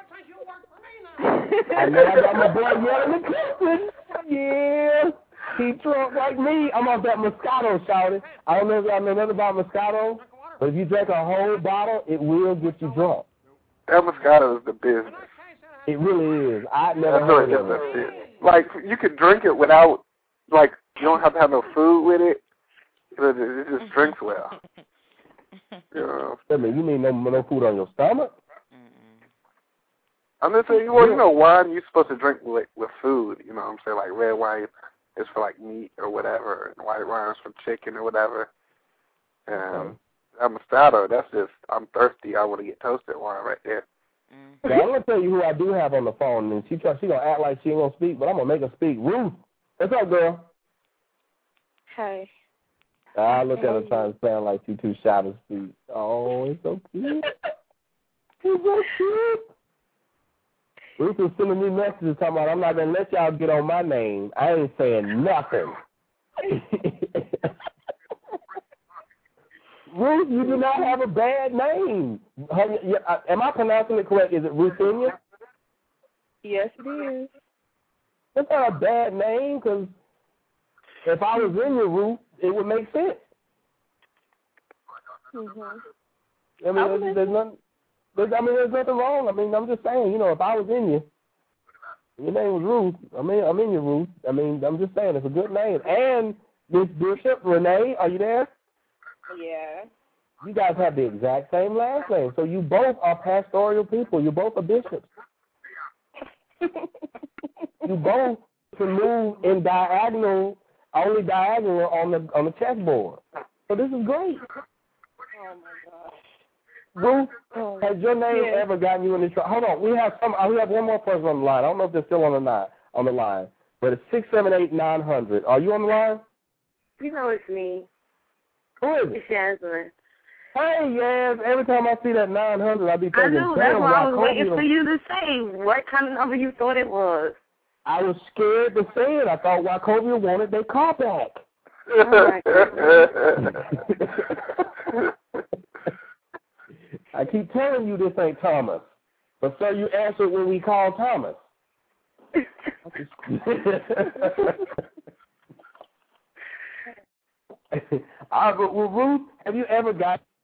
I know I got my boy yelling and cussing. Yeah. He drunk like me. I'm off that Moscato, shouted. I don't know if y'all know nothing about Moscato, but if you drink a whole bottle, it will get you drunk. That Moscato is the business. It really is. I never That's heard really of it. it. Like, you can drink it without, like, you don't have to have no food with it. But it just drinks well. You know. I mean, you mean no, no food on your stomach? I'm just saying, well, you know, wine you're supposed to drink with, with food. You know what I'm saying? Like, red wine is for, like, meat or whatever, and white wine is for chicken or whatever. And that Moscato, that's just, I'm thirsty. I want to get toasted wine right there. Now, I'm going to tell you who I do have on the phone, and she try, she going to act like she ain't going to speak, but I'm going to make her speak. Ruth, what's up, girl? Hey. I look at her trying to sound like she too shy to speak. Oh, it's so cute. It's so cute. Ruth was sending me messages talking about, I'm not going to let y'all get on my name. I ain't saying nothing. Ruth, you do not have a bad name. Am I pronouncing it correct? Is it Ruthenia? Yes, it is. That's not a bad name, because if I was in your Ruth, it would make sense. Mm-hmm. I mean, there's, there's nothing. There's, I mean, there's nothing wrong. I mean, I'm just saying. You know, if I was in you, your name was Ruth. I mean, I'm in your Ruth. I mean, I'm just saying it's a good name. And Miss Bishop, Renee, are you there? Yeah. You guys have the exact same last name, so you both are pastoral people. You both are bishops. You both can move in diagonal. Only diagonal on the on the chessboard. So this is great. Oh my gosh. Ruth, has your name yeah. ever gotten you in this trouble? Hold on, we have some. We have one more person on the line. I don't know if they're still on the line. On the line, but it's six seven eight nine hundred. Are you on the line? You know it's me. Who is it? It's Jasmine. Hey, yes. Every time I see that nine hundred, I be thinking. I know. That's why I was waiting for them. you to say what kind of number you thought it was. I was scared to say it. I thought Wachovia wanted their car back. Oh I keep telling you this ain't Thomas. But, sir, you answered when we called Thomas. All right, but, well, Ruth, have you ever got